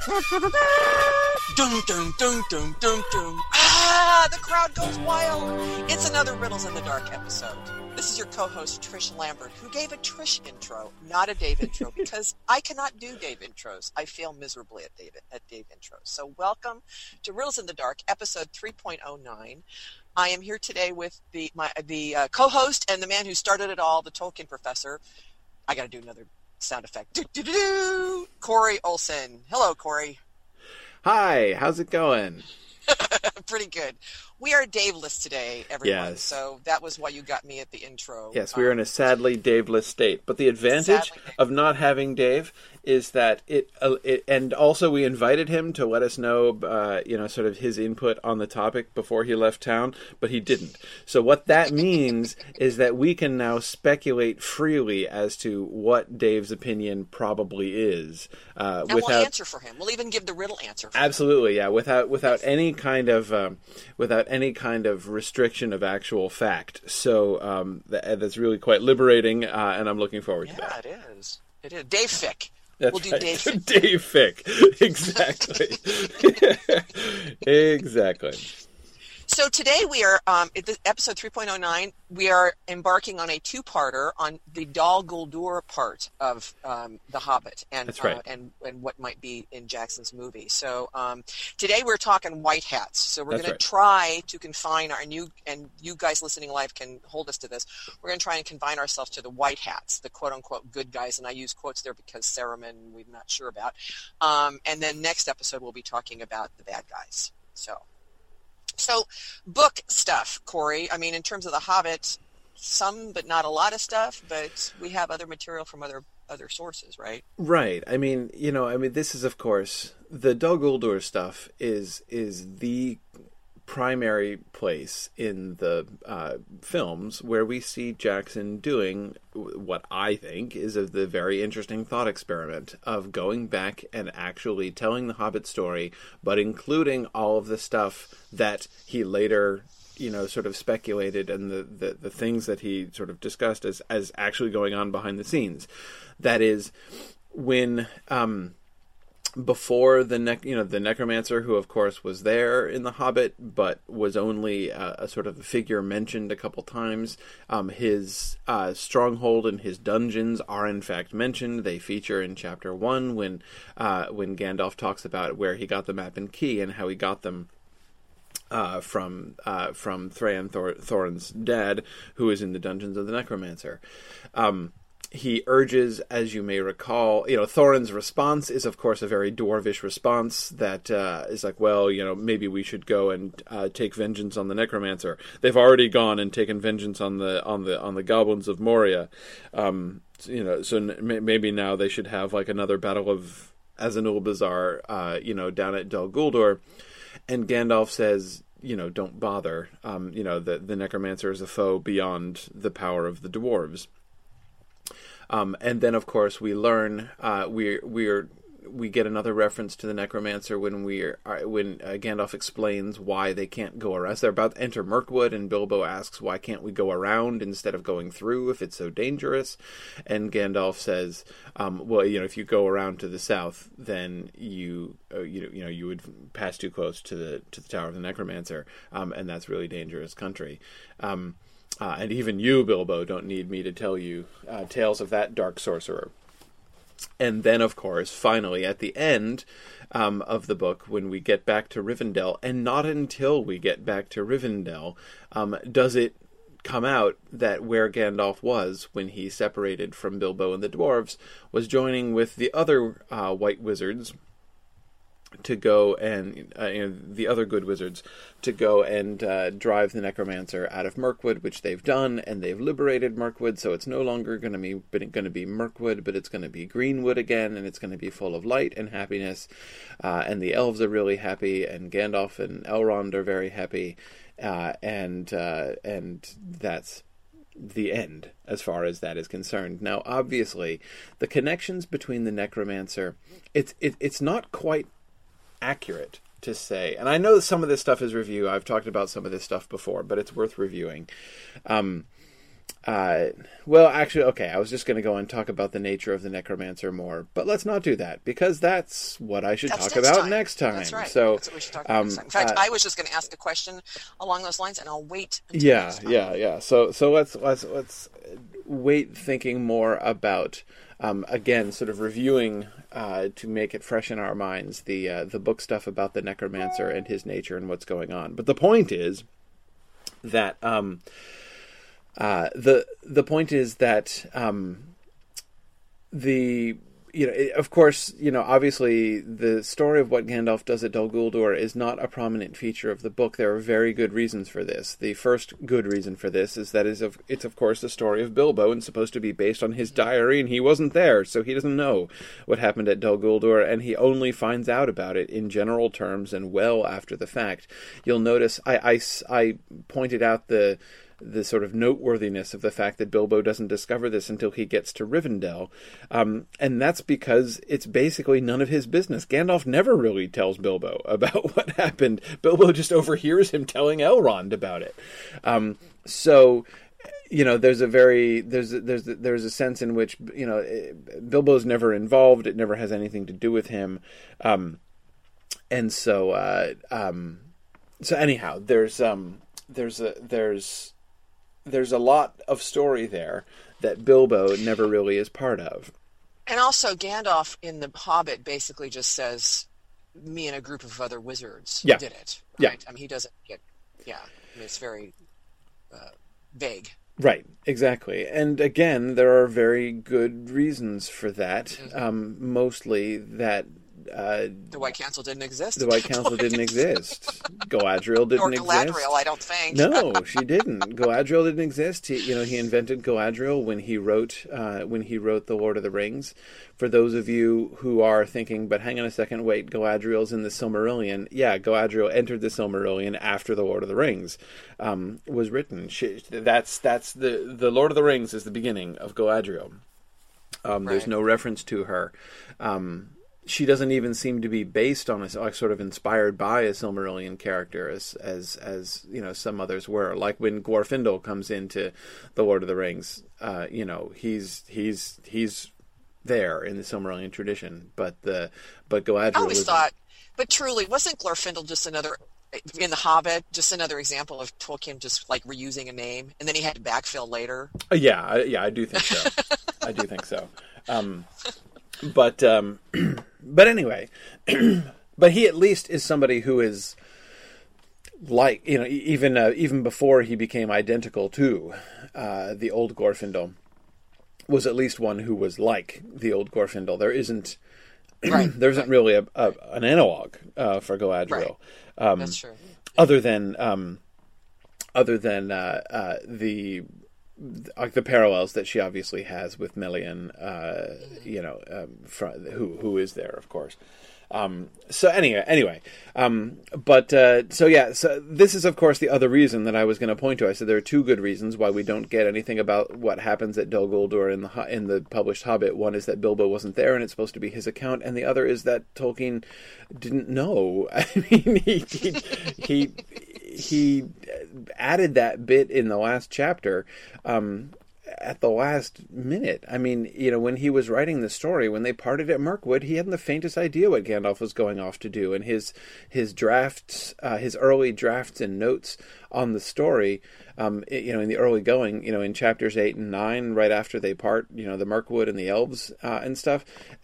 Dun, dun, dun, dun, dun, dun. Ah, the crowd goes wild. It's another Riddles in the Dark episode. This is your co-host, Trish Lambert, who gave a Trish intro, not a Dave intro, because I cannot do Dave intros. I fail miserably at Dave intros. So welcome to Riddles in the Dark, episode 3.09. I am here today with the co-host and the man who started it all, the Tolkien professor. I got to do another sound effect. Do-do-do-do! Corey Olsen. Hello, Corey. Hi, how's it going? Pretty good. We are Daveless today, everyone. Yes. So that was why you got me at the intro. Yes, we are in a sadly Daveless state. But the advantage of not having Dave is that it and also we invited him to let us know, sort of his input on the topic before he left town, but he didn't. So what that means is that we can now speculate freely as to what Dave's opinion probably is. And we'll answer for him. We'll even give the riddle answer for absolutely, him. Yeah, without any kind of restriction of actual fact. So that's really quite liberating, and I'm looking forward to that. Yeah, it is. It is. Dave Fick. That's we'll do right. Dave Fick. Dave Fick. Exactly. Exactly. So today we are, episode 3.09, we are embarking on a two-parter on the Dol Guldur part of The Hobbit and, that's right. and what might be in Jackson's movie. So today we're talking white hats. So we're going to try to confine our new, and you guys listening live can hold us to this, we're going to try and confine ourselves to the white hats, the quote-unquote good guys, and I use quotes there because Saruman we're not sure about. And then next episode we'll be talking about the bad guys. So, book stuff, Corey. I mean, in terms of The Hobbit, some but not a lot of stuff, but we have other material from other sources, right? Right. I mean, this is, of course, the Dol Guldur stuff is the primary place in the films where we see Jackson doing what I think is the very interesting thought experiment of going back and actually telling the Hobbit story, but including all of the stuff that he later sort of speculated and the things that he sort of discussed as actually going on behind the scenes. That is, when before the necromancer, who of course was there in The Hobbit, but was only a sort of a figure mentioned a couple times. His stronghold and his dungeons are in fact mentioned. They feature in Chapter 1 when Gandalf talks about where he got the map and key and how he got them from Thrain, Thorin's dad, who is in the dungeons of the necromancer. He urges, as you may recall, Thorin's response is, of course, a very dwarvish response that is like, well, maybe we should go and take vengeance on the necromancer. They've already gone and taken vengeance on the goblins of Moria. So maybe now they should have like another battle of Azanul-Bazar, down at Dol Guldur. And Gandalf says, don't bother. The necromancer is a foe beyond the power of the dwarves. And then, of course, we learn we get another reference to the necromancer when Gandalf explains why they can't go around. So they're about to enter Mirkwood, and Bilbo asks, "Why can't we go around instead of going through if it's so dangerous?" And Gandalf says, "Well, if you go around to the south, then you would pass too close to the Tower of the Necromancer, and that's really dangerous country." And even you, Bilbo, don't need me to tell you tales of that dark sorcerer. And then, of course, finally, at the end of the book, when we get back to Rivendell, and not until we get back to Rivendell, does it come out that where Gandalf was when he separated from Bilbo and the dwarves was joining with the other white wizards to go and the other good wizards to go and drive the necromancer out of Mirkwood, which they've done, and they've liberated Mirkwood, so it's no longer going to be Mirkwood, but it's going to be Greenwood again, and it's going to be full of light and happiness, and the elves are really happy, and Gandalf and Elrond are very happy, and that's the end as far as that is concerned. Now, obviously, the connections between the necromancer, it's not quite accurate to say, and I know that some of this stuff is review. I've talked about some of this stuff before, but it's worth reviewing. Well, actually, okay, I was just going to go and talk about the nature of the necromancer more, but let's not do that, because that's what I should talk about next time. That's right. So, that's what we should talk about next time. In fact, I was just going to ask a question along those lines, and I'll wait until next time. Yeah. So let's wait thinking more about, again, sort of reviewing, to make it fresh in our minds, the book stuff about the necromancer and his nature and what's going on. But the point is that, the point is that of course, obviously the story of what Gandalf does at Dol Guldur is not a prominent feature of the book. There are very good reasons for this. The first good reason for this is that it's of course the story of Bilbo and supposed to be based on his diary, and he wasn't there, so he doesn't know what happened at Dol Guldur, and he only finds out about it in general terms and well after the fact. You'll notice I pointed out the sort of noteworthiness of the fact that Bilbo doesn't discover this until he gets to Rivendell. And that's because it's basically none of his business. Gandalf never really tells Bilbo about what happened. Bilbo just overhears him telling Elrond about it. So, there's a sense in which, Bilbo's never involved. It never has anything to do with him. And so, so anyhow, there's a lot of story there that Bilbo never really is part of. And also, Gandalf in The Hobbit basically just says, me and a group of other wizards did it. Right? Yeah. I mean, he doesn't get, it's very vague. Right, exactly. And again, there are very good reasons for that. Mm-hmm. Mostly that the White Council didn't exist. The White Council didn't exist. Galadriel didn't exist. Or Galadriel, I don't think. No, she didn't. Galadriel didn't exist. He invented Galadriel when he wrote The Lord of the Rings. For those of you who are thinking, but hang on a second, wait, Galadriel's in the Silmarillion. Yeah, Galadriel entered the Silmarillion after The Lord of the Rings was written. That's the Lord of the Rings is the beginning of Galadriel. There's no reference to her. She doesn't even seem to be based on sort of inspired by a Silmarillion character as some others were. Like when Glorfindel comes into The Lord of the Rings, he's there in the Silmarillion tradition, but Galadriel. I always thought, but truly, wasn't Glorfindel just another in The Hobbit, just another example of Tolkien just like reusing a name, and then he had to backfill later? Yeah, I do think so. I do think so. But anyway, but he at least is somebody who is like, even before he became identical to the old Glorfindel, was at least one who was like the old Glorfindel. There isn't really an analog for Galadriel. Right. That's true. Other than the parallels that she obviously has with Melian, who is there, of course. So this is, of course, the other reason that I was going to point to. I said there are two good reasons why we don't get anything about what happens at Dol Guldur in the published Hobbit. One is that Bilbo wasn't there and it's supposed to be his account, and the other is that Tolkien didn't know. I mean, he added that bit in the last chapter at the last minute. I mean, when he was writing the story, when they parted at Mirkwood, he hadn't the faintest idea what Gandalf was going off to do, and his drafts, his early drafts and notes on the story, in the early going, in chapters 8 and 9, right after they part, the Mirkwood and the elves and stuff,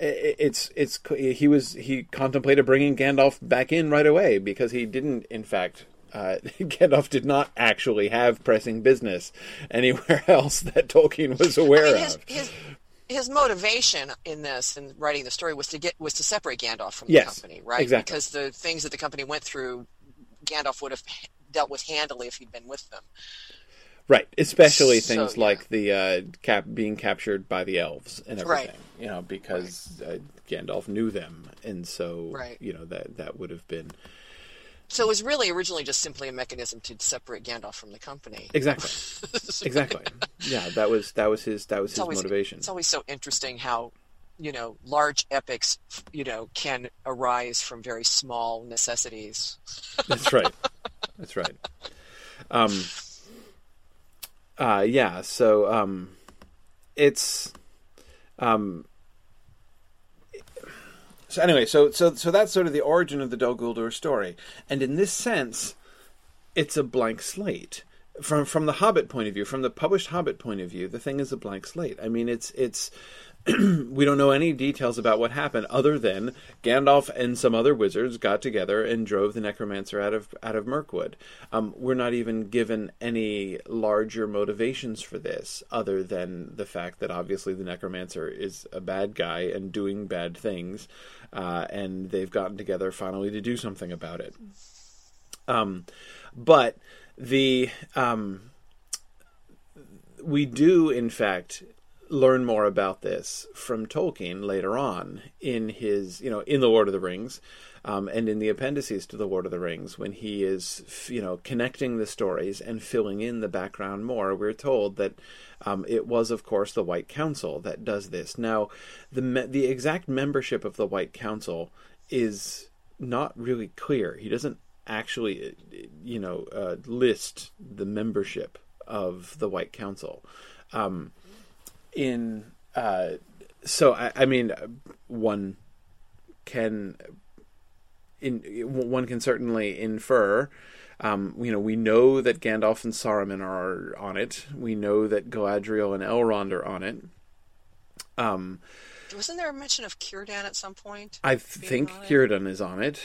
he contemplated bringing Gandalf back in right away, because he didn't, in fact, Gandalf did not actually have pressing business anywhere else that Tolkien was aware of. His motivation in this and writing the story was to separate Gandalf from the company, right? Exactly. Because the things that the company went through, Gandalf would have dealt with handily if he'd been with them. Right, especially things like the being captured by the elves and everything. Right. Because Gandalf knew them, and so that would have been. So it was really originally just simply a mechanism to separate Gandalf from the company. Exactly. Exactly. Yeah, that was his motivation. It's always so interesting how, large epics, can arise from very small necessities. That's right. That's right. Yeah, so it's so anyway, so that's sort of the origin of the Dol Guldur story, and in this sense, it's a blank slate. From the Hobbit point of view, from the published Hobbit point of view, the thing is a blank slate. I mean, it's we don't know any details about what happened other than Gandalf and some other wizards got together and drove the necromancer out of Mirkwood. We're not even given any larger motivations for this other than the fact that obviously the necromancer is a bad guy and doing bad things, and they've gotten together finally to do something about it. But we do, in fact, learn more about this from Tolkien later on in his, in The Lord of the Rings, and in the appendices to The Lord of the Rings, when he is, connecting the stories and filling in the background more. We're told that it was, of course, the White Council that does this. Now, the exact membership of the White Council is not really clear. He doesn't actually, list the membership of the White Council. So I mean, one can certainly infer. We know that Gandalf and Saruman are on it. We know that Galadriel and Elrond are on it. Wasn't there a mention of Círdan at some point? I think Círdan is on it.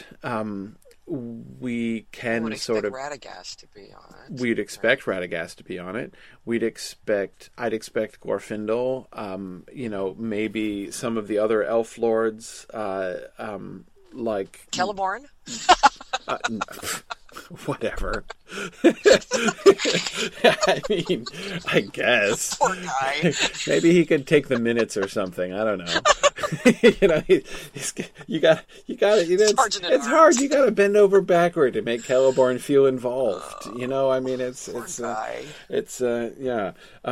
We can sort of Radagast to be on it. We'd expect Radagast to be on it. I'd expect Glorfindel. Maybe some of the other elf lords, like Celeborn. Whatever. I mean, I guess. Poor guy. Maybe he could take the minutes or something. I don't know. It's hard. You got to bend over backward to make Celeborn feel involved. I mean, it's yeah.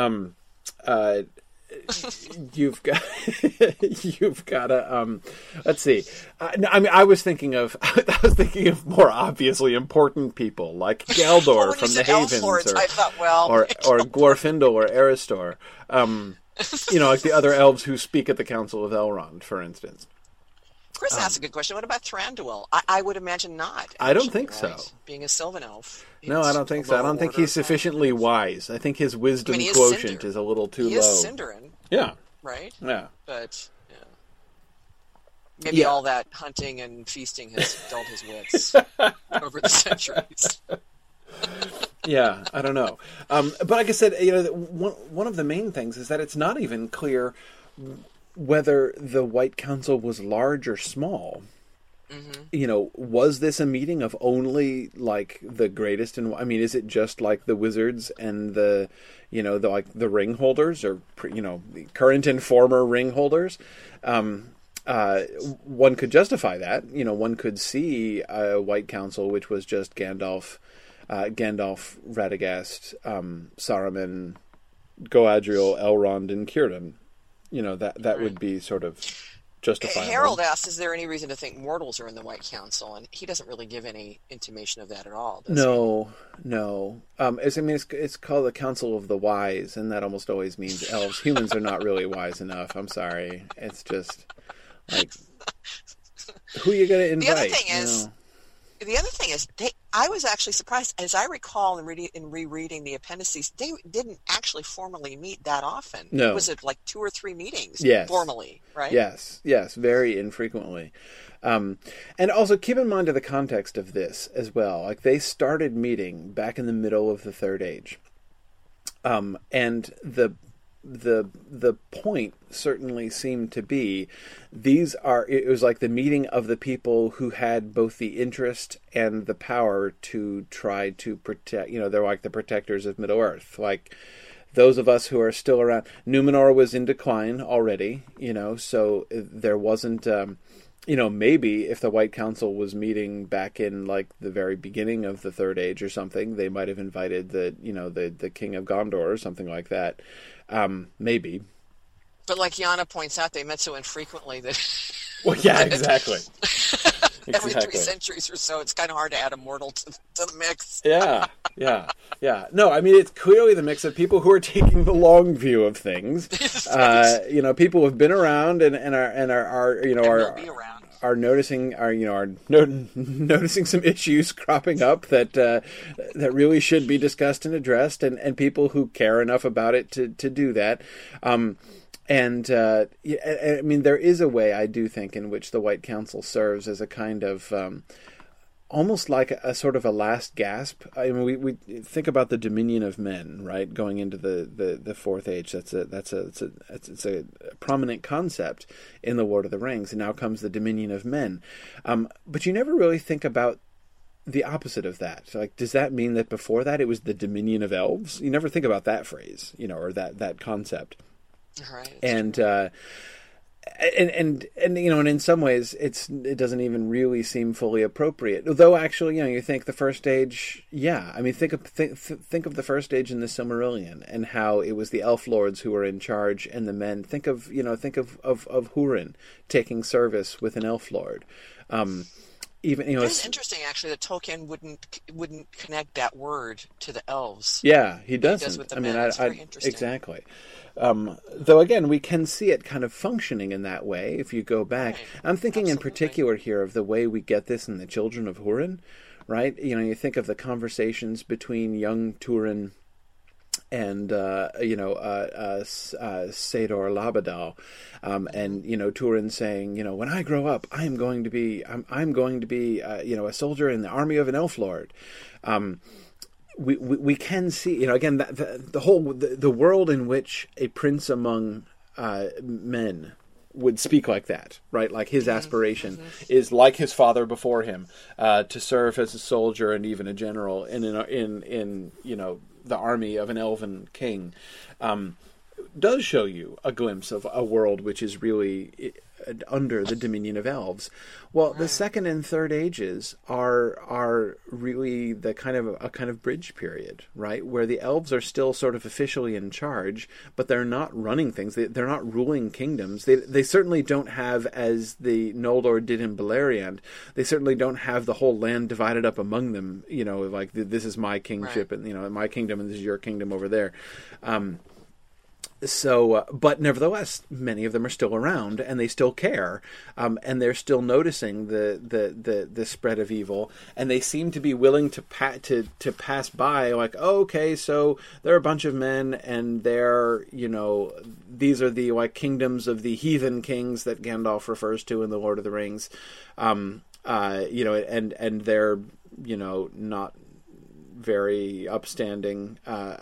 You've got to let's see. I was thinking of more obviously important people like Galdor from the Havens, Lords, or I thought, or Glorfindel or Eristor. Like the other elves who speak at the Council of Elrond, for instance. Chris asked a good question. What about Thranduil? I would imagine not. Actually, I don't think so. Being a Sylvan elf. No, I don't think so. I don't think he's sufficiently wise. I think his wisdom quotient is a little too low. He is Sindarin. Yeah. Right? Yeah. But, maybe all that hunting and feasting has dulled his wits over the centuries. Yeah, I don't know. But like I said, one of the main things is that it's not even clear whether the White Council was large or small. Mm-hmm. Was this a meeting of only like the greatest? And I mean, is it just like the wizards and the ring holders, or the current and former ring holders? One could justify that. One could see a White Council which was just Gandalf, Radagast, Saruman, Galadriel, Elrond, and Círdan. That would be sort of justifiable. Harold asks, is there any reason to think mortals are in the White Council? And he doesn't really give any intimation of that at all, does he? No. It's called the Council of the Wise, and that almost always means elves. Humans are not really wise enough. I'm sorry. It's just, like, who are you going to invite? The other thing is, I was actually surprised. As I recall in rereading the appendices, they didn't actually formally meet that often. No. Was it like 2 or 3 meetings formally, right? Yes, very infrequently. And also keep in mind the context of this as well. Like, they started meeting back in the middle of the Third Age. And the point certainly seemed to be it was like the meeting of the people who had both the interest and the power to try to protect, they're like the protectors of Middle-earth. Like, those of us who are still around, Numenor was in decline already, so there wasn't, maybe if the White Council was meeting back in like the very beginning of the Third Age or something, they might have invited the King of Gondor or something like that. Maybe. But like Yana points out, they met so infrequently that... Well, yeah, exactly. every 3 centuries or so. It's kind of hard to add a mortal to the mix. Yeah. No, I mean, it's clearly the mix of people who are taking the long view of things. People who have been around and are noticing noticing some issues cropping up that really should be discussed and addressed, and people who care enough about it to do that. I mean, there is a way, I do think, in which the White Council serves as a kind of almost like a sort of a last gasp. I mean, we think about the dominion of men, right? Going into the Fourth Age, it's a prominent concept in the Lord of the Rings, and now comes the dominion of men. But you never really think about the opposite of that. So, like, does that mean that before that it was the dominion of elves? You never think about that phrase, or that concept. Right. And in some ways it doesn't even really seem fully appropriate. Though actually, you think the First Age, I mean, think of the First Age in the Silmarillion and how it was the elf lords who were in charge and the men. Think of Húrin taking service with an elf lord. It's interesting actually that Tolkien wouldn't connect that word to the elves. Yeah, he doesn't. He does with the men. It's very interesting. Exactly. Though again, we can see it kind of functioning in that way if you go back. Right. I'm thinking in particular here of the way we get this in the Children of Húrin, right? You think of the conversations between young Túrin and Sador Labadal, and Túrin saying, when I grow up, I'm going to be a soldier in the army of an elf lord. We can see, again, the world in which a prince among men would speak like that, right? Like his aspiration is like his father before him, to serve as a soldier and even a general in the army of an elven king, does show you a glimpse of a world which is really under the dominion of elves. Well, the Second and Third Ages are really the kind of bridge period, right, where the elves are still sort of officially in charge, but they're not running things. They're not ruling kingdoms. They certainly don't have, as the Noldor did in Beleriand, they certainly don't have the whole land divided up among them. Like this is my kingship, and my kingdom, and this is your kingdom over there. But nevertheless, many of them are still around, and they still care, and they're still noticing the spread of evil, and they seem to be willing to pass by, like, oh, okay, so there are a bunch of men, and they're, these are the kingdoms of the heathen kings that Gandalf refers to in the Lord of the Rings, and they're not very upstanding,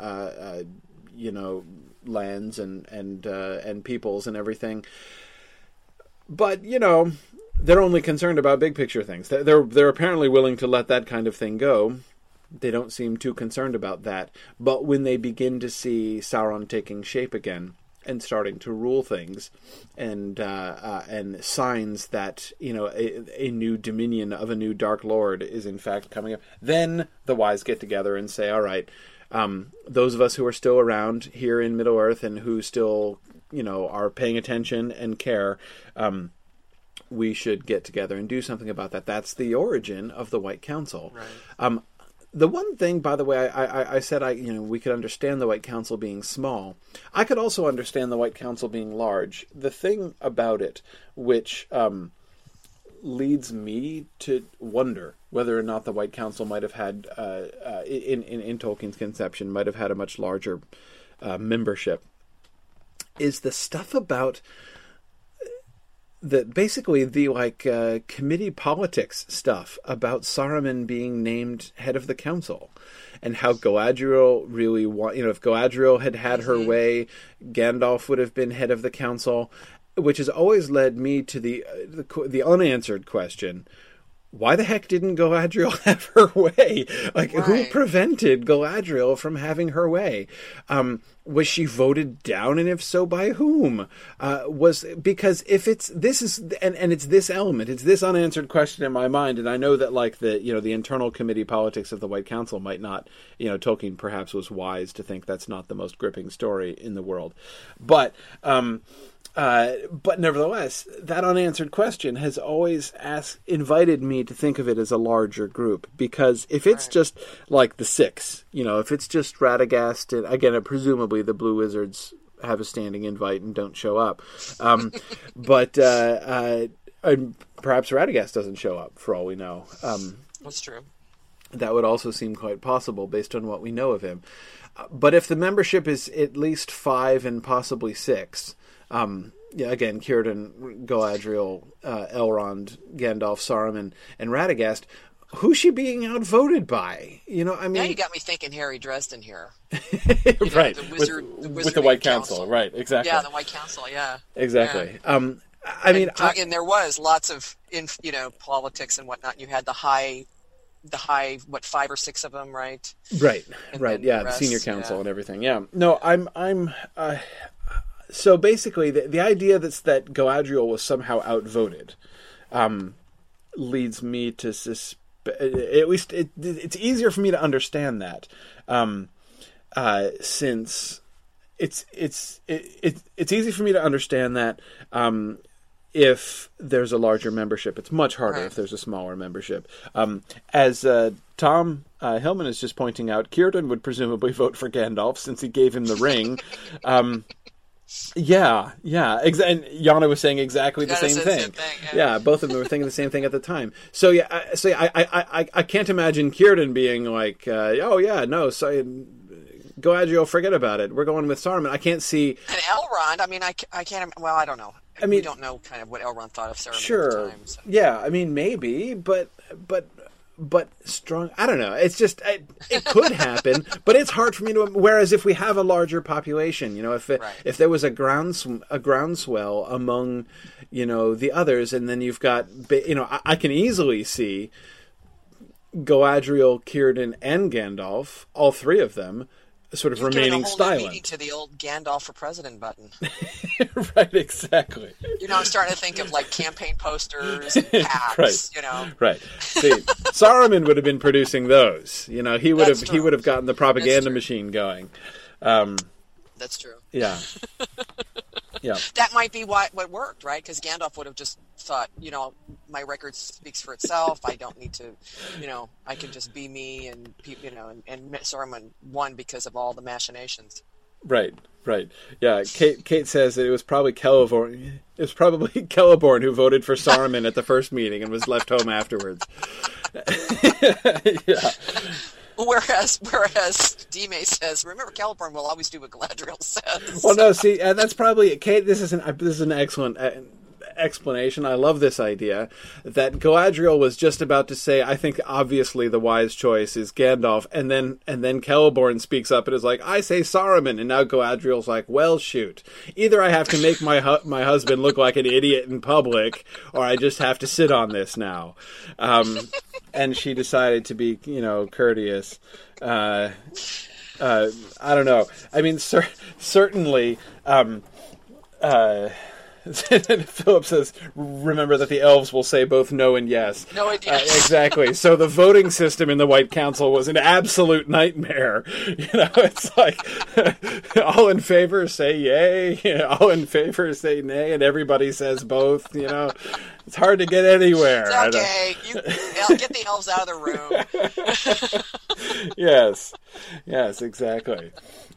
lands and peoples and everything, but they're only concerned about big picture things. They're apparently willing to let that kind of thing go. They don't seem too concerned about that. But when they begin to see Sauron taking shape again and starting to rule things, and signs that a new dominion of a new Dark Lord is in fact coming up, then the wise get together and say, all right, those of us who are still around here in Middle-earth and who still, are paying attention and care, we should get together and do something about that. That's the origin of the White Council. Right. The one thing, by the way, I said we could understand the White Council being small. I could also understand the White Council being large. The thing about it, which leads me to wonder whether or not the White Council might have had, in Tolkien's conception, might have had a much larger membership, is the stuff about basically the committee politics stuff about Saruman being named head of the council, and how Galadriel really if Galadriel had her way, Gandalf would have been head of the council. Which has always led me to the unanswered question: why the heck didn't Galadriel have her way? Who prevented Galadriel from having her way? Was she voted down, and if so, by whom? Because if it's this element, it's this unanswered question in my mind, and I know that like the internal committee politics of the White Council might not, Tolkien perhaps was wise to think that's not the most gripping story in the world, but nevertheless, that unanswered question has always invited me to think of it as a larger group, because if it's just like the six, if it's just Radagast, and again, presumably the Blue Wizards have a standing invite and don't show up, but and perhaps Radagast doesn't show up for all we know. That's true. That would also seem quite possible based on what we know of him. But if the membership is at least 5 and possibly 6. Again, Círdan, Galadriel, Elrond, Gandalf, Saruman, and Radagast. Who's she being outvoted by? Now you got me thinking Harry Dresden here. Right, the wizard with the White Council. Right? Exactly. Yeah, the White Council. Yeah, exactly. Yeah. There was lots of politics and whatnot. You had the high, 5 or 6 of them, right? Right. Yeah, the senior council and everything. Yeah. No, So basically, the idea that Galadriel was somehow outvoted leads me to at least it's easier for me to understand that, since it's easy for me to understand that if there's a larger membership. It's much harder if there's a smaller membership. As Tom Hillman is just pointing out, Círdan would presumably vote for Gandalf since he gave him the ring. Yeah, and Yana was saying exactly the same thing. Yeah, both of them were thinking the same thing at the time. So I can't imagine Círdan being like, Galadriel, forget about it. We're going with Saruman. I can't see. And Elrond. I mean, I can't. Well, I don't know. We don't know kind of what Elrond thought of Saruman at the time. So. Yeah, I mean, maybe, but strong. I don't know. It's just it could happen, but it's hard for me to. Whereas if we have a larger population, if there was a groundswell among, the others, and then you've got, I can easily see Galadriel, Círdan, and Gandalf, all 3 of them, sort of remaining silent. To the old Gandalf for president button. Right, exactly. I'm starting to think of like campaign posters and packs, Right. See, Saruman would have been producing those. He would have gotten the propaganda machine going. That's true. Yeah. Yeah. That might be what worked, right? Because Gandalf would have just thought, my record speaks for itself. I don't need to, I can just be me, and and Saruman won because of all the machinations. Right. Yeah, Kate says that it was probably Celeborn. It was probably Celeborn who voted for Saruman at the first meeting and was left home afterwards. Yeah. Whereas Dime says, remember, Celeborn will always do what Galadriel says. Well, no, see, that's probably Kate. This is an excellent explanation. I love this idea that Galadriel was just about to say, I think obviously the wise choice is Gandalf, and then Celeborn speaks up and is like, I say Saruman, and now Galadriel's like, well, shoot, either I have to make my husband look like an idiot in public, or I just have to sit on this now. And she decided to be, courteous. I don't know. I mean, certainly. Philip says, remember that the elves will say both no and yes. No and yes. Exactly. So the voting system in the White Council was an absolute nightmare. It's like, all in favor say yay, all in favor say nay, and everybody says both. It's hard to get anywhere. It's okay. Get the elves out of the room. Yes, exactly.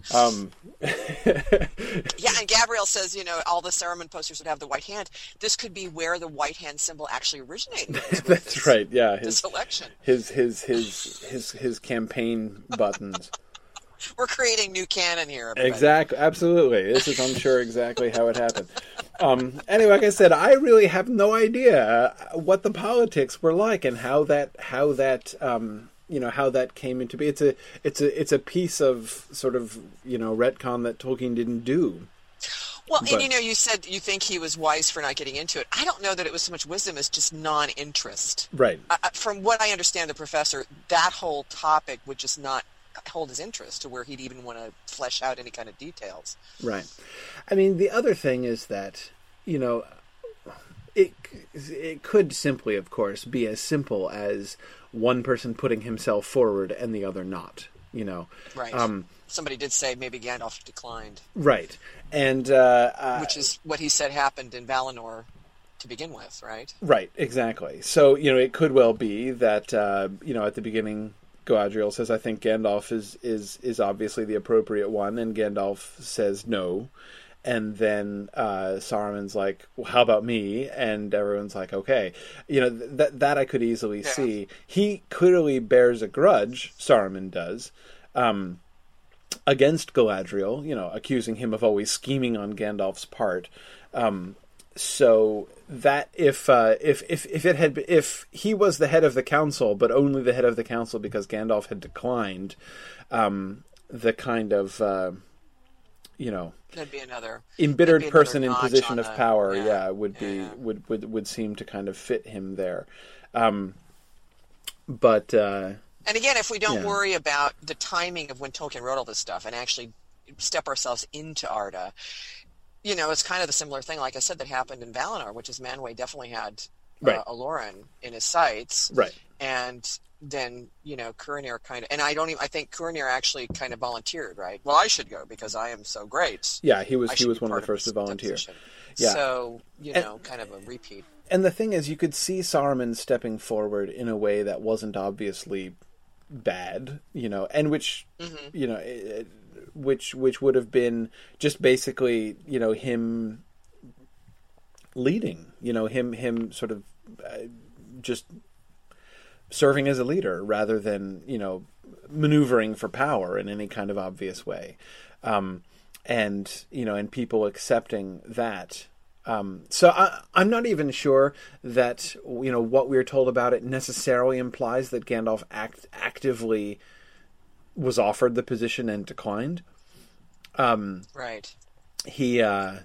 Yeah, and Gabrielle says, all the Saruman posters would have the white hand. This could be where the white hand symbol actually originated. That's right. Yeah, this election. His campaign buttons. We're creating new canon here. Everybody. Exactly. Absolutely. This is, I'm sure, exactly how it happened. Anyway, like I said, I really have no idea what the politics were like and how that how that came into be. It's a piece of sort of retcon that Tolkien didn't do. Well, and you said you think he was wise for not getting into it. I don't know that it was so much wisdom as just non-interest. Right. From what I understand, the professor, that whole topic would just not hold his interest to where he'd even want to flesh out any kind of details. Right. I mean, the other thing is that, you know, it could simply, of course, be as simple as one person putting himself forward and the other not, you know. Right. Somebody did say maybe Gandalf declined. Right. And which is what he said happened in Valinor to begin with, right? Right, exactly. So, you know, it could well be that, you know, at the beginning, Galadriel says, I think Gandalf is obviously the appropriate one, and Gandalf says no. And then Saruman's like, well, how about me? And everyone's like, okay. You know, that I could easily see. He clearly bears a grudge, Saruman does, against Galadriel, you know, accusing him of always scheming on Gandalf's part. So that if he was the head of the council, but only the head of the council because Gandalf had declined, the kind of you know, that'd be another embittered person in position of power, would seem to kind of fit him there. But and again, if we don't worry about the timing of when Tolkien wrote all this stuff and actually step ourselves into Arda, you know, it's kind of the similar thing, like I said, that happened in Valinor, which is Manwë definitely had Aloran in his sights, right? And then, you know, Curanir and I think Curanir actually kind of volunteered, right? Well, I should go because I am so great. Yeah, he was one of the first to volunteer. Yeah. So, you know, kind of a repeat. And the thing is, you could see Saruman stepping forward in a way that wasn't obviously bad, you know, and which, you know, which would have been just basically, you know, him leading, you know, him sort of just serving as a leader rather than, you know, maneuvering for power in any kind of obvious way. And, you know, and people accepting that. So I'm not even sure that, you know, what we're told about it necessarily implies that Gandalf actively was offered the position and declined. Right. He,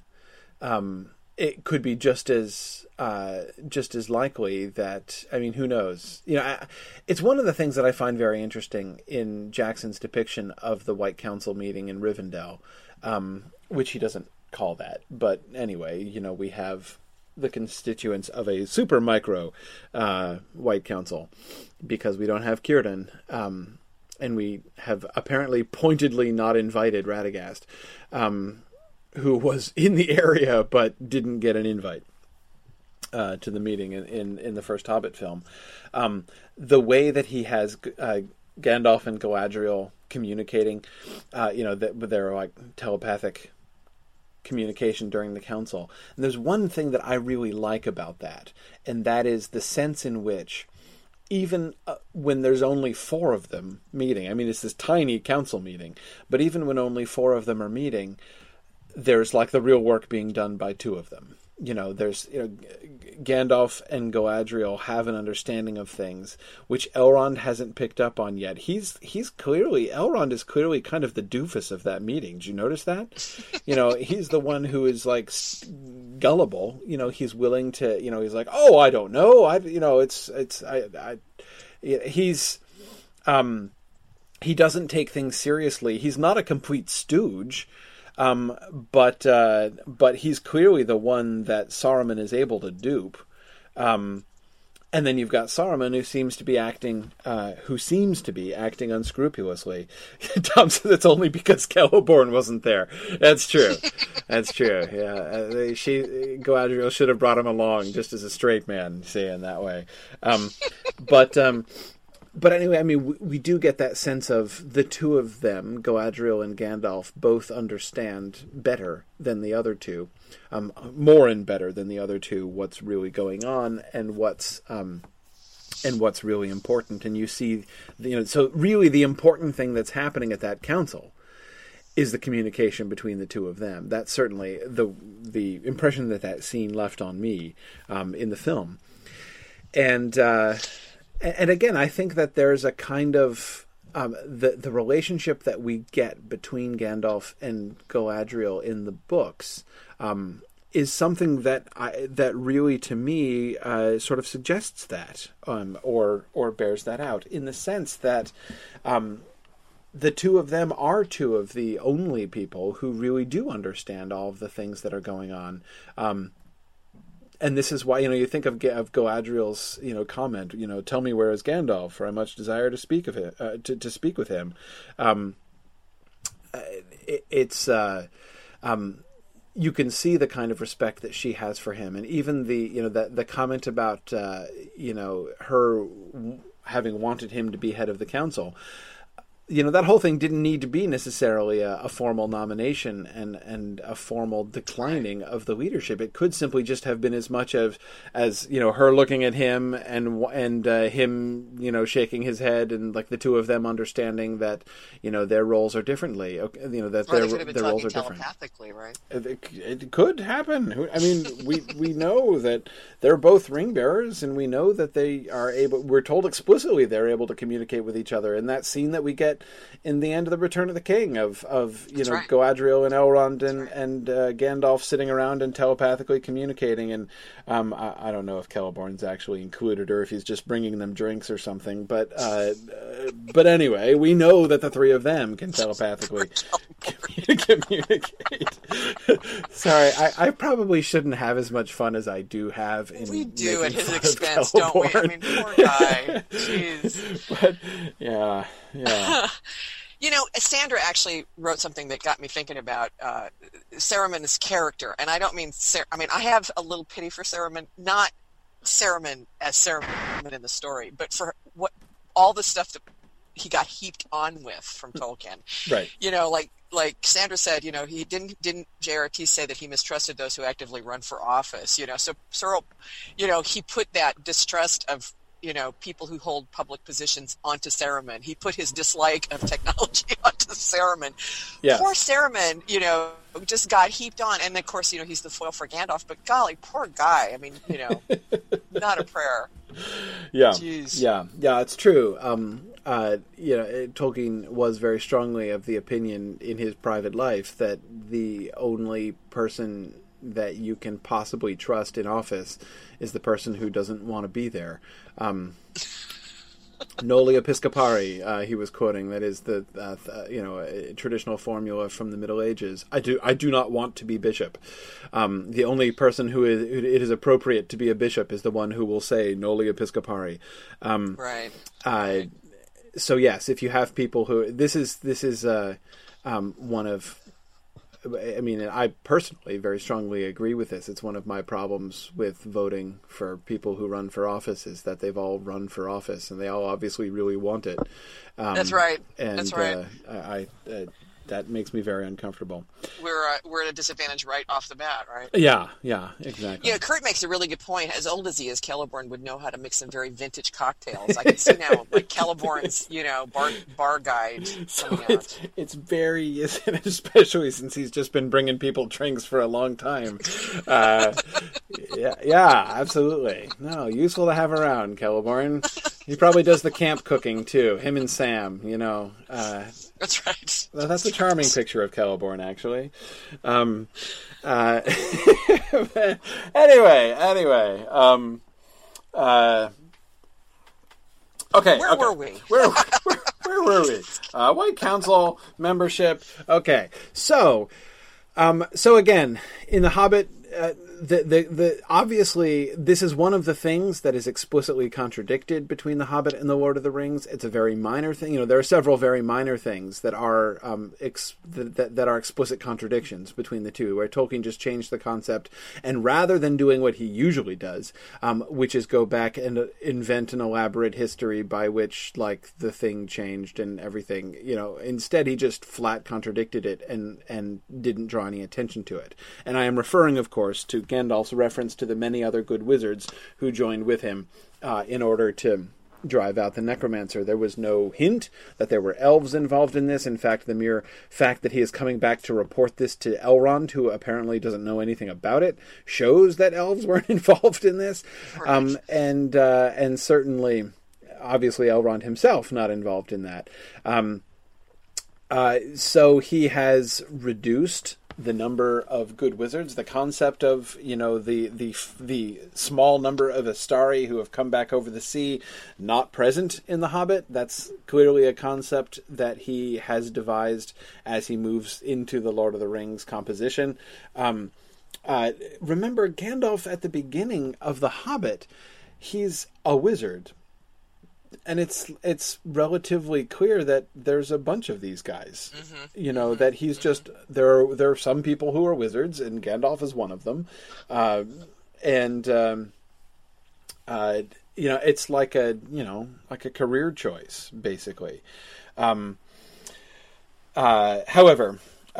it could be just as likely that, I mean, who knows? You know, it's one of the things that I find very interesting in Jackson's depiction of the White Council meeting in Rivendell, which he doesn't call that. But anyway, you know, we have the constituents of a super micro White Council because we don't have Círdan, and we have apparently pointedly not invited Radagast, who was in the area but didn't get an invite to the meeting in the first Hobbit film. The way that he has Gandalf and Galadriel communicating, you know, they're like telepathic communication during the council. And there's one thing that I really like about that, and that is the sense in which even when there's only 4 of them meeting, I mean, it's this tiny council meeting, but even when only 4 of them are meeting, there's like the real work being done by 2 of them. You know, there's, you know, Gandalf and Galadriel have an understanding of things which Elrond hasn't picked up on yet. Elrond is clearly kind of the doofus of that meeting. Did you notice that? You know, he's the one who is like gullible. You know, he's willing to, you know, he's like, oh, I don't know. He doesn't take things seriously. He's not a complete stooge. But he's clearly the one that Saruman is able to dupe. And then you've got Saruman, who seems to be acting unscrupulously. Tom says it's only because Celeborn wasn't there. That's true. That's true. Yeah, Galadriel should have brought him along just as a straight man, saying that way. But anyway, I mean, we do get that sense of the 2 of them, Galadriel and Gandalf, both understand better than the other 2, more and better than the other 2, what's really going on and what's really important. And you see, you know, so really the important thing that's happening at that council is the communication between the 2 of them. That's certainly the impression that scene left on me in the film, And again, I think that there's a kind of the relationship that we get between Gandalf and Galadriel in the books is something that really, to me, sort of suggests that or bears that out in the sense that the two of them are two of the only people who really do understand all of the things that are going on. And this is why, you think of Galadriel's, comment, tell me where is Gandalf, for I much desire to speak of him, to speak with him. You can see the kind of respect that she has for him, and even the comment about her having wanted him to be head of the council. That whole thing didn't need to be necessarily a formal nomination and a formal declining of the leadership. It could simply just have been as much as her looking at him and him shaking his head, and like the two of them understanding that their roles are differently. That their roles are different. Telepathically, right? It could happen. I mean, we know that they're both ring bearers, and we know that they are able. We're told explicitly they're able to communicate with each other. In that scene that we get in the end of the Return of the King of right. Galadriel and Elrond and Gandalf sitting around and telepathically communicating, and I don't know if Celeborn's actually included or if he's just bringing them drinks or something, but anyway, we know that the three of them can telepathically communicate. Sorry, I probably shouldn't have as much fun as I do have. We do at his expense, don't we? I mean, poor guy. Jeez. But yeah. Sandra actually wrote something that got me thinking about Saruman's character, and I don't mean I have a little pity for Saruman, not Saruman as Saruman in the story, but for all the stuff that he got heaped on with from Tolkien. Right. Like Sandra said, he didn't JRT say that he mistrusted those who actively run for office. So Searle, he put that distrust of people who hold public positions onto Saruman. He put his dislike of technology onto Saruman. Yes. Poor Saruman, just got heaped on. And of course, he's the foil for Gandalf, but golly, poor guy. I mean, not a prayer. Yeah. Jeez. Yeah, it's true. Tolkien was very strongly of the opinion in his private life that the only person that you can possibly trust in office is the person who doesn't want to be there. Noli episcopari, he was quoting. That is the traditional formula from the Middle Ages. I do not want to be bishop. The only person who it is appropriate to be a bishop is the one who will say Noli episcopari. Right. So yes, if you have people who this is one of. I mean, I personally very strongly agree with this. It's one of my problems with voting for people who run for office is that they've all run for office and they all obviously really want it. That's right. And That's right. That makes me very uncomfortable. We're at a disadvantage right off the bat, right? Yeah, exactly. Kurt makes a really good point. As old as he is, Celeborn would know how to make some very vintage cocktails. I can see now, like Celeborn's, bar guide. So it's very, especially since he's just been bringing people drinks for a long time. Yeah, absolutely. No, useful to have around, Celeborn. He probably does the camp cooking too. Him and Sam, That's right. That's a charming picture of Celeborn, actually. Anyway. Okay. Where were we? Where were we? White Council membership. Okay. So again, in The Hobbit, the obviously this is one of the things that is explicitly contradicted between The Hobbit and The Lord of the Rings. It's a very minor thing. There are several very minor things that are that are explicit contradictions between the two, where Tolkien just changed the concept, and rather than doing what he usually does, which is go back and invent an elaborate history by which the thing changed and everything, instead he just flat contradicted it and didn't draw any attention to it. And I am referring, of course, to Gandalf's reference to the many other good wizards who joined with him in order to drive out the necromancer. There was no hint that there were elves involved in this. In fact, the mere fact that he is coming back to report this to Elrond, who apparently doesn't know anything about it, shows that elves weren't involved in this. And certainly, obviously, Elrond himself not involved in that. So he has reduced the number of good wizards, the concept of, the small number of Astari who have come back over the sea, not present in The Hobbit. That's clearly a concept that he has devised as he moves into the Lord of the Rings composition. Remember, Gandalf at the beginning of The Hobbit, he's a wizard. And it's relatively clear that there's a bunch of these guys, that he's just, there are some people who are wizards, and Gandalf is one of them. It's like a career choice, basically. However,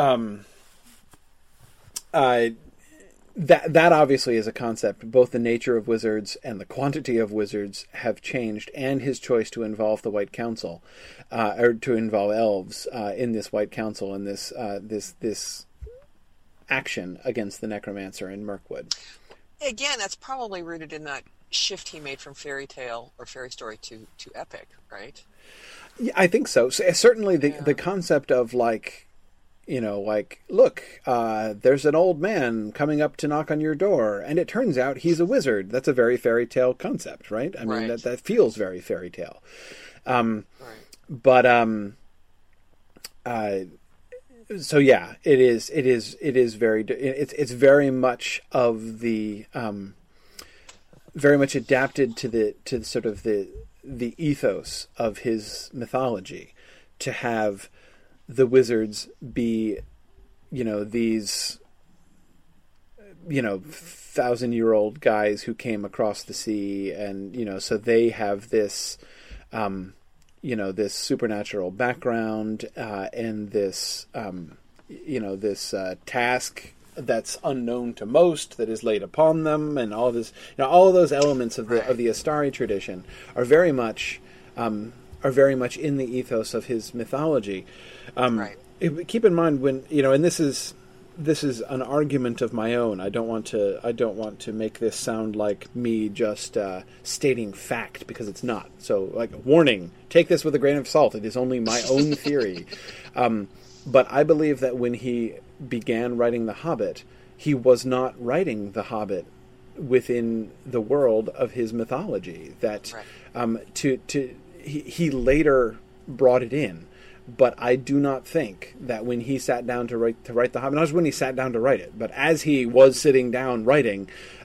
That obviously is a concept. Both the nature of wizards and the quantity of wizards have changed, and his choice to involve the White Council, or to involve elves in this White Council and this action against the necromancer in Mirkwood. Again, that's probably rooted in that shift he made from fairy tale or fairy story to epic, right? Yeah, I think so. Certainly, the concept of look, there's an old man coming up to knock on your door, and it turns out he's a wizard. That's a very fairy tale concept, right? I mean, that feels very fairy tale. But so yeah, it is very, it's very much of the, very much adapted to sort of the ethos of his mythology, to have the wizards be, these, 1,000-year-old guys who came across the sea, and, so they have this, this supernatural background, and this, this task that's unknown to most, that is laid upon them, and all this, all of those elements of the Astari tradition are very much in the ethos of his mythology. Keep in mind when, and this is an argument of my own. I don't want to make this sound like me just stating fact, because it's not. So, warning, take this with a grain of salt. It is only my own theory. But I believe that when he began writing The Hobbit, he was not writing The Hobbit within the world of his mythology. That he later brought it in. But I do not think that when he sat down to write The Hobbit, not just when he sat down to write it, but as he was sitting down writing,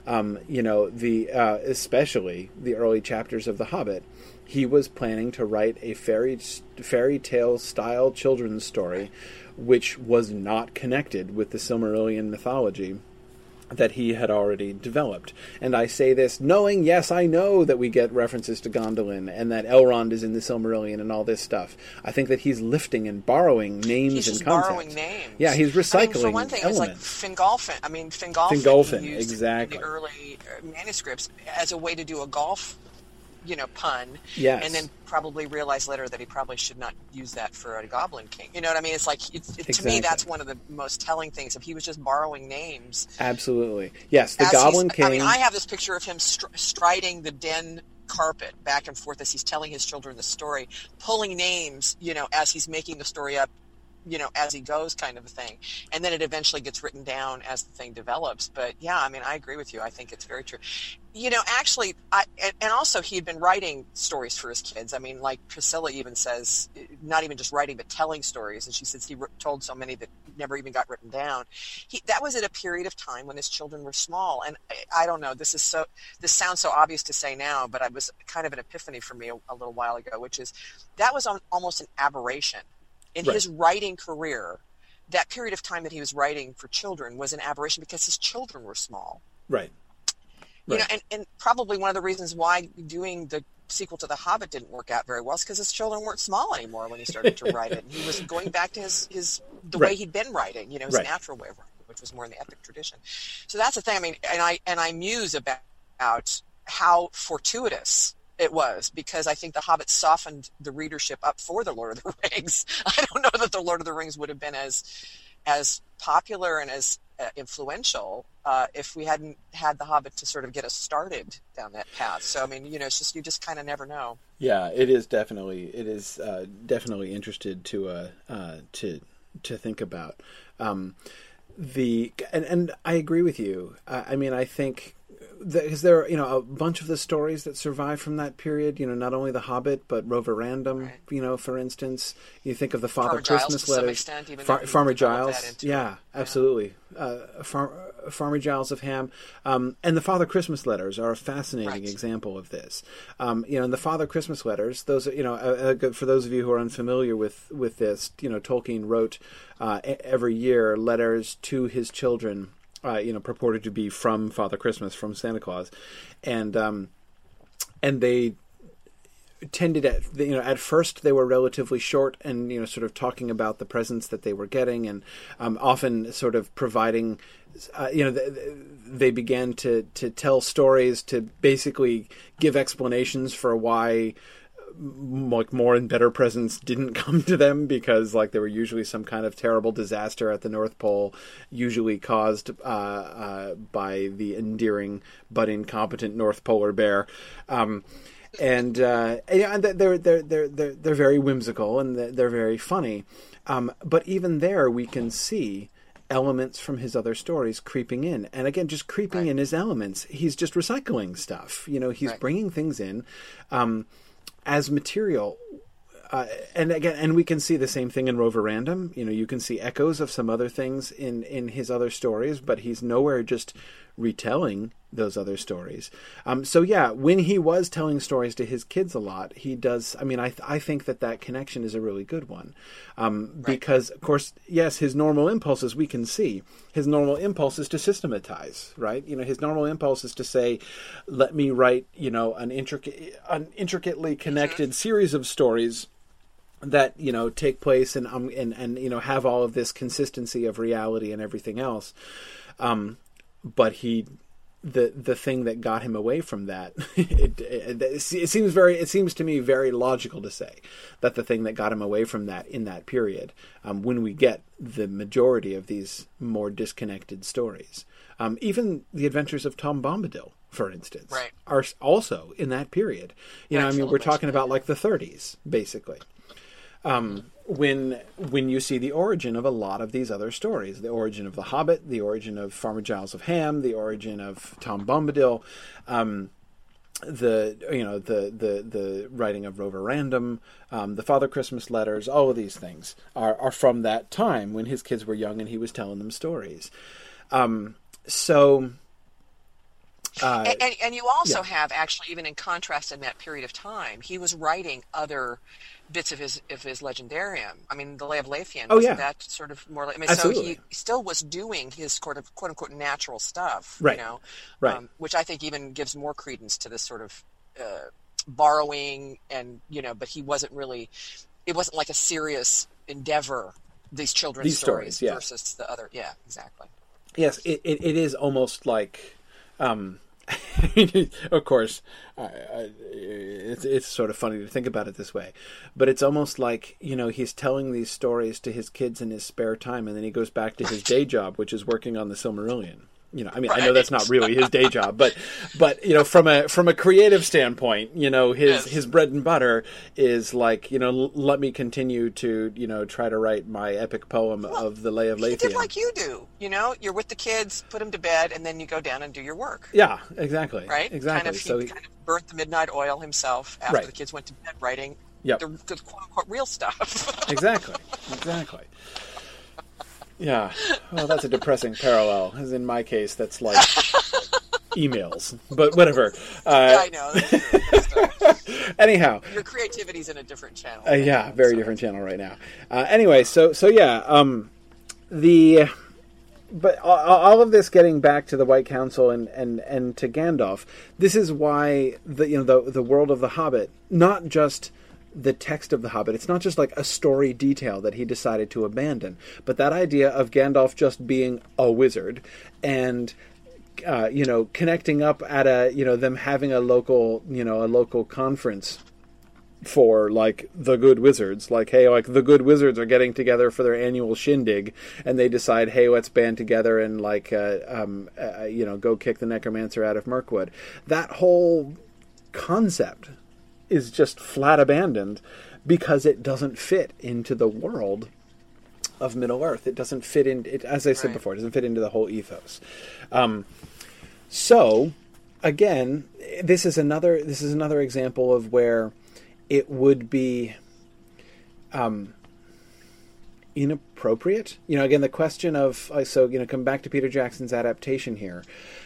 especially the early chapters of The Hobbit, he was planning to write a fairy tale style children's story, which was not connected with the Silmarillion mythology that he had already developed. And I say this knowing, yes, I know that we get references to Gondolin and that Elrond is in the Silmarillion and all this stuff. I think that he's lifting and borrowing names and concepts. Borrowing names. Yeah, he's recycling for one thing, elements. It was like Fingolfin used exactly. in the early manuscripts as a way to do a golf pun. Yes. And then probably realized later that he probably should not use that for a Goblin King. You know what I mean? It's like, exactly. To me, that's one of the most telling things. If he was just borrowing names. Absolutely. Yes, the Goblin King. I mean, I have this picture of him striding the den carpet back and forth as he's telling his children the story, pulling names, as he's making the story up, as he goes, kind of a thing. And then it eventually gets written down as the thing develops. But yeah, I mean, I agree with you. I think it's very true. Actually, and also he had been writing stories for his kids. I mean, like Priscilla even says, not even just writing, but telling stories. And she says he told so many that never even got written down. That was at a period of time when his children were small. And I don't know, this sounds so obvious to say now, but it was kind of an epiphany for me a little while ago, which is that was almost an aberration. In his writing career, that period of time that he was writing for children was an aberration because his children were small. Right. And probably one of the reasons why doing the sequel to The Hobbit didn't work out very well is because his children weren't small anymore when he started to write it. And he was going back to the way he'd been writing, his natural way of writing, which was more in the epic tradition. So that's the thing. I mean, and I muse about how fortuitous it was, because I think The Hobbit softened the readership up for The Lord of the Rings. I don't know that The Lord of the Rings would have been as popular and as influential if we hadn't had The Hobbit to sort of get us started down that path. So, I mean, it's just, you just kind of never know. Yeah, it is definitely interested to think about. and I agree with you. I mean, I think because there are, a bunch of the stories that survive from that period, not only The Hobbit, but Roverandom, right. For instance. You think of the Father Christmas letters. To some extent, Farmer Giles. Yeah, absolutely. Farmer Giles of Ham. And the Father Christmas letters are a fascinating example of this. In the Father Christmas letters, those, for those of you who are unfamiliar with this, Tolkien wrote every year letters to his children, purported to be from Father Christmas, from Santa Claus, and they tended at first they were relatively short and sort of talking about the presents that they were getting, and often sort of providing, they began to tell stories to basically give explanations for why more and better presents didn't come to them, because there were usually some kind of terrible disaster at the North Pole, usually caused by the endearing but incompetent North Polar Bear. And they're very whimsical and they're very funny. But even there, we can see elements from his other stories creeping in, and again, just creeping in his elements. He's just recycling stuff. He's bringing things in. As material, and we can see the same thing in Roverandom. You can see echoes of some other things in his other stories, but he's nowhere just retelling those other stories. When he was telling stories to his kids a lot, he does. I mean, I think that connection is a really good one, because of course, yes, his normal impulses we can see. His normal impulse is to systematize, right? His normal impulse is to say, "Let me write, an intricately connected series of stories that take place and have all of this consistency of reality and everything else." But the thing that got him away from that, it seems to me very logical to say that the thing that got him away from that in that period, when we get the majority of these more disconnected stories, even the Adventures of Tom Bombadil, for instance, are also in that period. We're talking about the 30s, basically. When you see the origin of a lot of these other stories, the origin of The Hobbit, the origin of Farmer Giles of Ham, the origin of Tom Bombadil, the writing of Roverandom, the Father Christmas letters, all of these things are from that time when his kids were young and he was telling them stories. And you also have, actually, even in contrast in that period of time, he was writing other bits of his legendarium. I mean, the Lay of Leithian, wasn't that sort of more like... so he still was doing his sort of quote-unquote natural stuff, which I think even gives more credence to this sort of borrowing, and, but he wasn't really... It wasn't like a serious endeavor, these children's stories versus the other... Yeah, exactly. Yes, it is almost like... of course, it's sort of funny to think about it this way, but it's almost like, he's telling these stories to his kids in his spare time, and then he goes back to his day job, which is working on the Silmarillion. I know that's not really his day job, but from a creative standpoint, his bread and butter is let me continue to try to write my epic poem of the Lay of Leithian. He did like you do, you're with the kids, put them to bed, and then you go down and do your work. Yeah, exactly. Right? Exactly. He kind of burnt the midnight oil himself after the kids went to bed writing the quote-unquote real stuff. Exactly. Yeah, well, that's a depressing parallel. As in my case, that's like emails, but whatever. I know. Anyhow, your creativity's in a different channel. Very different channel right now. Anyway, but all of this getting back to the White Council and to Gandalf, this is why the world of the Hobbit, not just the text of The Hobbit. It's not just like a story detail that he decided to abandon, but that idea of Gandalf just being a wizard and, connecting up at them having a local conference for the good wizards, the good wizards are getting together for their annual shindig, and they decide, hey, let's band together and go kick the necromancer out of Mirkwood. That whole concept is just flat abandoned because it doesn't fit into the world of Middle Earth. It doesn't fit in. It, as I said before, it doesn't fit into the whole ethos. So, again, this is another example of where it would be inappropriate. Again, the question of come back to Peter Jackson's adaptation here.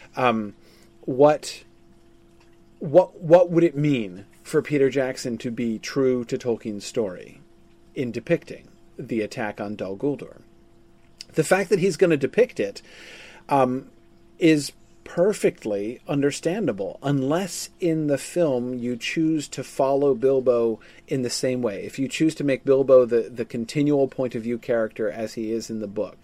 What would it mean for Peter Jackson to be true to Tolkien's story in depicting the attack on Dol Guldur? The fact that he's going to depict it is perfectly understandable, unless in the film you choose to follow Bilbo in the same way. If you choose to make Bilbo the continual point of view character as he is in the book.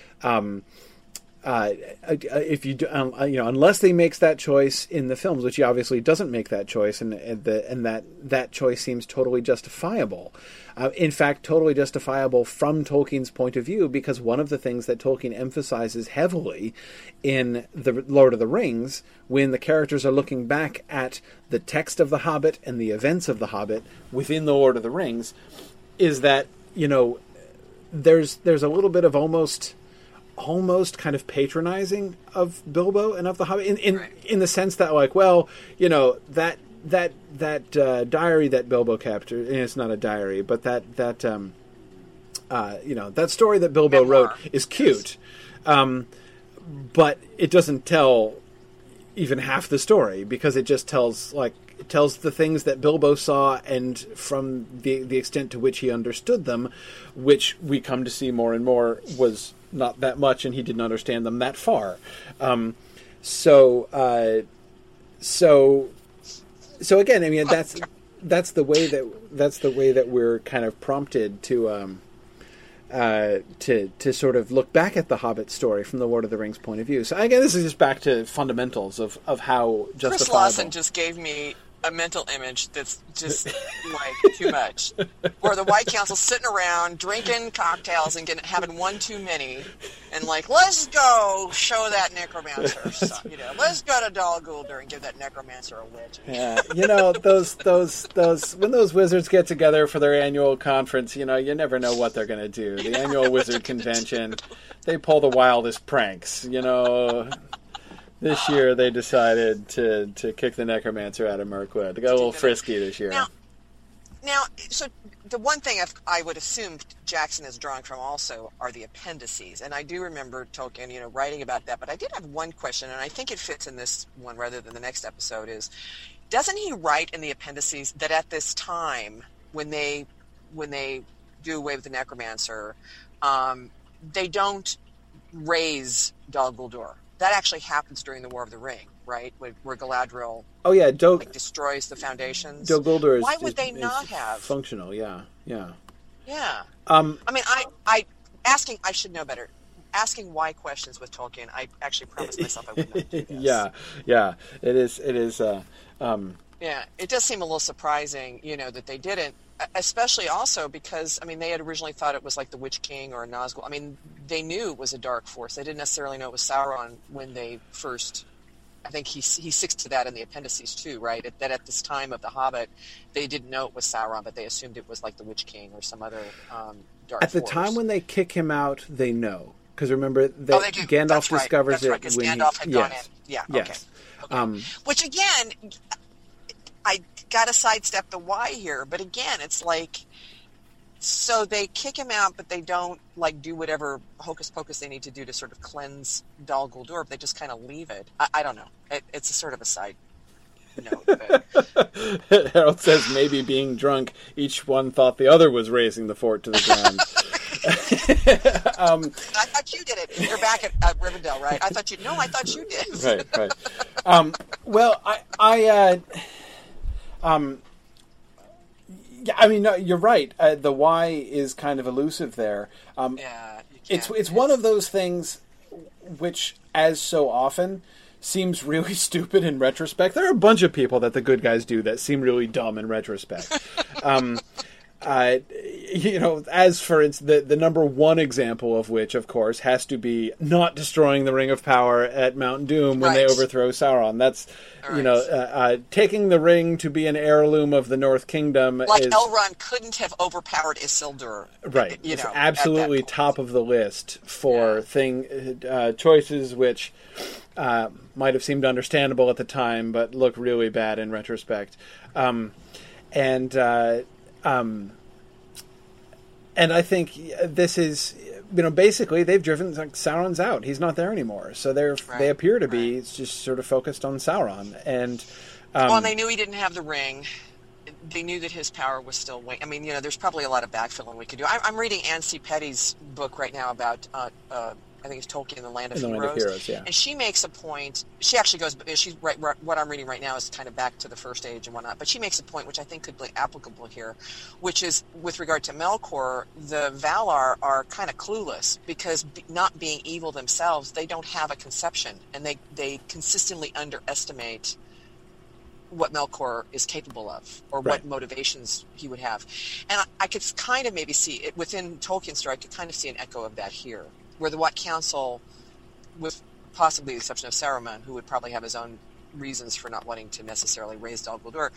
If you do, unless he makes that choice in the films, which he obviously doesn't make that choice, and that choice seems totally justifiable. In fact, totally justifiable from Tolkien's point of view, because one of the things that Tolkien emphasizes heavily in the Lord of the Rings, when the characters are looking back at the text of The Hobbit and the events of The Hobbit within the Lord of the Rings, is that there's a little bit of almost kind of patronizing of Bilbo and of the Hobbit in the sense that that diary that Bilbo kept, and it's not a diary, but that story that Bilbo wrote is cute, but it doesn't tell even half the story, because it just tells the things that Bilbo saw, and from the extent to which he understood them, which we come to see more and more was not that much, and he didn't understand them that far. So again, I mean, that's the way that we're kind of prompted to sort of look back at the Hobbit story from the Lord of the Rings point of view. So again, this is just back to fundamentals of how justifiable. Chris Lawson just gave me a mental image that's just like too much. Where the White Council sitting around drinking cocktails and having one too many, and let's go show that necromancer stuff. Let's go to Dol Guldur and give that necromancer a witch. Yeah, those when those wizards get together for their annual conference, you never know what they're going to do. The annual wizard convention, they pull the wildest pranks. This year they decided to kick the necromancer out of Mirkwood. They got a little frisky this year. Now, so the one thing I would assume Jackson is drawing from also are the appendices. And I do remember Tolkien, writing about that. But I did have one question, and I think it fits in this one rather than the next episode, is doesn't he write in the appendices that at this time, when they do away with the necromancer, they don't raise Dol Guldur? That actually happens during the War of the Ring, right? Where Galadriel destroys the foundations. Dol Guldur is... Why would they not have? Functional, yeah. Yeah. I mean, I should know better. Asking why questions with Tolkien, I actually promised myself I would not do this. Yeah. It is. Yeah, it does seem a little surprising, that they didn't. Especially also because, I mean, they had originally thought it was like the Witch King or Nazgul. I mean, they knew it was a dark force. They didn't necessarily know it was Sauron when they first... I think he sticks to that in the appendices too, right? That at this time of The Hobbit, they didn't know it was Sauron, but they assumed it was like the Witch King or some other dark At the force. time when they kick him out, they know. Because remember, that Gandalf discovers it when Gandalf had gone in. Yeah, yes. Okay. Which again... I got to sidestep the why here, but again, it's so they kick him out, but they don't do whatever hocus pocus they need to do to sort of cleanse Dol Guldur. They just kind of leave it. I don't know. It's a sort of a side note. But... Harold says maybe being drunk, each one thought the other was raising the fort to the ground. I thought you did it. You're back at Rivendell, right? I thought you did. Right. Well, yeah, I mean, no, you're right. The why is kind of elusive there. It's one of those things which, as so often, seems really stupid in retrospect. There are a bunch of people that the good guys do that seem really dumb in retrospect. as for instance, the number one example of which, of course, has to be not destroying the Ring of Power at Mount Doom when they overthrow Sauron. That's, taking the ring to be an heirloom of the North Kingdom. Like Elrond couldn't have overpowered Isildur. Right. It's absolutely top of the list for choices which might have seemed understandable at the time, but look really bad in retrospect. And I think this is, basically they've driven Sauron's out. He's not there anymore. So they appear to be just sort of focused on Sauron. And well, they knew he didn't have the ring. They knew that his power was still waiting. I mean, there's probably a lot of backfilling we could do. I'm reading Anne C. Petty's book right now about I think it's Tolkien, The Land of Heroes. And she makes a point. She actually goes. What I'm reading right now is kind of back to the First Age and whatnot. But she makes a point which I think could be applicable here, which is with regard to Melkor, the Valar are kind of clueless because not being evil themselves, they don't have a conception, and they consistently underestimate what Melkor is capable of, or what motivations he would have. And I could kind of maybe see it within Tolkien's story. I could kind of see an echo of that here, where the White Council, with possibly the exception of Saruman, who would probably have his own reasons for not wanting to necessarily raise Dol Guldur,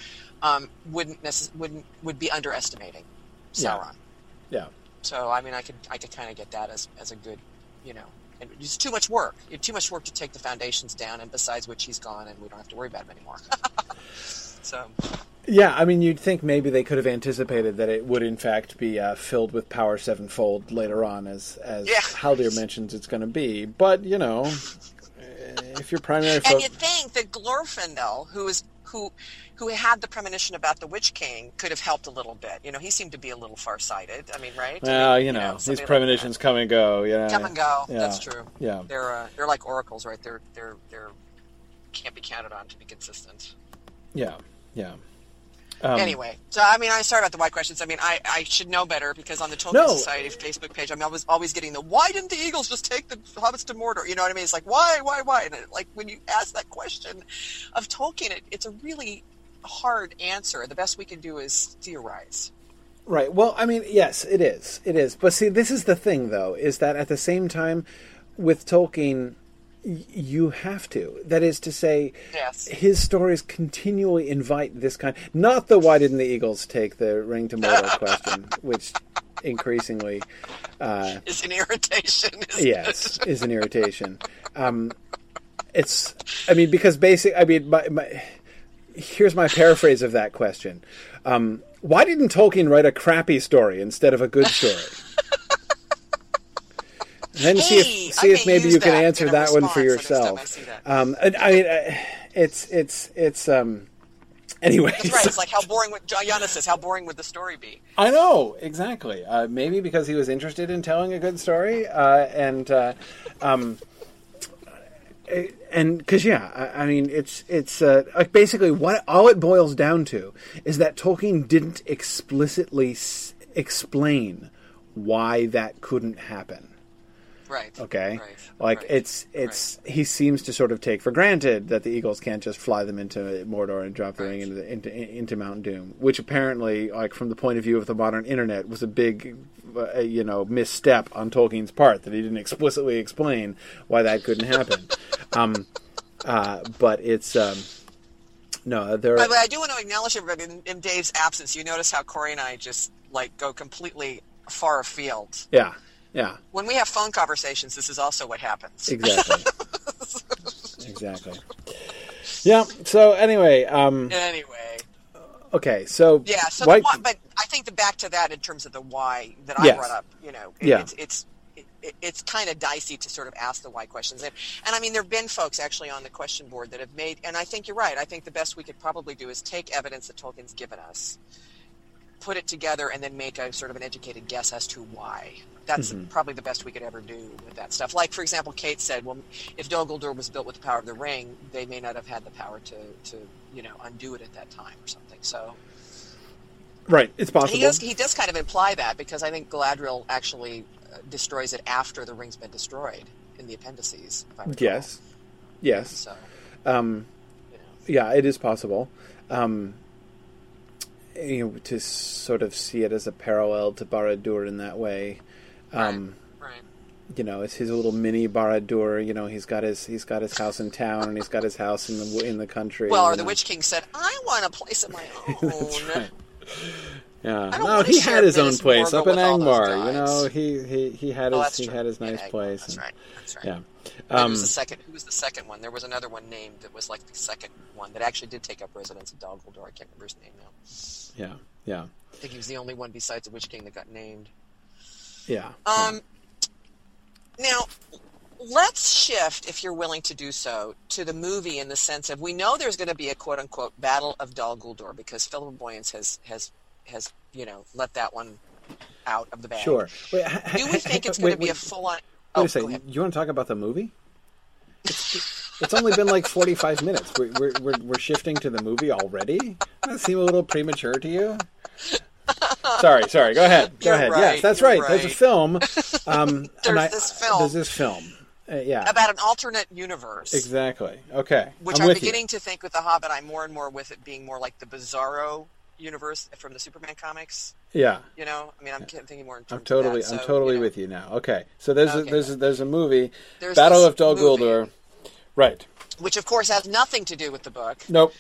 would be underestimating Sauron. Yeah. So I mean, I could kind of get that as a good, and it's too much work. It's too much work to take the foundations down, and besides which he's gone, and we don't have to worry about him anymore. So. Yeah, I mean, you'd think maybe they could have anticipated that it would, in fact, be filled with power sevenfold later on, as Haldir mentions it's going to be. But, if your primary and you'd think that Glorfindel, who had the premonition about the Witch King, could have helped a little bit. He seemed to be a little farsighted. I mean, right? Well, these premonitions come and go. Come and go. Yeah. That's true. Yeah, they're like oracles, right? They're can't be counted on to be consistent. Yeah. Anyway, so I mean, I'm sorry about the why questions. I mean, I should know better because on the Tolkien Society Facebook page, I'm always getting why didn't the Eagles just take the hobbits to Mordor? You know what I mean? It's like why? And when you ask that question of Tolkien, it's a really hard answer. The best we can do is theorize. Right. Well, I mean, yes, it is. It is. But see, this is the thing, though, is that at the same time, with Tolkien, you have to. That is to say, his stories continually invite this kind. Not the why didn't the Eagles take the ring to Mordor question, which increasingly is an irritation. Yes, is an irritation. It's. I mean, because here's my paraphrase of that question. Why didn't Tolkien write a crappy story instead of a good story? And then see if maybe you can answer that one for yourself. It's anyway. That's right. It's like how boring would Giannis says. How boring would the story be? I know exactly. Maybe because he was interested in telling a good story, and because I mean it's basically what all it boils down to is that Tolkien didn't explicitly explain why that couldn't happen. Right. Okay. It's he seems to sort of take for granted that the Eagles can't just fly them into Mordor and drop the ring into Mount Doom, which apparently, from the point of view of the modern internet, was a big, misstep on Tolkien's part that he didn't explicitly explain why that couldn't happen. But it's no. There. By the way, I do want to acknowledge everybody in Dave's absence. You notice how Corey and I just go completely far afield. Yeah. Yeah. When we have phone conversations, this is also what happens. Exactly. Exactly. Yeah. So anyway. Okay. So. Yeah. So why, but I think back to that in terms of the why that I brought up. It's kind of dicey to sort of ask the why questions, and I mean there have been folks actually on the question board that have made, and I think you're right. I think the best we could probably do is take evidence that Tolkien's given us, put it together, and then make a sort of an educated guess as to why. That's probably the best we could ever do with that stuff. Like, for example, Kate said, well, if Dol Guldur was built with the power of the ring, they may not have had the power to undo it at that time or something. So, right, it's possible. He does kind of imply that, because I think Galadriel actually destroys it after the ring's been destroyed in the appendices, if I recall. Yes. So, yeah, it is possible. to sort of see it as a parallel to Barad-dûr in that way. Right. It's his little mini Barad-dûr. He's got his house in town, and he's got his house in the country. Well, or the Witch King said, "I want a place of my own." That's right. Yeah. No, he had his own place up in Angmar. He had his nice place. That's right. Yeah. Who was the second one? There was another one named that was like the second one that actually did take up residence in Dol Guldur. I can't remember his name now. Yeah. I think he was the only one besides the Witch King that got named. Yeah. Now, let's shift, if you're willing to do so, to the movie in the sense of, we know there's going to be a quote-unquote Battle of Dol Guldur because Philippa Boyens has let that one out of the bag. Sure. Wait, do we think it's going to be a full-on... Wait a second. You want to talk about the movie? It's only been like 45 minutes. We're shifting to the movie already? Does that seem a little premature to you? Sorry. Go ahead. Right, yes, that's right. Right. There's a film. There's this film. Yeah. About an alternate universe. Exactly. Okay. Which I'm beginning to think with The Hobbit, I'm more and more with it being more like the Bizarro universe from the Superman comics. Yeah. I'm thinking more in terms I'm of that. I'm totally with you now. Okay. So there's a movie, there's Battle of Dol Guldur. Right. Which, of course, has nothing to do with the book. Nope.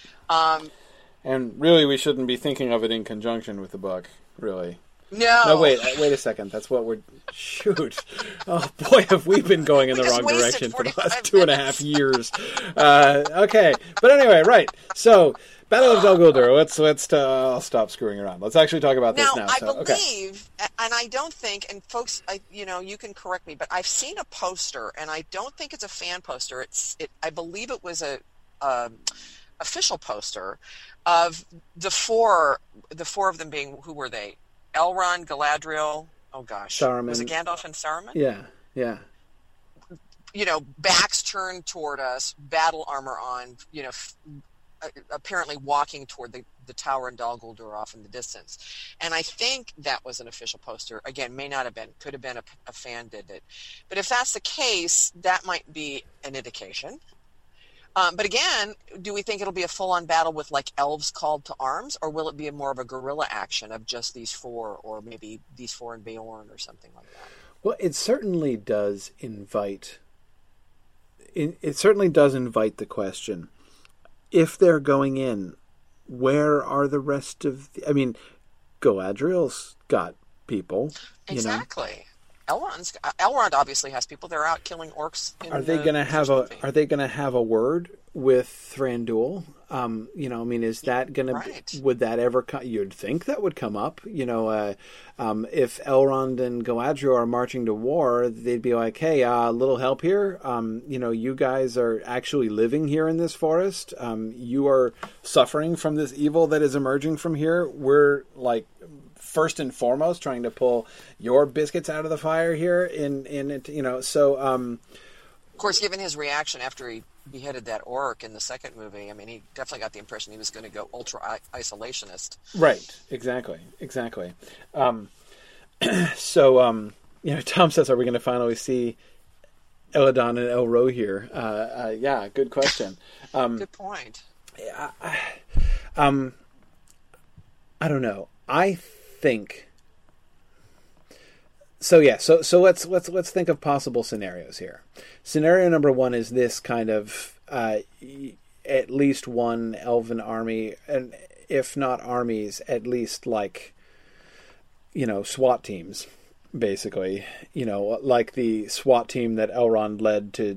And really, we shouldn't be thinking of it in conjunction with the book, really. No, wait a second. That's what we're... Shoot. Oh, boy, have we been going in the wrong direction for the last 2.5 years. Okay. But anyway, right. So, Battle of Dol Guldur. I'll stop screwing around. Let's actually talk about this now. I believe, and I don't think, and folks, you can correct me, but I've seen a poster, and I don't think it's a fan poster. I believe it was a official poster of the four of them being, who were they? Elrond, Galadriel, Saruman. Was it Gandalf and Saruman? Yeah. Backs turned toward us, battle armor on, apparently walking toward the tower in Dol Guldur off in the distance. And I think that was an official poster. Again, may not have been. Could have been a fan did it. But if that's the case, that might be an indication. But again, do we think it'll be a full-on battle with like elves called to arms, or will it be more of a guerrilla action of just these four, or maybe these four and Beorn or something like that? Well, it certainly does invite. It certainly does invite the question: if they're going in, where are the rest of? Galadriel's got people. Exactly. Elrond obviously has people. They're out killing orcs. Are they going to have a word with Thranduil? Is that going to? Right. Would that ever come? You'd think that would come up. If Elrond and Galadriel are marching to war, they'd be like, "Hey, a little help here. You guys are actually living here in this forest. You are suffering from this evil that is emerging from here. We're like." First and foremost, trying to pull your biscuits out of the fire here in it, so. Of course, given his reaction after he beheaded that orc in the second movie, he definitely got the impression he was going to go ultra isolationist. Right. Exactly. Tom says, "Are we going to finally see Elladan and Elro here?" Yeah. Good question. Good point. I don't know. I think so. Yeah. So let's think of possible scenarios here. Scenario number one is this kind of at least one elven army, and if not armies, at least like SWAT teams, basically. Like the SWAT team that Elrond led to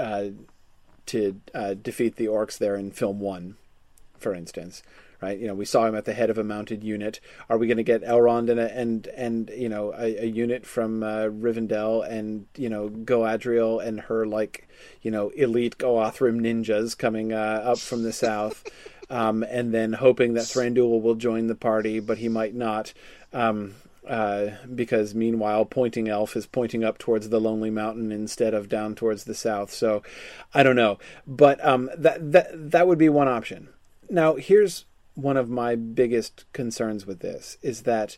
defeat the orcs there in film 1, for instance. Right, we saw him at the head of a mounted unit. Are we going to get Elrond and a unit from Rivendell and Galadriel and her elite Goathrim ninjas coming up from the south, and then hoping that Thranduil will join the party, but he might not, because meanwhile Pointing Elf is pointing up towards the Lonely Mountain instead of down towards the south. So I don't know, but that would be one option. Now here's one of my biggest concerns with this is that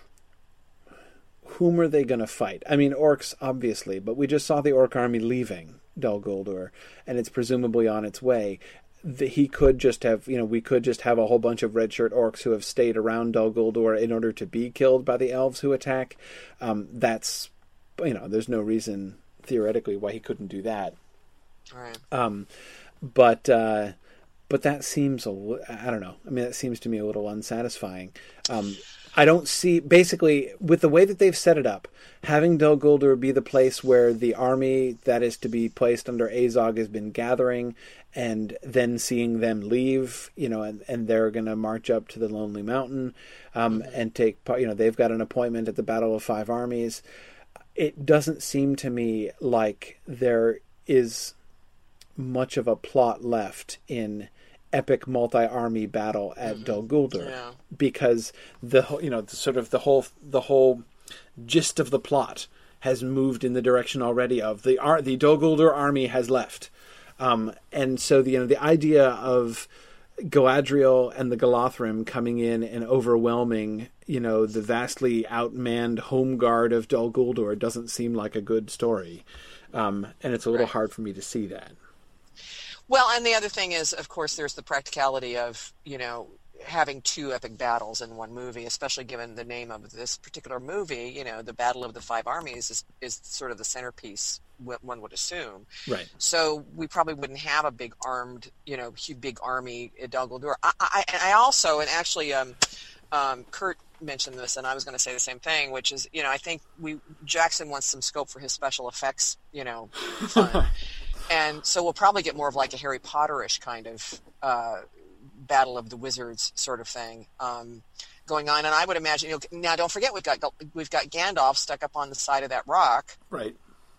whom are they going to fight? Orcs, obviously, but we just saw the orc army leaving Dol Guldur, and it's presumably on its way. he could just have, we could just have a whole bunch of red shirt orcs who have stayed around Dol Guldur in order to be killed by the elves who attack. That's, there's no reason theoretically why he couldn't do that. Right. But that seems I don't know. I mean, that seems to me a little unsatisfying. I don't see, basically, with the way that they've set it up, having Dol Guldur be the place where the army that is to be placed under Azog has been gathering, and then seeing them leave, and they're going to march up to the Lonely Mountain, and take part, they've got an appointment at the Battle of Five Armies. It doesn't seem to me like there is much of a plot left in epic multi-army battle at Dol Guldur, because the whole gist of the plot has moved in the direction already of the Dol Guldur army has left, and so the idea of Galadriel and the Galathrim coming in and overwhelming the vastly outmanned home guard of Dol Guldur doesn't seem like a good story, and it's a little hard for me to see that. Well, and the other thing is, of course, there's the practicality of, having two epic battles in one movie, especially given the name of this particular movie. The Battle of the Five Armies is sort of the centerpiece, one would assume. Right. So we probably wouldn't have a big armed, big army at Dol Guldur. I also, and actually, Kurt mentioned this, and I was going to say the same thing, which is, I think Jackson wants some scope for his special effects, fun. And so we'll probably get more of like a Harry Potter-ish kind of Battle of the Wizards sort of thing going on. And I would imagine, now don't forget we've got Gandalf stuck up on the side of that rock. Right.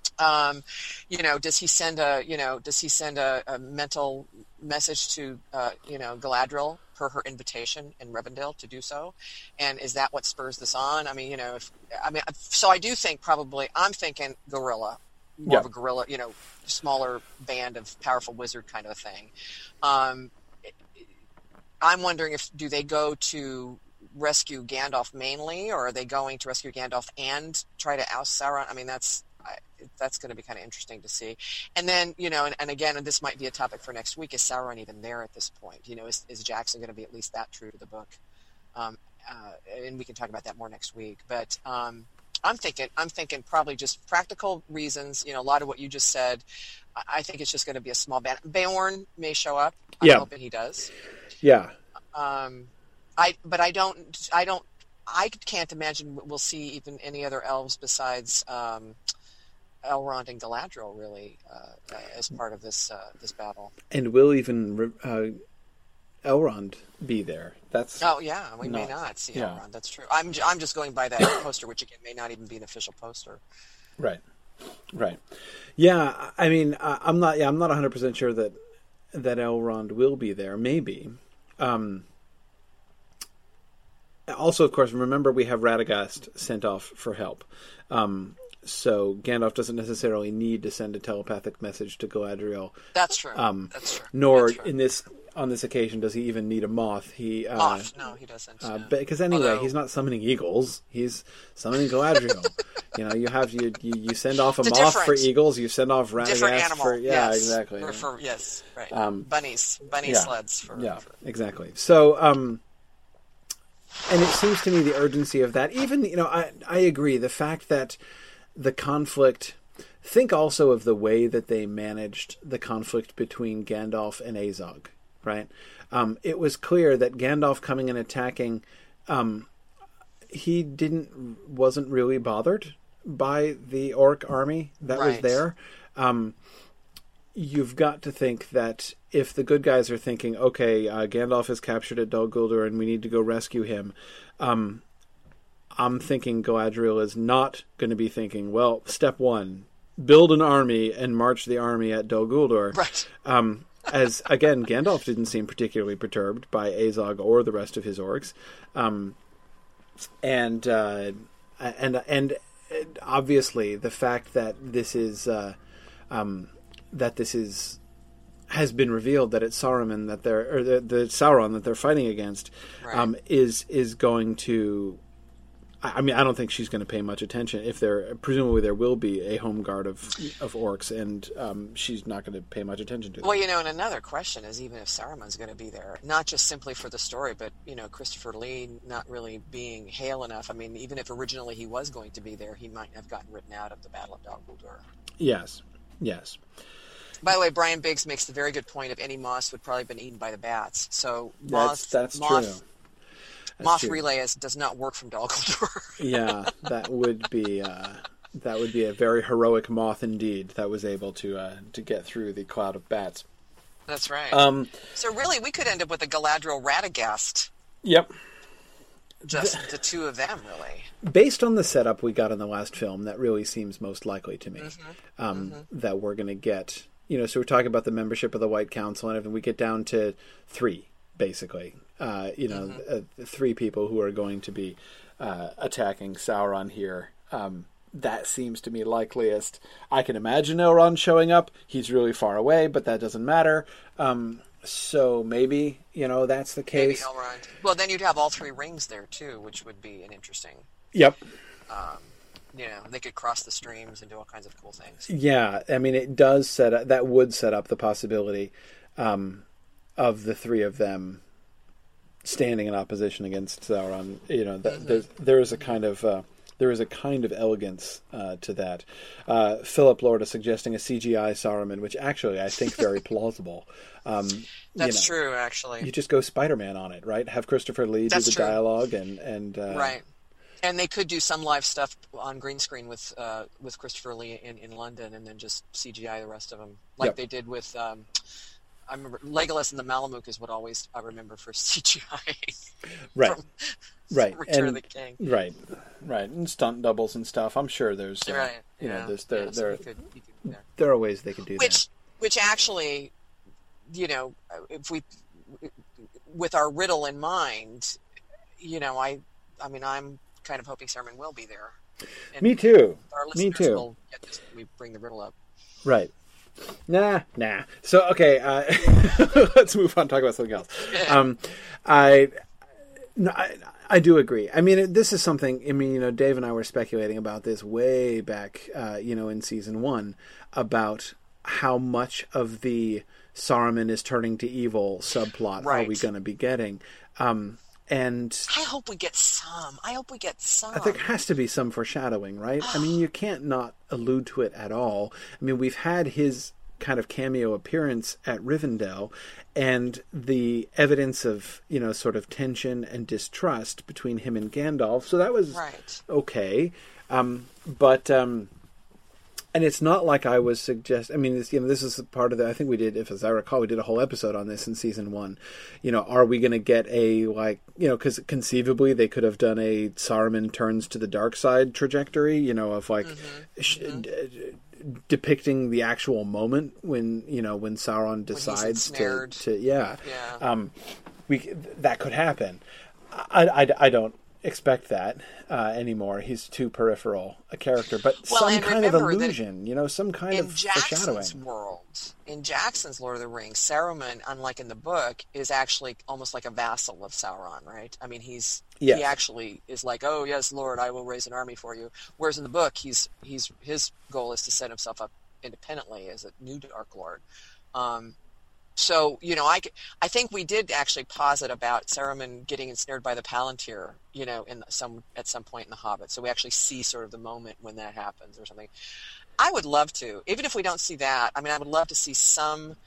Does he send a mental message to Galadriel per her invitation in Rivendell to do so? And is that what spurs this on? I mean, so I do think I'm thinking guerrilla. More of a guerrilla, smaller band of powerful wizard kind of a thing. I'm wondering do they go to rescue Gandalf mainly, or are they going to rescue Gandalf and try to oust Sauron? I mean, that's going to be kind of interesting to see. And then, and again, and this might be a topic for next week, is Sauron even there at this point? Is Jackson going to be at least that true to the book? And we can talk about that more next week. But I'm thinking probably just practical reasons. A lot of what you just said. I think it's just going to be a small band. Beorn may show up. I'm hoping he does. Yeah. I can't imagine we'll see even any other elves besides Elrond and Galadriel really as part of this battle. And will even Elrond be there? We may not see Elrond. That's true. I'm just going by that poster, which again may not even be an official poster. Right. Yeah, I mean, I'm not 100% sure that Elrond will be there. Maybe. Also, of course, remember we have Radagast sent off for help. So Gandalf doesn't necessarily need to send a telepathic message to Galadriel. That's true. That's true. Nor on this occasion does he even need a moth. No, he doesn't. Because anyway, he's not summoning eagles. He's summoning Galadriel. You send off a moth for eagles. You send off Radagast for exactly. Right. Bunny sleds for exactly. So and it seems to me the urgency of that. Even I agree. The fact that the conflict. Think also of the way that they managed the conflict between Gandalf and Azog. Right, it was clear that Gandalf coming and attacking, he wasn't really bothered by the orc army that was there. You've got to think that if the good guys are thinking, okay, Gandalf is captured at Dol Guldur and we need to go rescue him, I'm thinking Galadriel is not going to be thinking, well, step one, build an army and march the army at Dol Guldur. Right. As again, Gandalf didn't seem particularly perturbed by Azog or the rest of his orcs, and obviously the fact that this is has been revealed that it's Saruman that the Sauron that they're fighting against is going to I mean, I don't think she's going to pay much attention. Presumably there will be a home guard of orcs, and she's not going to pay much attention to them. Well, and another question is, even if Saruman's going to be there, not just simply for the story, but, Christopher Lee not really being hale enough. I mean, even if originally he was going to be there, he might have gotten written out of the Battle of Dol Guldur. Yes. By the way, Brian Biggs makes the very good point of any moss would probably have been eaten by the bats. So that's true. Moth relay does not work from Dol Guldur. Yeah, that would be a very heroic moth indeed that was able to get through the cloud of bats. That's right. So really, we could end up with a Galadriel Radagast. Yep. Just the two of them, really. Based on the setup we got in the last film, that really seems most likely to me. That we're going to get, so we're talking about the membership of the White Council, and we get down to 3, basically. 3 people who are going to be attacking Sauron here. That seems to me likeliest. I can imagine Elrond showing up. He's really far away, but that doesn't matter. So maybe, that's the case. Maybe Elrond. Well, then you'd have all 3 rings there, too, which would be an interesting... Yep. They could cross the streams and do all kinds of cool things. Yeah, I mean, that would set up the possibility of the 3 of them standing in opposition against Sauron. There is a kind of elegance to that. Philip Lord is suggesting a CGI Saruman, which actually I think very plausible. That's true, actually. You just go Spider-Man on it, right? Have Christopher Lee do the dialogue and right. And they could do some live stuff on green screen with Christopher Lee in London, and then just CGI the rest of them, like they did with. I remember Legolas and the Malamute is what I remember for CGI. Right. From Return of the King. Right. And stunt doubles and stuff. I'm sure there's, there are ways they could do that. Which actually, if we, with our riddle in mind, I mean, I'm kind of hoping Saruman will be there. And me too. Our listeners will get this when we bring the riddle up. Right. Nah. So, okay, let's move on. Talk about something else. I do agree. I mean, this is something. I mean, Dave and I were speculating about this way back, in season 1, about how much of the Saruman is turning to evil subplot are we going to be getting. And I hope we get some. There has to be some foreshadowing, right? I mean, you can't not allude to it at all. I mean, we've had his kind of cameo appearance at Rivendell, and the evidence of, sort of tension and distrust between him and Gandalf. So that was okay. And it's not like I was suggesting. I mean, this is part of the. I think we did, as I recall, we did a whole episode on this in season 1. Are we going to get because conceivably they could have done a Saruman turns to the dark side trajectory, of depicting the actual moment when Sauron decides that could happen. I don't expect that anymore. He's too peripheral a character, but some kind of illusion, some kind of foreshadowing. In Jackson's Lord of the Rings, Saruman, unlike in the book, is actually almost like a vassal of Sauron, right? I mean, he actually is like, oh yes, Lord, I will raise an army for you. Whereas in the book, his goal is to set himself up independently as a new Dark Lord. So, I think we did actually posit about Saruman getting ensnared by the Palantir, at some point in The Hobbit. So we actually see sort of the moment when that happens or something. I would love to, even if we don't see that, I mean, I would love to see some,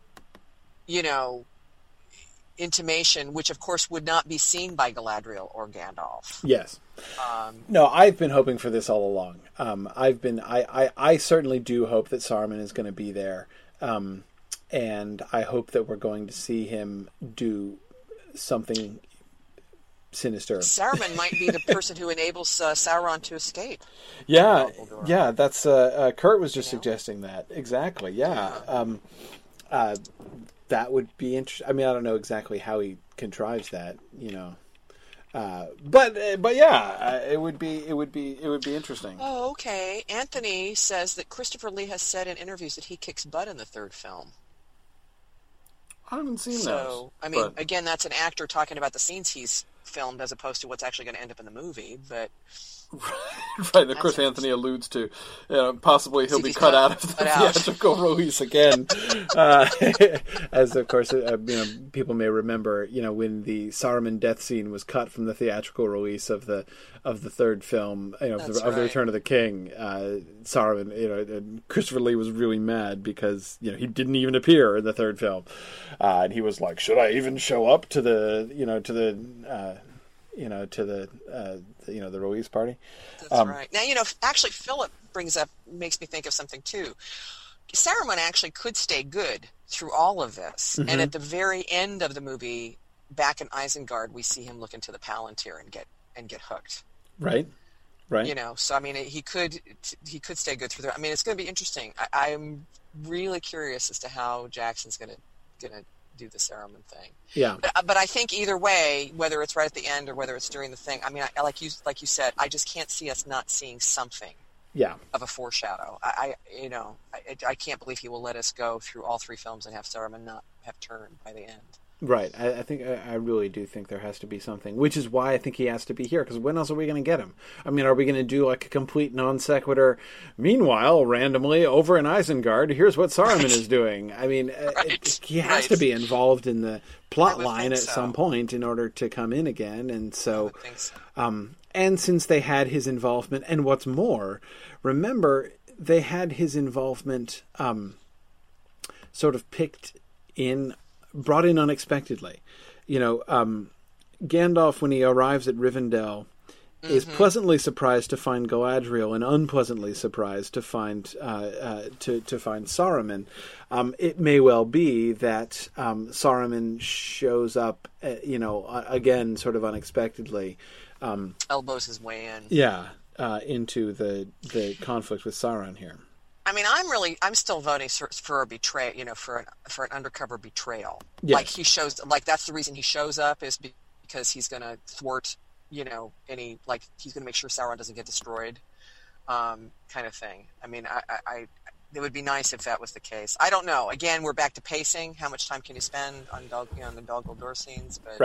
intimation, which of course would not be seen by Galadriel or Gandalf. Yes. No, I've been hoping for this all along. I certainly do hope that Saruman is going to be there. And I hope that we're going to see him do something sinister. Saruman might be the person who enables Sauron to escape. Yeah, that's Kurt was just suggesting that. Exactly, yeah. That would be interesting. I mean, I don't know exactly how he contrives that, but yeah, it would be interesting. Oh, okay. Anthony says that Christopher Lee has said in interviews that he kicks butt in the 3rd film. I haven't seen those. So, I mean, again, that's an actor talking about the scenes he's filmed as opposed to what's actually going to end up in the movie. But right, of course, Anthony alludes to, possibly he'll be cut out of the theatrical release again. As, of course, people may remember, when the Saruman death scene was cut from the theatrical release of the third film, of the Return of the King, Saruman, and Christopher Lee was really mad because, he didn't even appear in the third film. And he was like, should I even show up to the release party? That's right. Now, actually, Philip makes me think of something too. Saruman actually could stay good through all of this, mm-hmm. and at the very end of the movie, back in Isengard, we see him look into the Palantir and get hooked. Right. So I mean, he could stay good through there. I mean, it's going to be interesting. I'm really curious as to how Jackson's going to do the Saruman thing. Yeah. But I think either way, whether it's right at the end or whether it's during the thing, I mean, like you said, I just can't see us not seeing something. Yeah. Of a foreshadow. I can't believe he will let us go through all three films and have Saruman not have turned by the end. Right. I really do think there has to be something, which is why I think he has to be here, because when else are we going to get him? I mean, are we going to do like a complete non sequitur? Meanwhile, randomly, over in Isengard, here's what Saruman is doing. I mean, he has to be involved in the plot line at some point in order to come in again, and so... I think so. And since they had his involvement, and what's more, remember, they had his involvement sort of brought in unexpectedly. Gandalf, when he arrives at Rivendell, mm-hmm. is pleasantly surprised to find Galadriel, and unpleasantly surprised to find Saruman. It may well be that Saruman shows up, again, sort of unexpectedly. Elbows his way in. Yeah, into the conflict with Sauron here. I mean, I'm still voting for a betrayal, for an undercover betrayal. Yes. Like he shows, like that's the reason he shows up is because he's going to thwart, he's going to make sure Sauron doesn't get destroyed, kind of thing. I mean, it would be nice if that was the case. I don't know. Again, we're back to pacing. How much time can you spend on the Dol Guldur scenes? But...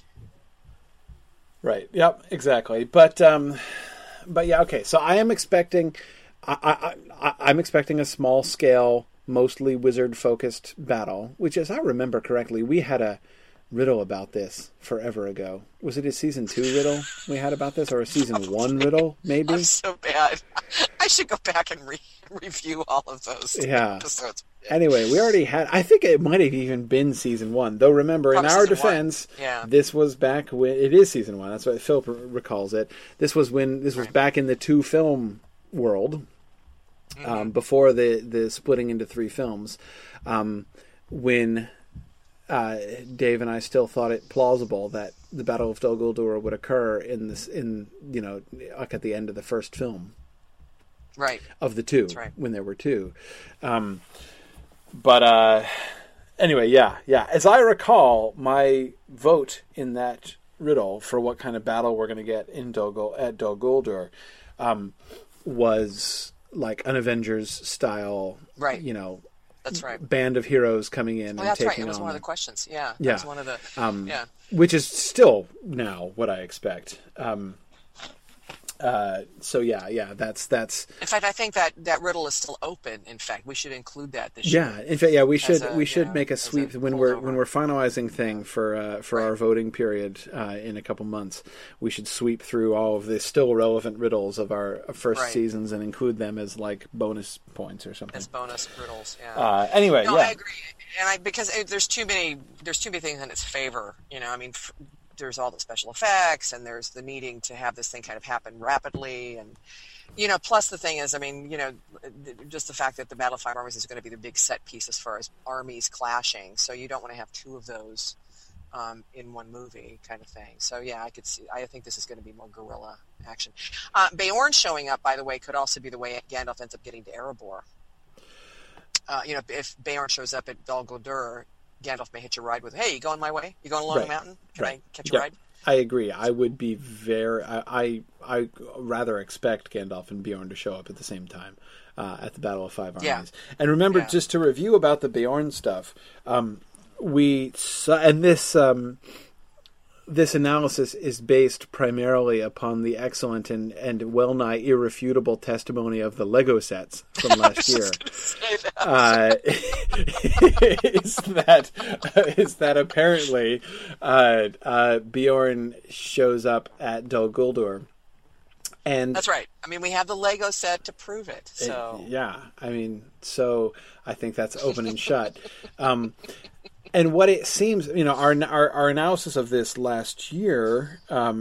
Right. Yep. Exactly. But yeah. Okay. So I am expecting. I'm expecting a small scale, mostly wizard focused battle. Which, as I remember correctly, we had a riddle about this forever ago. Was it a season 2 riddle we had about this, or a season 1 riddle? Maybe. I'm so bad. I should go back and review all of those episodes. Anyway, we already had... I think it might have even been season 1. Though, remember, probably in our defense, this was back when... It is season 1. That's what Philip recalls it. This was back in the 2-film world, mm-hmm. Before the splitting into 3 films, when Dave and I still thought it plausible that the Battle of Dol Guldur would occur like at the end of the first film. Right. Of the 2, that's right. When there were 2. But anyway, yeah. As I recall, my vote in that riddle for what kind of battle we're going to get at Dol Guldur was like an Avengers style, right? That's right. Band of heroes coming in and taking on. That's right. It was one of the questions. Yeah. That was one of the. Which is still now what I expect. So that's. In fact, I think that riddle is still open. In fact, we should include that this year. Yeah, in fact, we should make a sweep when we're finalizing thing for our voting period in a couple months. We should sweep through all of the still relevant riddles of our first seasons and include them as like bonus points or something. As bonus riddles. Yeah. Anyway, I agree, and because there's too many things in its favor. I mean. There's all the special effects, and there's the needing to have this thing kind of happen rapidly, and plus the thing is, I mean, just the fact that the Battle of Five Armies is going to be the big set piece as far as armies clashing, so you don't want to have 2 of those in one movie, kind of thing. So yeah, I think this is going to be more guerrilla action. Beorn showing up, by the way, could also be the way Gandalf ends up getting to Erebor. If Beorn shows up at Dol Guldur, Gandalf may hitch a ride with, hey, you going my way? You going along the mountain? Can I catch a ride? I agree. I would be I rather expect Gandalf and Beorn to show up at the same time at the Battle of Five Armies. Yeah. And remember, just to review about the Beorn stuff, this analysis is based primarily upon the excellent and well-nigh irrefutable testimony of the Lego sets from last year. Is that apparently Bjorn shows up at Dol Guldur. And that's right. I mean, we have the Lego set to prove it. So so I think that's open and shut. And what it seems, our analysis of this last year,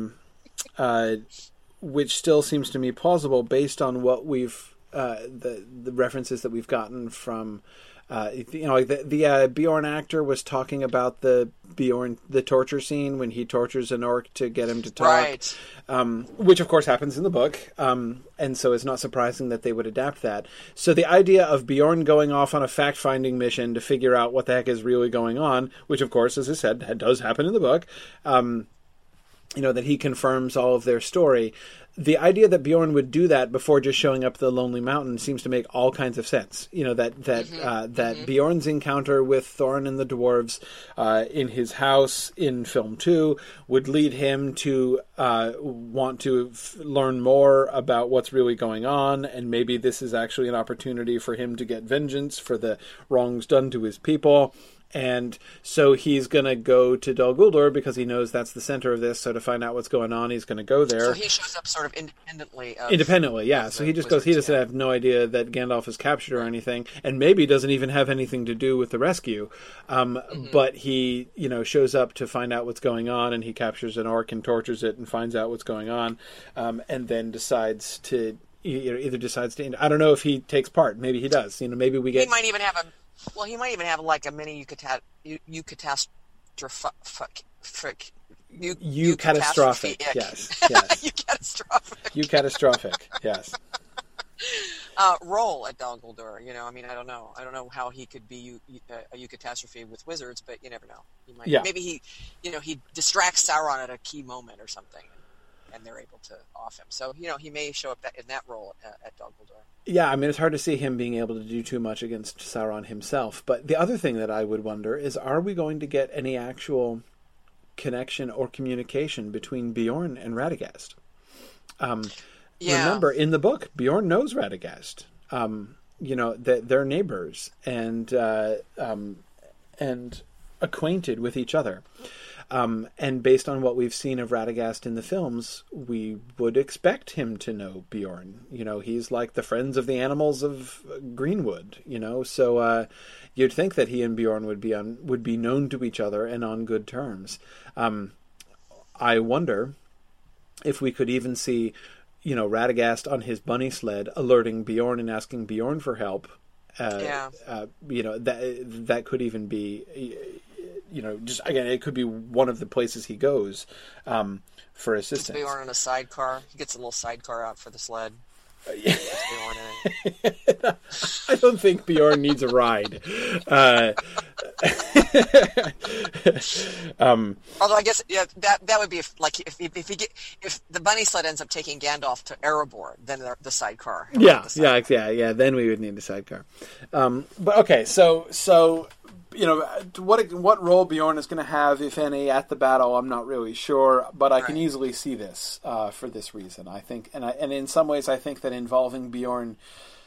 which still seems to me plausible based on what we've the references that we've gotten from. The Bjorn actor was talking about the torture scene when he tortures an orc to get him to talk, right. Which of course happens in the book, and so it's not surprising that they would adapt that. So the idea of Bjorn going off on a fact-finding mission to figure out what the heck is really going on, which of course, as I said, does happen in the book, that he confirms all of their story. The idea that Bjorn would do that before just showing up at the Lonely Mountain seems to make all kinds of sense. That Bjorn's encounter with Thorin and the dwarves in his house in film 2 would lead him to want to learn more about what's really going on, and maybe this is actually an opportunity for him to get vengeance for the wrongs done to his people. And so he's going to go to Dol Guldur because he knows that's the center of this. So to find out what's going on, he's going to go there. So he shows up sort of independently. Yeah. So he just goes. He doesn't have no idea that Gandalf is captured or anything, and maybe doesn't even have anything to do with the rescue. But he, shows up to find out what's going on, and he captures an orc and tortures it and finds out what's going on, and then decides to either decides to. I don't know if he takes part. Maybe he does. Maybe we get. He might even have like a mini catastrophic. Yes. Catastrophic. Yes. Role at Dol Guldur. I don't know how he could be a eucatastrophe with wizards, but you never know. He might. Yeah. Maybe he distracts Sauron at a key moment or something, and they're able to off him. So he may show up in that role at Dol Guldur. Yeah, it's hard to see him being able to do too much against Sauron himself. But the other thing that I would wonder is, are we going to get any actual connection or communication between Bjorn and Radagast? Remember, in the book, Bjorn knows Radagast. They're neighbors and acquainted with each other. And based on what we've seen of Radagast in the films, we would expect him to know Bjorn. He's like the friends of the animals of Greenwood. So you'd think that he and Bjorn would be known to each other and on good terms. I wonder if we could even see, Radagast on his bunny sled alerting Bjorn and asking Bjorn for help. That could even be. It could be one of the places he goes for assistance. Bjorn in a sidecar. He gets a little sidecar out for the sled. I don't think Bjorn needs a ride. Although I guess that would be if the bunny sled ends up taking Gandalf to Erebor, then the sidecar. Yeah. Then we would need a sidecar. But okay, so. What role Bjorn is going to have, if any, at the battle, I'm not really sure, but I can easily see this for this reason. I think, and in some ways, I think that involving Bjorn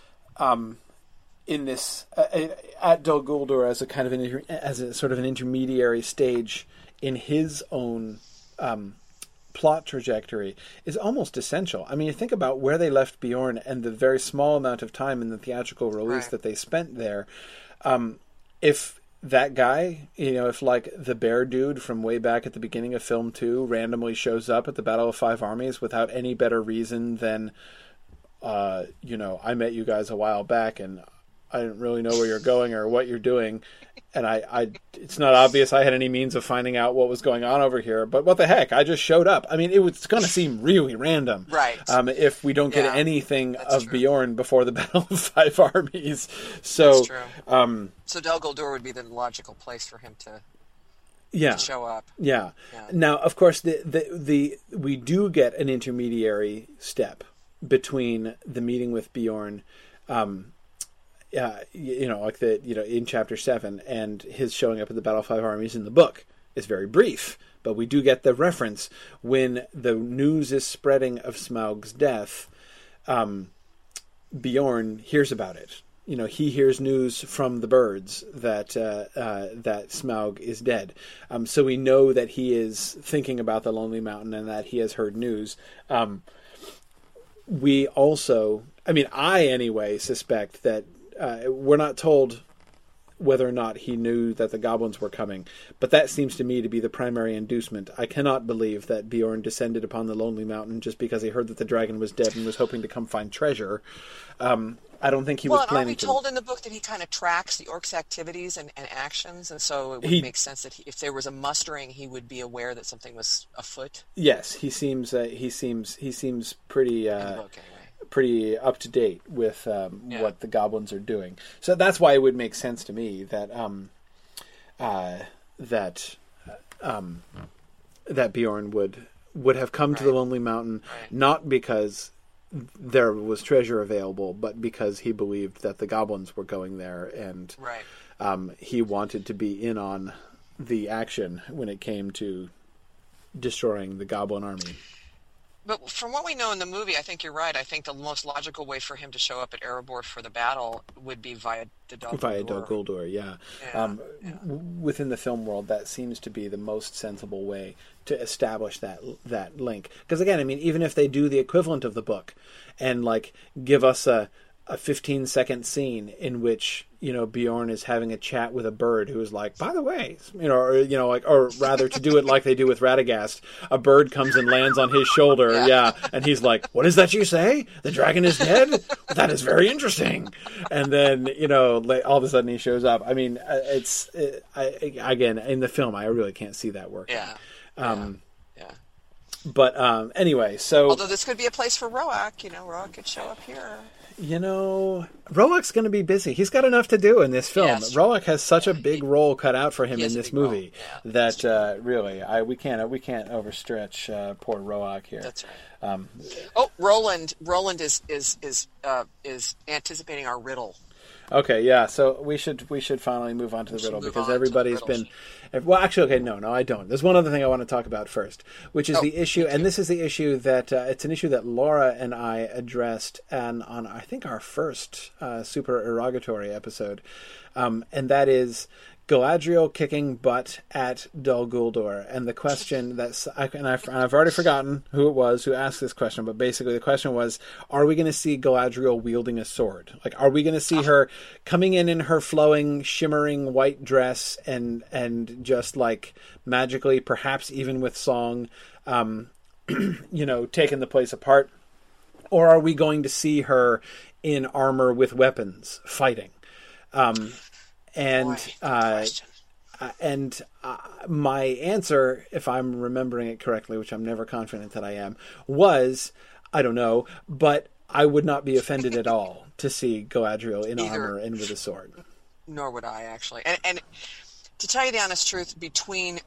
in this at Dol Guldur as a kind of as a sort of an intermediary stage in his own plot trajectory is almost essential. I mean, you think about where they left Bjorn and the very small amount of time in the theatrical release that they spent there. If that guy, if like the bear dude from way back at the beginning of film 2 randomly shows up at the Battle of Five Armies without any better reason than, I met you guys a while back and I didn't really know where you're going or what you're doing. And it's not obvious I had any means of finding out what was going on over here, but what the heck? I just showed up. I mean, it's going to seem really random, right? If we don't get anything of Bjorn before the Battle of Five Armies. So, that's true. So Dol Guldur would be the logical place for him to show up. Yeah. Now, of course, we do get an intermediary step between the meeting with Bjorn. In chapter 7 and his showing up at the Battle of Five Armies in the book is very brief, but we do get the reference when the news is spreading of Smaug's death. Bjorn hears about it. He hears news from the birds that Smaug is dead. So we know that he is thinking about the Lonely Mountain and that he has heard news. We also, I anyway suspect that we're not told whether or not he knew that the goblins were coming, but that seems to me to be the primary inducement. I cannot believe that Bjorn descended upon the Lonely Mountain just because he heard that the dragon was dead and was hoping to come find treasure. I don't think he was planning to. Well, aren't we told in the book that he kind of tracks the orcs' activities and actions, and so it would make sense that if there was a mustering, he would be aware that something was afoot? Yes, he seems pretty. In the book, anyway. Pretty up to date with what the goblins are doing. So that's why it would make sense to me that that Bjorn would have come to the Lonely Mountain, not because there was treasure available, but because he believed that the goblins were going there, and he wanted to be in on the action when it came to destroying the goblin army. But from what we know in the movie, I think you're right. I think the most logical way for him to show up at Erebor for the battle would be via Dol Guldur. Via Dol Guldur, yeah. Within the film world, that seems to be the most sensible way to establish that link. Because again, even if they do the equivalent of the book and give us a 15-second scene in which Bjorn is having a chat with a bird who is like, by the way, or rather to do it like they do with Radagast, a bird comes and lands on his shoulder, and he's like, what is that you say? The dragon is dead? That is very interesting. And then all of a sudden he shows up. Again, in the film, I really can't see that working. But anyway, so although this could be a place for Roak, Roak could show up here. Roak's going to be busy. He's got enough to do in this film. Yes. Roak has such a big role cut out for him in this movie that really, we can't overstretch poor Roak here. That's right. Roland is anticipating our riddle. Okay, yeah. So we should finally move on to the riddle because everybody's been. Well, actually, okay, no, I don't. There's one other thing I want to talk about first, which is the issue, and this is the issue that it's an issue that Laura and I addressed on I think our first Super Erogatory episode, and that is Galadriel kicking butt at Dol Guldur, and the question I've already forgotten who it was who asked this question, but basically the question was, are we going to see Galadriel wielding a sword? Are we going to see her coming in her flowing, shimmering white dress and just magically, perhaps even with song, taking the place apart? Or are we going to see her in armor with weapons fighting? My answer, if I'm remembering it correctly, which I'm never confident that I am, was, I don't know, but I would not be offended at all to see Galadriel in armor and with a sword. Nor would I, actually. And to tell you the honest truth, between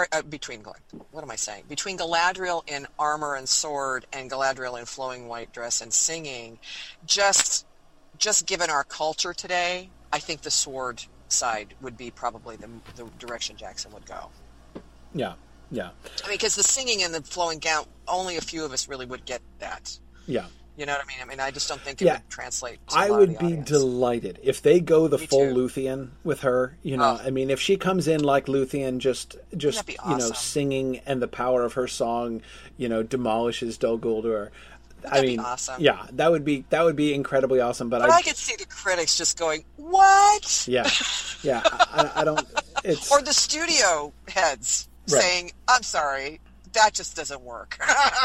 Galadriel in armor and sword and Galadriel in flowing white dress and singing, just given our culture today, I think the sword side would be probably the direction Jackson would go. Yeah. Because the singing and the flowing gown, only a few of us really would get that. Yeah. You know what I mean? I just don't think it would translate to I would be delighted if they go the full Luthien with her. If she comes in like Luthien, just awesome. Singing, and the power of her song, demolishes Dol Guldur. That'd be awesome. Yeah, that would be incredibly awesome. But I could see the critics just going, "What?" Yeah. I don't. It's or the studio heads saying, "I'm sorry, that just doesn't work."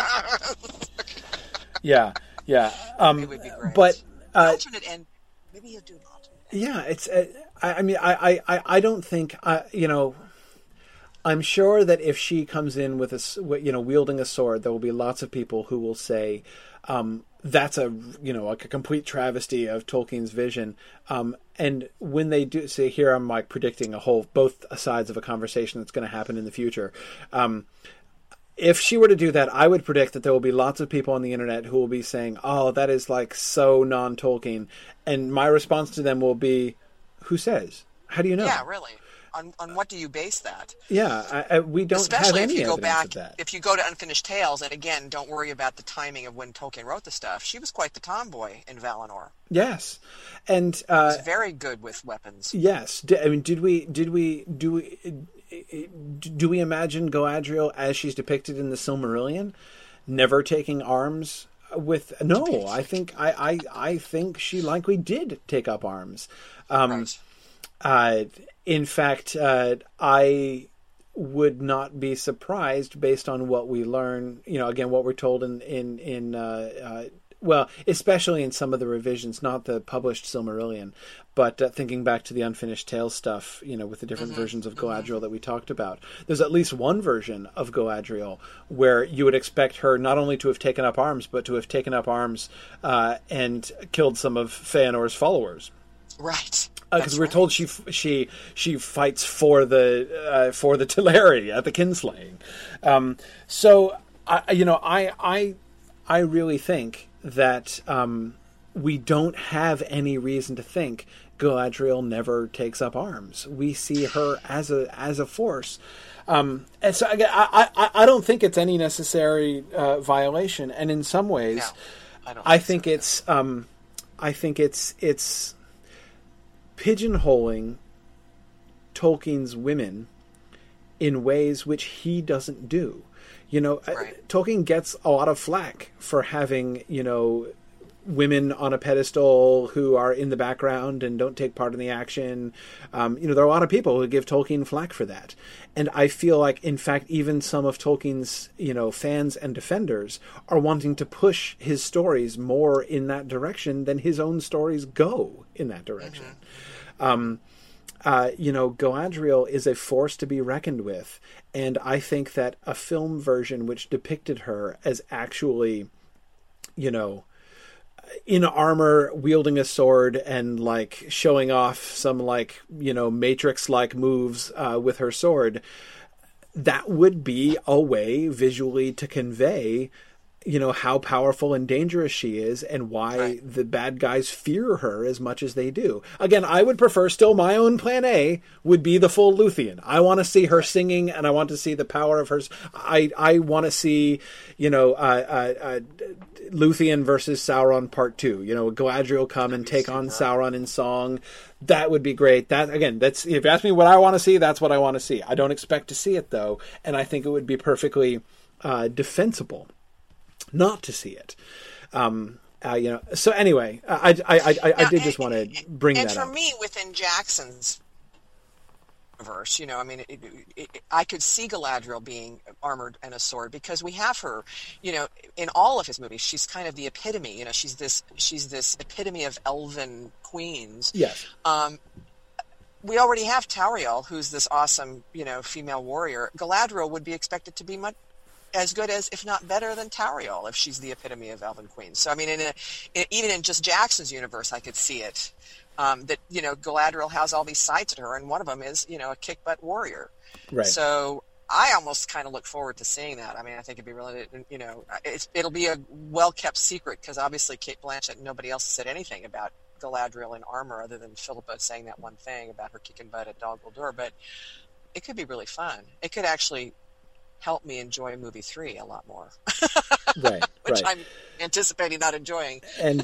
Yeah. It would be great. But alternate end. Maybe he'll do an alternate. Yeah, it's. I don't think. I'm sure that if she comes in with wielding a sword, there will be lots of people who will say, that's a complete travesty of Tolkien's vision. And when they do, say, here I'm predicting both sides of a conversation that's going to happen in the future. If she were to do that, I would predict that there will be lots of people on the internet who will be saying, oh, that is so non-Tolkien. And my response to them will be, who says? How do you know? Yeah, really. on what do you base that? Yeah, we don't Especially have any if you go evidence back, of that. if you go to Unfinished Tales, and again, don't worry about the timing of when Tolkien wrote the stuff. She was quite the tomboy in Valinor. Yes, and was very good with weapons. Yes, do we imagine Galadriel as she's depicted in the Silmarillion, never taking arms with? No, I think she likely did take up arms. Right. In fact, I would not be surprised based on what we learn. Again, what we're told well, especially in some of the revisions, not the published Silmarillion, but thinking back to the Unfinished Tales stuff, with the different versions of Galadriel that we talked about, there's at least one version of Galadriel where you would expect her not only to have taken up arms, but to have taken up arms and killed some of Feanor's followers. Right. Because we're told she fights for the Teleri at the kinslaying. So I really think that we don't have any reason to think Galadriel never takes up arms. We see her as a force, and so again, I don't think it's any necessary violation. And in some ways, no, I think it's pigeonholing Tolkien's women in ways which he doesn't do. Right. Tolkien gets a lot of flack for having, women on a pedestal who are in the background and don't take part in the action. There are a lot of people who give Tolkien flack for that. And I feel like, in fact, even some of Tolkien's, fans and defenders are wanting to push his stories more in that direction than his own stories go in that direction. Galadriel is a force to be reckoned with. And I think that a film version which depicted her as actually, in armor, wielding a sword and showing off some Matrix-like moves with her sword, that would be a way visually to convey how powerful and dangerous she is and why the bad guys fear her as much as they do. Again, I would prefer still my own plan A would be the full Luthien. I want to see her singing and I want to see the power of her. I want to see, Luthien versus Sauron Part 2. Galadriel come and take on Sauron in song. That would be great. That's if you ask me what I want to see, that's what I want to see. I don't expect to see it though, and I think it would be perfectly defensible not to see it. So anyway, I did just want to bring that up. And for me, within Jackson's verse, I could see Galadriel being armored and a sword because we have her, in all of his movies. She's kind of the epitome. She's this epitome of elven queens. Yes. We already have Tauriel, who's this awesome, female warrior. Galadriel would be expected to be much as good as, if not better than Tauriel, if she's the epitome of elven queens. So, even in just Jackson's universe, I could see it. That, Galadriel has all these sides to her, and one of them is, a kick-butt warrior. Right. So I almost kind of look forward to seeing that. I think it'd be really, it'll be a well-kept secret, because obviously Cate Blanchett and nobody else said anything about Galadriel in armor other than Philippa saying that one thing about her kicking butt at Dol Guldur. But it could be really fun. It could actually help me enjoy movie 3 a lot more. Right. Which I'm anticipating not enjoying. And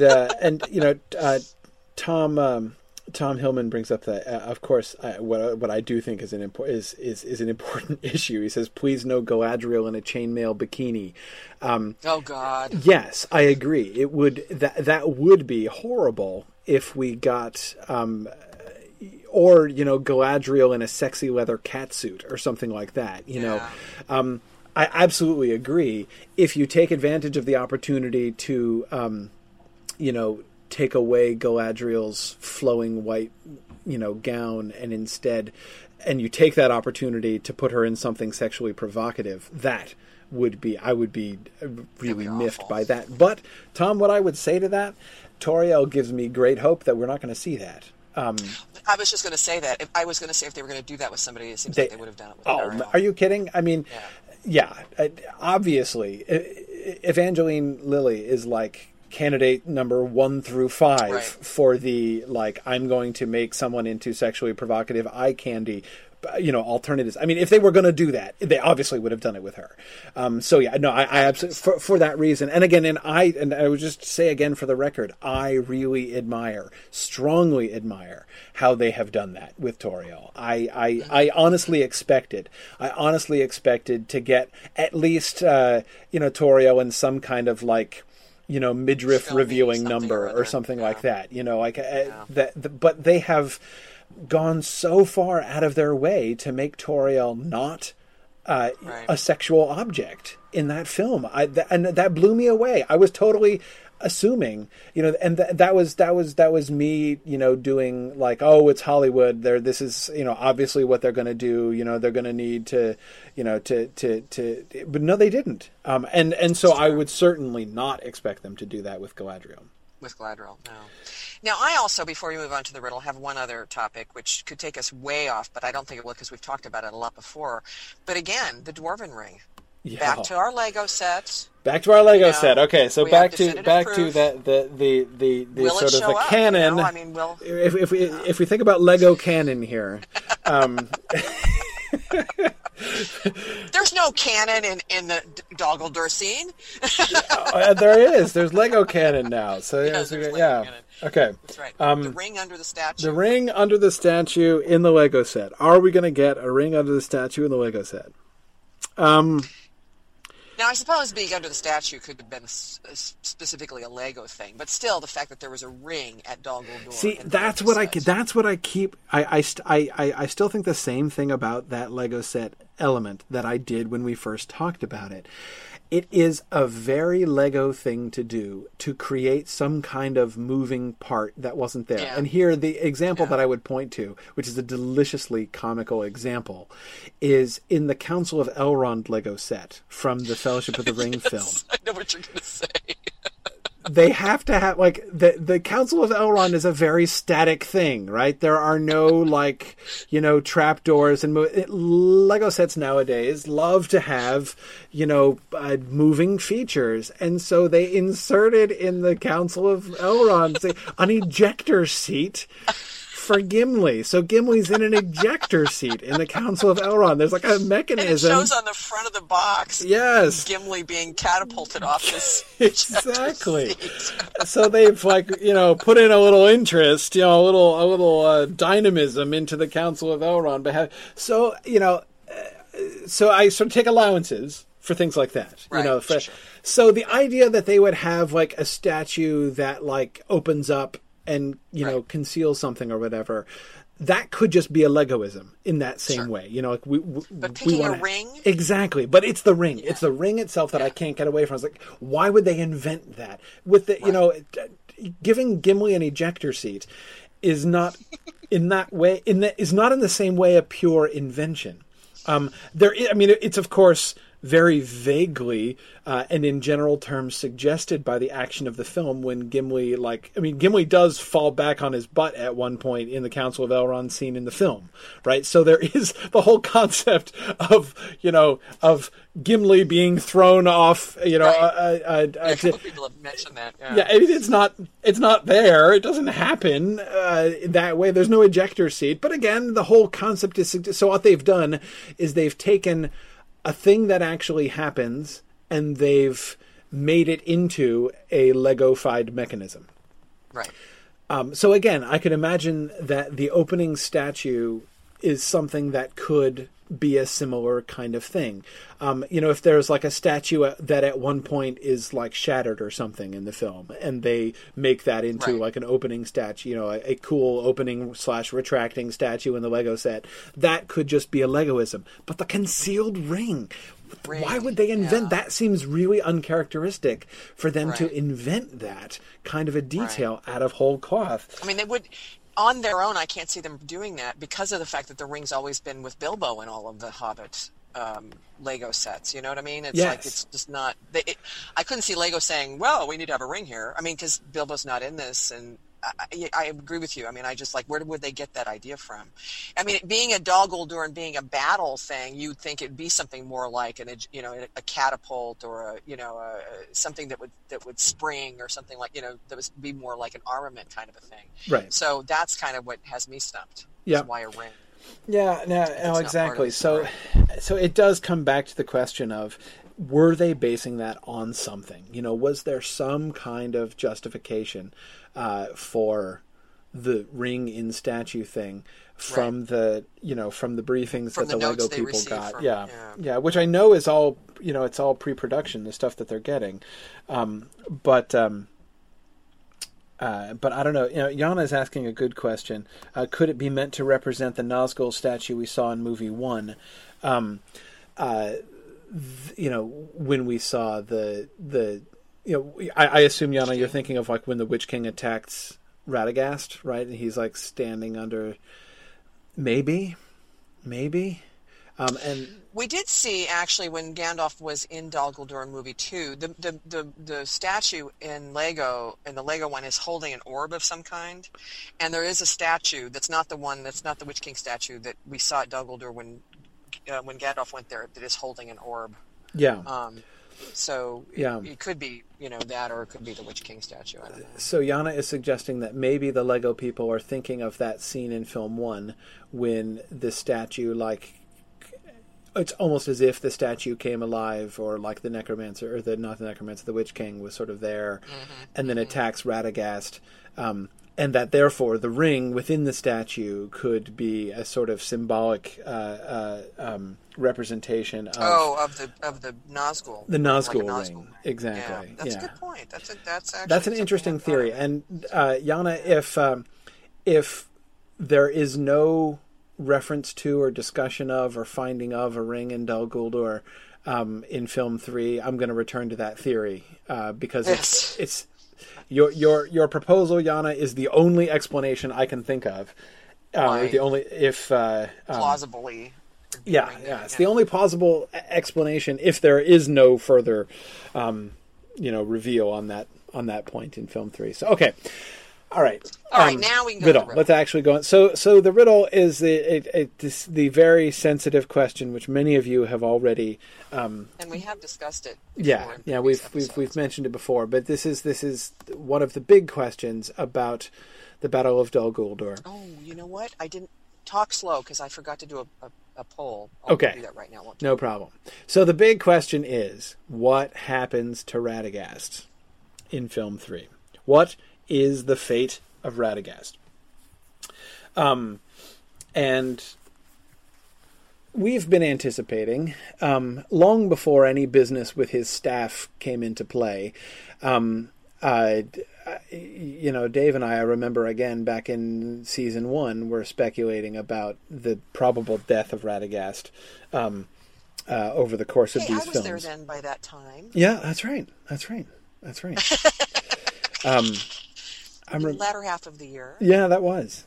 Tom Hillman brings up that, of course, what I do think is an important issue. He says, "Please no Galadriel in a chainmail bikini." Oh God. Yes, I agree. It would that would be horrible if we got. Or, Galadriel in a sexy leather catsuit or something like that, I absolutely agree. If you take advantage of the opportunity to, take away Galadriel's flowing white, gown and you take that opportunity to put her in something sexually provocative, I would be really miffed by that. But, Tom, what I would say to that, Tauriel gives me great hope that we're not going to see that. I was just going to say that. If they were going to do that with somebody, it seems like they would have done it with Ariel. Are you kidding? Obviously, Evangeline Lilly is candidate number 1 through 5 for the I'm going to make someone into sexually provocative eye candy alternatives. I mean, if they were going to do that, they obviously would have done it with her. So yeah, no, I absolutely for that reason. And again, and I would just say again for the record, I really strongly admire how they have done that with Toriel. I honestly expected to get at least Toriel in some kind of like, midriff Filming reviewing something number or something like that. But they have gone so far out of their way to make Toriel not a sexual object in that film. And that blew me away. I was totally assuming, and that was me, doing like, oh, it's Hollywood. This is, obviously what they're going to do. They're going to need to, but no, they didn't. And so I would certainly not expect them to do that with Galadriel. With Galadriel, no. Now, I also, before we move on to the riddle, have one other topic which could take us way off, but I don't think it will because we've talked about it a lot before. But again, the Dwarven ring. Yeah. Back to our Lego set. Okay, so back to proof. that the will sort of the up, canon. I mean, if we think about Lego canon here. There's no canon in the Doggle scene. There is. There's Lego canon now. So canon. Okay. That's right. The ring under the statue. The ring under the statue in the Lego set. Are we going to get a ring under the statue in the Lego set? Now, I suppose being under the statue could have been specifically a Lego thing, but still, the fact that there was a ring at Dol Guldur. See, that's what I keep. I still think the same thing about that Lego set element that I did when we first talked about it. It is a very Lego thing to do, to create some kind of moving part that wasn't there. Yeah. And here, the example that I would point to, which is a deliciously comical example, is in the Council of Elrond Lego set from the Fellowship of the Ring film. I know what you're going to say. They have to have, like, the Council of Elrond is a very static thing, right? There are no, trapdoors and Lego sets nowadays love to have, moving features. And so they inserted in the Council of Elrond an ejector seat for Gimli. So Gimli's in an ejector seat in the Council of Elrond. There's like a mechanism. And it shows on the front of the box. Yes. Gimli being catapulted off this exactly. So they've put in a little interest, a little dynamism into the Council of Elrond. So so I sort of take allowances for things like that. Right. Sure. So the idea that they would have like a statue that like opens up and, conceal something or whatever, that could just be a Legoism in that same way. But picking a ring? Exactly. But it's the ring. Yeah. It's the ring itself that I can't get away from. It's like, why would they invent that? With the, giving Gimli an ejector seat is not in that way, is not in the same way a pure invention. It's of course very vaguely and in general terms suggested by the action of the film when Gimli, Gimli does fall back on his butt at one point in the Council of Elrond scene in the film, right? So there is the whole concept of, of Gimli being thrown off, a couple people have mentioned that. Yeah, it's not there. It doesn't happen that way. There's no ejector seat. But again, the whole concept is, so what they've done is they've taken a thing that actually happens and they've made it into a Lego-fied mechanism. Right. So again, I could imagine that the opening statue is something that could be a similar kind of thing. If there's like a statue that at one point is like shattered or something in the film and they make that into like an opening statue, a cool opening / retracting statue in the Lego set, that could just be a Legoism. But the concealed ring, why would they invent that? Seems really uncharacteristic for them to invent that kind of a detail out of whole cloth. I mean, they would... On their own, I can't see them doing that because of the fact that the ring's always been with Bilbo in all of the Hobbit Lego sets. You know what I mean? It's like it's just not. I couldn't see Lego saying, "Well, we need to have a ring here." I mean, because Bilbo's not in this, and I agree with you. I mean, I just where would they get that idea from? I mean, being a Dol Guldur and being a battle thing, you'd think it'd be something more like a catapult or something that would spring or something like that would be more like an armament kind of a thing. Right. So that's kind of what has me stumped. Yeah. Why a ring? Yeah, no, It's not exactly. part of the So, story. so it does come back to the question of, were they basing that on something? You know, was there some kind of justification for the ring in statue thing from the from the briefings From that the the Lego notes they people received got? from- Yeah, yeah. yeah, which I know is all it's all pre-production, the stuff that they're getting, but I don't know. Yana is asking a good question. Could it be meant to represent the Nazgul statue we saw in movie 1? When we saw I assume, Yana, you're thinking of like when the Witch King attacks Radagast, right? And he's like standing under. Maybe. And We did see, actually, when Gandalf was in Dol Guldur in movie 2, the statue in the Lego one is holding an orb of some kind, and there is a statue that's not the Witch King statue that we saw at Dol Guldur when Gandalf went there, that is holding an orb. yeah. So Yeah. it could be, that, or it could be the Witch King statue. I don't know. So Yana is suggesting that maybe the Lego people are thinking of that scene in film 1 when the statue, like, it's almost as if the statue came alive, or like the necromancer, or the Witch King was sort of there, and then attacks Radagast, and that therefore the ring within the statue could be a sort of symbolic representation of of the Nazgul. the Nazgul Like a ring. Exactly. Yeah, that's yeah. a good point. That's actually That's an something interesting I thought theory. of. And Yana, if there is no reference to or discussion of or finding of a ring in Dol Guldur in film 3, I'm going to return to that theory because Yes. it's your proposal, Yana, is the only explanation I can think of. Right. The only Plausibly. yeah, it's the only plausible explanation if there is no further, reveal on that point in film 3. So okay, all right. All right, now we can go to riddle. the riddle. Let's actually go on. So the riddle is the very sensitive question, which many of you have already. And we have discussed it. Yeah, before in yeah, previous we've episodes. mentioned it before, but this is one of the big questions about the Battle of Dol Guldur. Oh, you know what? I didn't talk slow because I forgot to do a poll. I'll Okay. do that right now. No problem. So the big question is, what happens to Radagast in film 3? What is the fate of Radagast? And we've been anticipating, long before any business with his staff came into play. Dave and I remember again back in season 1, we're speculating about the probable death of Radagast over the course of Hey, I these was films. there then by that time. Yeah, that's right. The latter half of the year. Yeah, that was.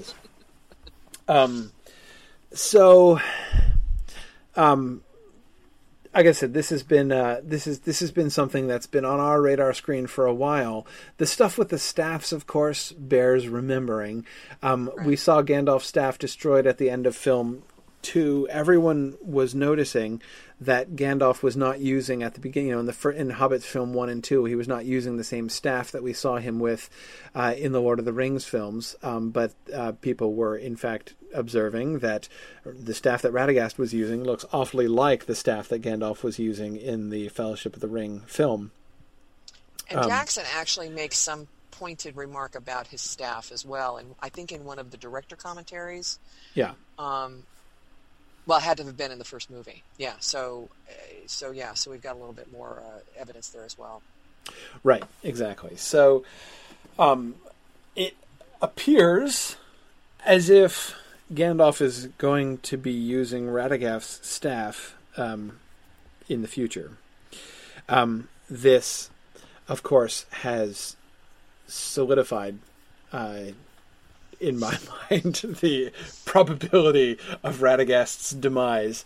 Like I said, this has been something that's been on our radar screen for a while. The stuff with the staffs, of course, bears remembering. We saw Gandalf's staff destroyed at the end of film 2. Everyone was noticing that Gandalf was not using at the beginning, in Hobbit film 1 and 2, he was not using the same staff that we saw him with in the Lord of the Rings films. But people were, in fact, observing that the staff that Radagast was using looks awfully like the staff that Gandalf was using in the Fellowship of the Ring film. And Jackson actually makes some pointed remark about his staff as well, and I think in one of the director commentaries. Yeah. Well, it had to have been in the first movie. Yeah. So we've got a little bit more evidence there as well. Right. Exactly. So, it appears as if Gandalf is going to be using Radagast's staff in the future. This, of course, has solidified in my mind the probability of Radagast's demise.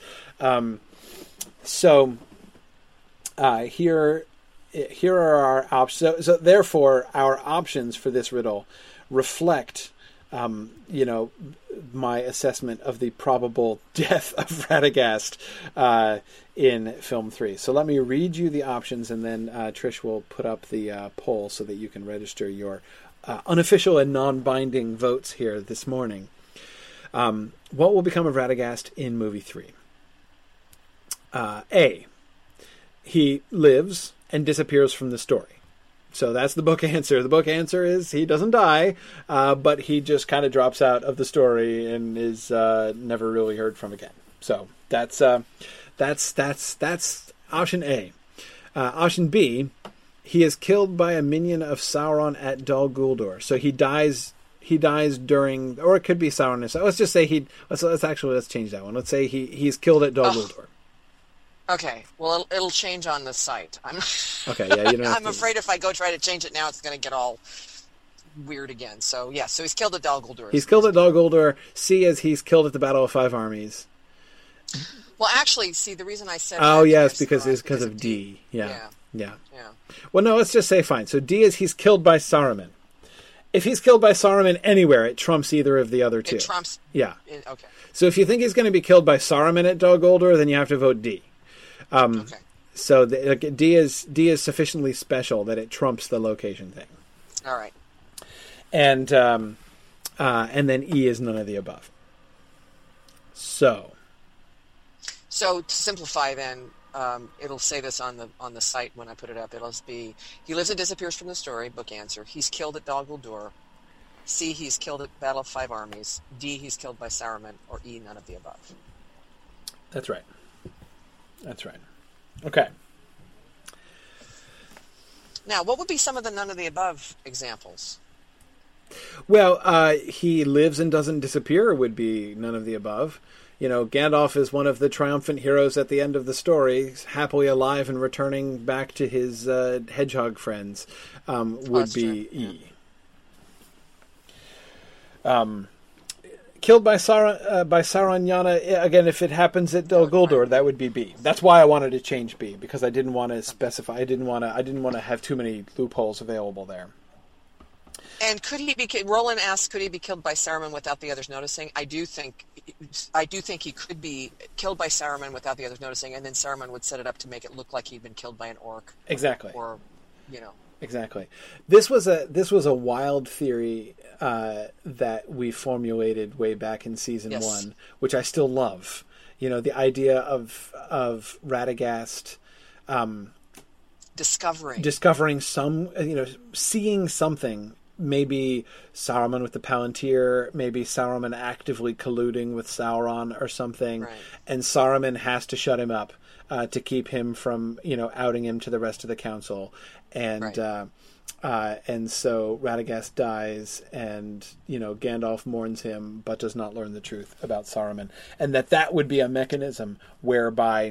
Here are our options. So therefore, our options for this riddle reflect, my assessment of the probable death of Radagast in film 3. So let me read you the options, and then Trish will put up the poll so that you can register your unofficial and non-binding votes here this morning. What will become of Radagast in movie 3? A. He lives and disappears from the story. So that's the book answer. The book answer is he doesn't die, but he just kind of drops out of the story and is never really heard from again. So that's option A. Option B, he is killed by a minion of Sauron at Dol Guldur. So he dies during, or it could be Sauron himself. Let's just say let's change that one. Let's say he's killed at Dol Guldur. Okay, well, it'll change on the site. Okay, yeah, you don't have I'm afraid if I go try to change it now, it's going to get all weird again. So, yeah, so he's killed at Dol Guldur. He's killed at Dol Guldur. C is he's killed at the Battle of Five Armies. Well, actually, see, the reason I said oh, that yes, because of D. Yeah. Well, no, let's just say fine. So D is he's killed by Saruman. If he's killed by Saruman anywhere, it trumps either of the other two. It trumps... Yeah. Okay. So if you think he's going to be killed by Saruman at Dol Guldur, then you have to vote D. Okay. So D is sufficiently special that it trumps the location thing. All right. And then E is none of the above. So to simplify, then it'll say this on the site when I put it up. It'll be he lives and disappears from the story. Book answer. He's killed at Dol Guldur. C. He's killed at Battle of Five Armies. D. He's killed by Saruman. Or E. None of the above. That's right. Okay. Now, what would be some of the none of the above examples? Well, he lives and doesn't disappear would be none of the above. You know, Gandalf is one of the triumphant heroes at the end of the story, happily alive and returning back to his hedgehog friends, would be E. Killed by Sauron Yana, again, if it happens at Dol Guldur, that would be B. That's why I wanted to change B, because I didn't want to specify. I didn't want to have too many loopholes available there. And could he be? Roland asks, could he be killed by Saruman without the others noticing? I do think he could be killed by Saruman without the others noticing, and then Saruman would set it up to make it look like he'd been killed by an orc. Exactly. Or, you know. Exactly. This was a wild theory that we formulated way back in season 1, which I still love. You know, the idea of Radagast discovering some, seeing something. Maybe Saruman with the Palantir, maybe Saruman actively colluding with Sauron or something, right. And Saruman has to shut him up to keep him from, outing him to the rest of the council. And right. And so Radagast dies, and Gandalf mourns him, but does not learn the truth about Saruman, and that would be a mechanism whereby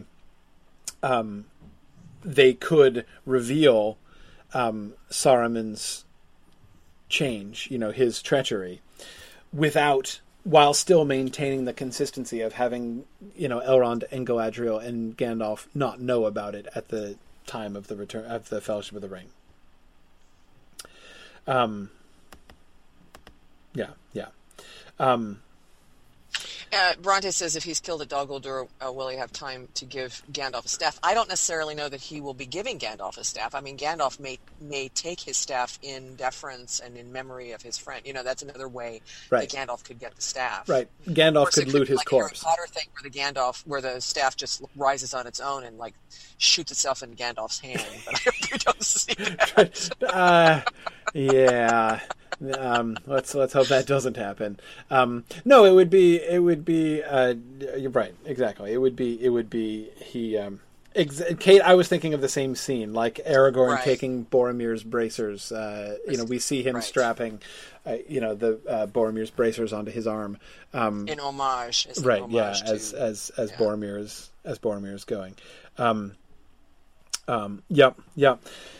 they could reveal Saruman's change, his treachery, while still maintaining the consistency of having Elrond and Galadriel and Gandalf not know about it at the time of the return of the Fellowship of the Ring. Bronte says if he's killed at Dol Guldur, will he have time to give Gandalf a staff? I don't necessarily know that he will be giving Gandalf a staff. I mean, Gandalf may take his staff in deference and in memory of his friend. That's another way right. that Gandalf could get the staff. Right. Gandalf could loot his corpse. Harry Potter thing where the staff just rises on its own and shoots itself in Gandalf's hand. But I hope you don't see that. Yeah. Let's hope that doesn't happen. No, it would be. You're right. Exactly. It would be he. Kate, I was thinking of the same scene, like Aragorn right. taking Boromir's bracers. We see him right. strapping, the Boromir's bracers onto his arm. In homage. Right. Homage as yeah. Boromir is going. Yep.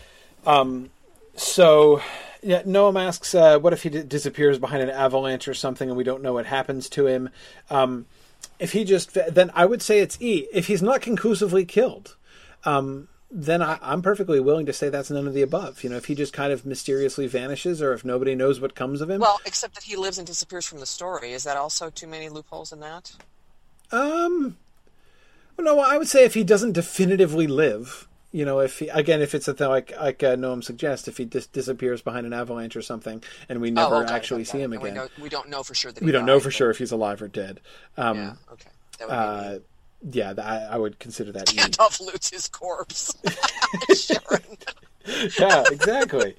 So. Yeah, Noam asks, what if he disappears behind an avalanche or something and we don't know what happens to him? If he then I would say it's E. If he's not conclusively killed, then I'm perfectly willing to say that's none of the above. If he just kind of mysteriously vanishes or if nobody knows what comes of him. Well, except that he lives and disappears from the story. Is that also too many loopholes in that? No, I would say if he doesn't definitively live, You know, if it's a thing like Noam suggests, if he disappears behind an avalanche or something, and we never actually see him again, we don't know for sure that we don't know for sure if he's alive or dead. Yeah, okay. That would be I would consider that. Gandalf loots his corpse. Sharon. Yeah, exactly.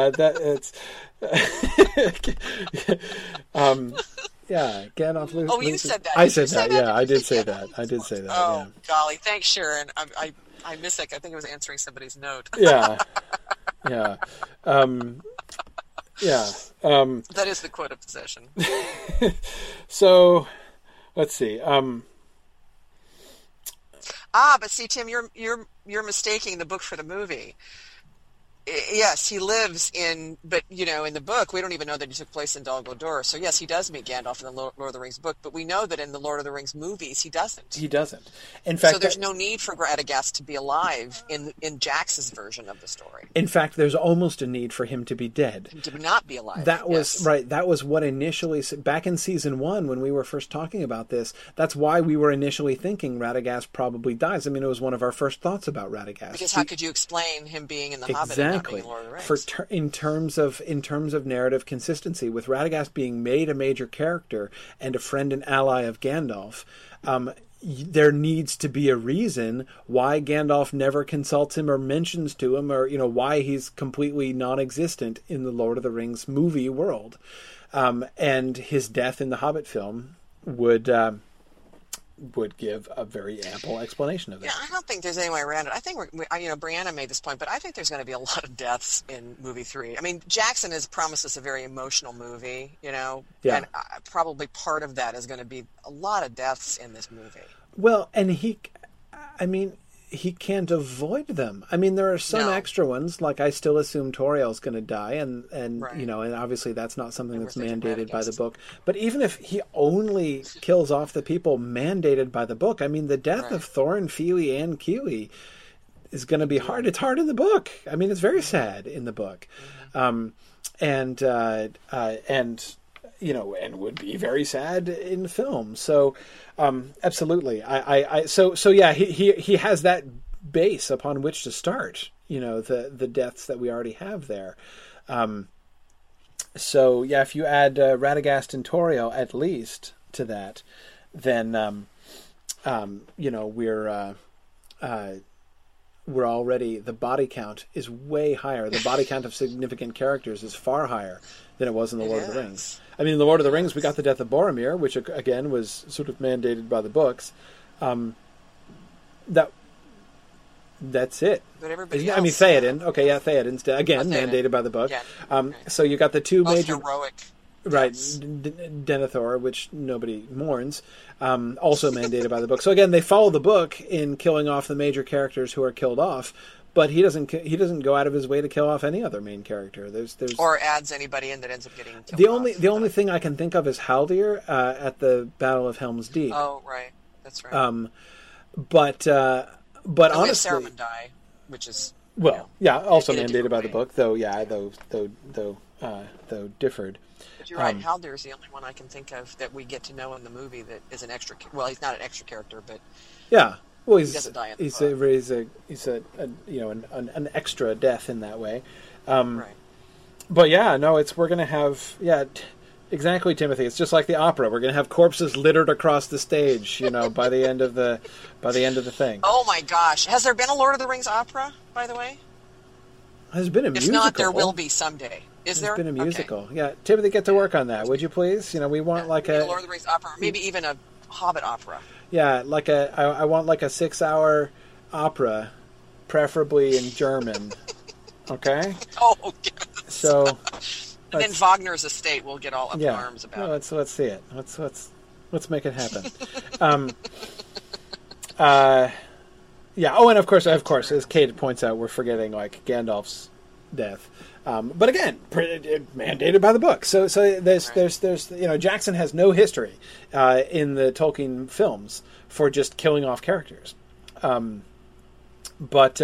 Yeah, Gandalf loses. Oh, you said that. I said that. Yeah, I did say that. I did say that. Oh, yeah. golly, thanks, Sharon. I missed that. I think I was answering somebody's note. Yeah, yeah, yeah. That is the quote of the session. So, let's see. But see, Tim, you're mistaking the book for the movie. Yes, he lives but in the book, we don't even know that he took place in Dol Guldur. So yes, he does meet Gandalf in the Lord of the Rings book, but we know that in the Lord of the Rings movies, he doesn't. He doesn't. In fact, so there's no need for Radagast to be alive in Jax's version of the story. In fact, there's almost a need for him to be dead. To not be alive. That was right. That was what initially, back in season 1, when we were first talking about this, that's why we were initially thinking Radagast probably dies. I mean, it was one of our first thoughts about Radagast. Because how could you explain him being in the Hobbit and not being Lord of the Rings? In terms of narrative consistency, with Radagast being made a major character and a friend and ally of Gandalf, there needs to be a reason why Gandalf never consults him or mentions to him, or why he's completely non-existent in the Lord of the Rings movie world. And his death in the Hobbit film would give a very ample explanation of that. Yeah, I don't think there's any way around it. I think Brianna made this point, but I think there's going to be a lot of deaths in movie 3. I mean, Jackson has promised us a very emotional movie, Yeah. And probably part of that is going to be a lot of deaths in this movie. Well, and he can't avoid them. I mean, there are some extra ones, like I still assume Toriel's going to die, and right. and obviously that's not something that's mandated by the book. But even if he only kills off the people mandated by the book, I mean, the death of Thorin, Fili, and Kili is going to be hard. It's hard in the book. I mean, it's very sad in the book, and would be very sad in film. So, absolutely. So yeah, he has that base upon which to start, the deaths that we already have there. So yeah, if you add Radagast and Toriel at least to that, then, we're already, the body count is way higher. The body count of significant characters is far higher than it was in The Lord of the Rings. I mean, in The Lord of the Rings, we got the death of Boromir, which, again, was sort of mandated by the books. That's it. But everybody else... I mean, Theoden. Okay, yeah, Theoden's dead. Again, mandated by the book. Yeah. So you got the two most major... heroic. Right, Denethor, which nobody mourns, also mandated by the book. So again, they follow the book in killing off the major characters who are killed off, but he doesn't go out of his way to kill off any other main character. There's or adds anybody in that ends up getting killed. The only thing I can think of is Haldir at the Battle of Helm's Deep. Oh, right, that's right. But honestly, Saruman die, which is also mandated by the book, though differed. But you're right. Haldir is the only one I can think of that we get to know in the movie that is an extra. Well, he's not an extra character, but yeah. Well, he doesn't die in the book. He's an extra death in that way. Right. But yeah, no, we're going to have exactly, Timothy. It's just like the opera. We're going to have corpses littered across the stage, by the end of the thing. Oh my gosh! Has there been a Lord of the Rings opera, by the way? There's been a musical. If not, there will be someday. There's been a musical. Okay. Yeah, Timothy, get to work on that, would you please? We want like a Lord of the Rings opera, maybe even a Hobbit opera. Yeah, I want like a 6-hour opera, preferably in German. Okay. Oh, goodness. So. And then Wagner's estate will get all up in arms about it. Let's see it. Let's make it happen. Yeah. Oh, and of course, as Kate points out, we're forgetting like Gandalf's death. But again, mandated by the book. So there's Jackson has no history in the Tolkien films for just killing off characters. But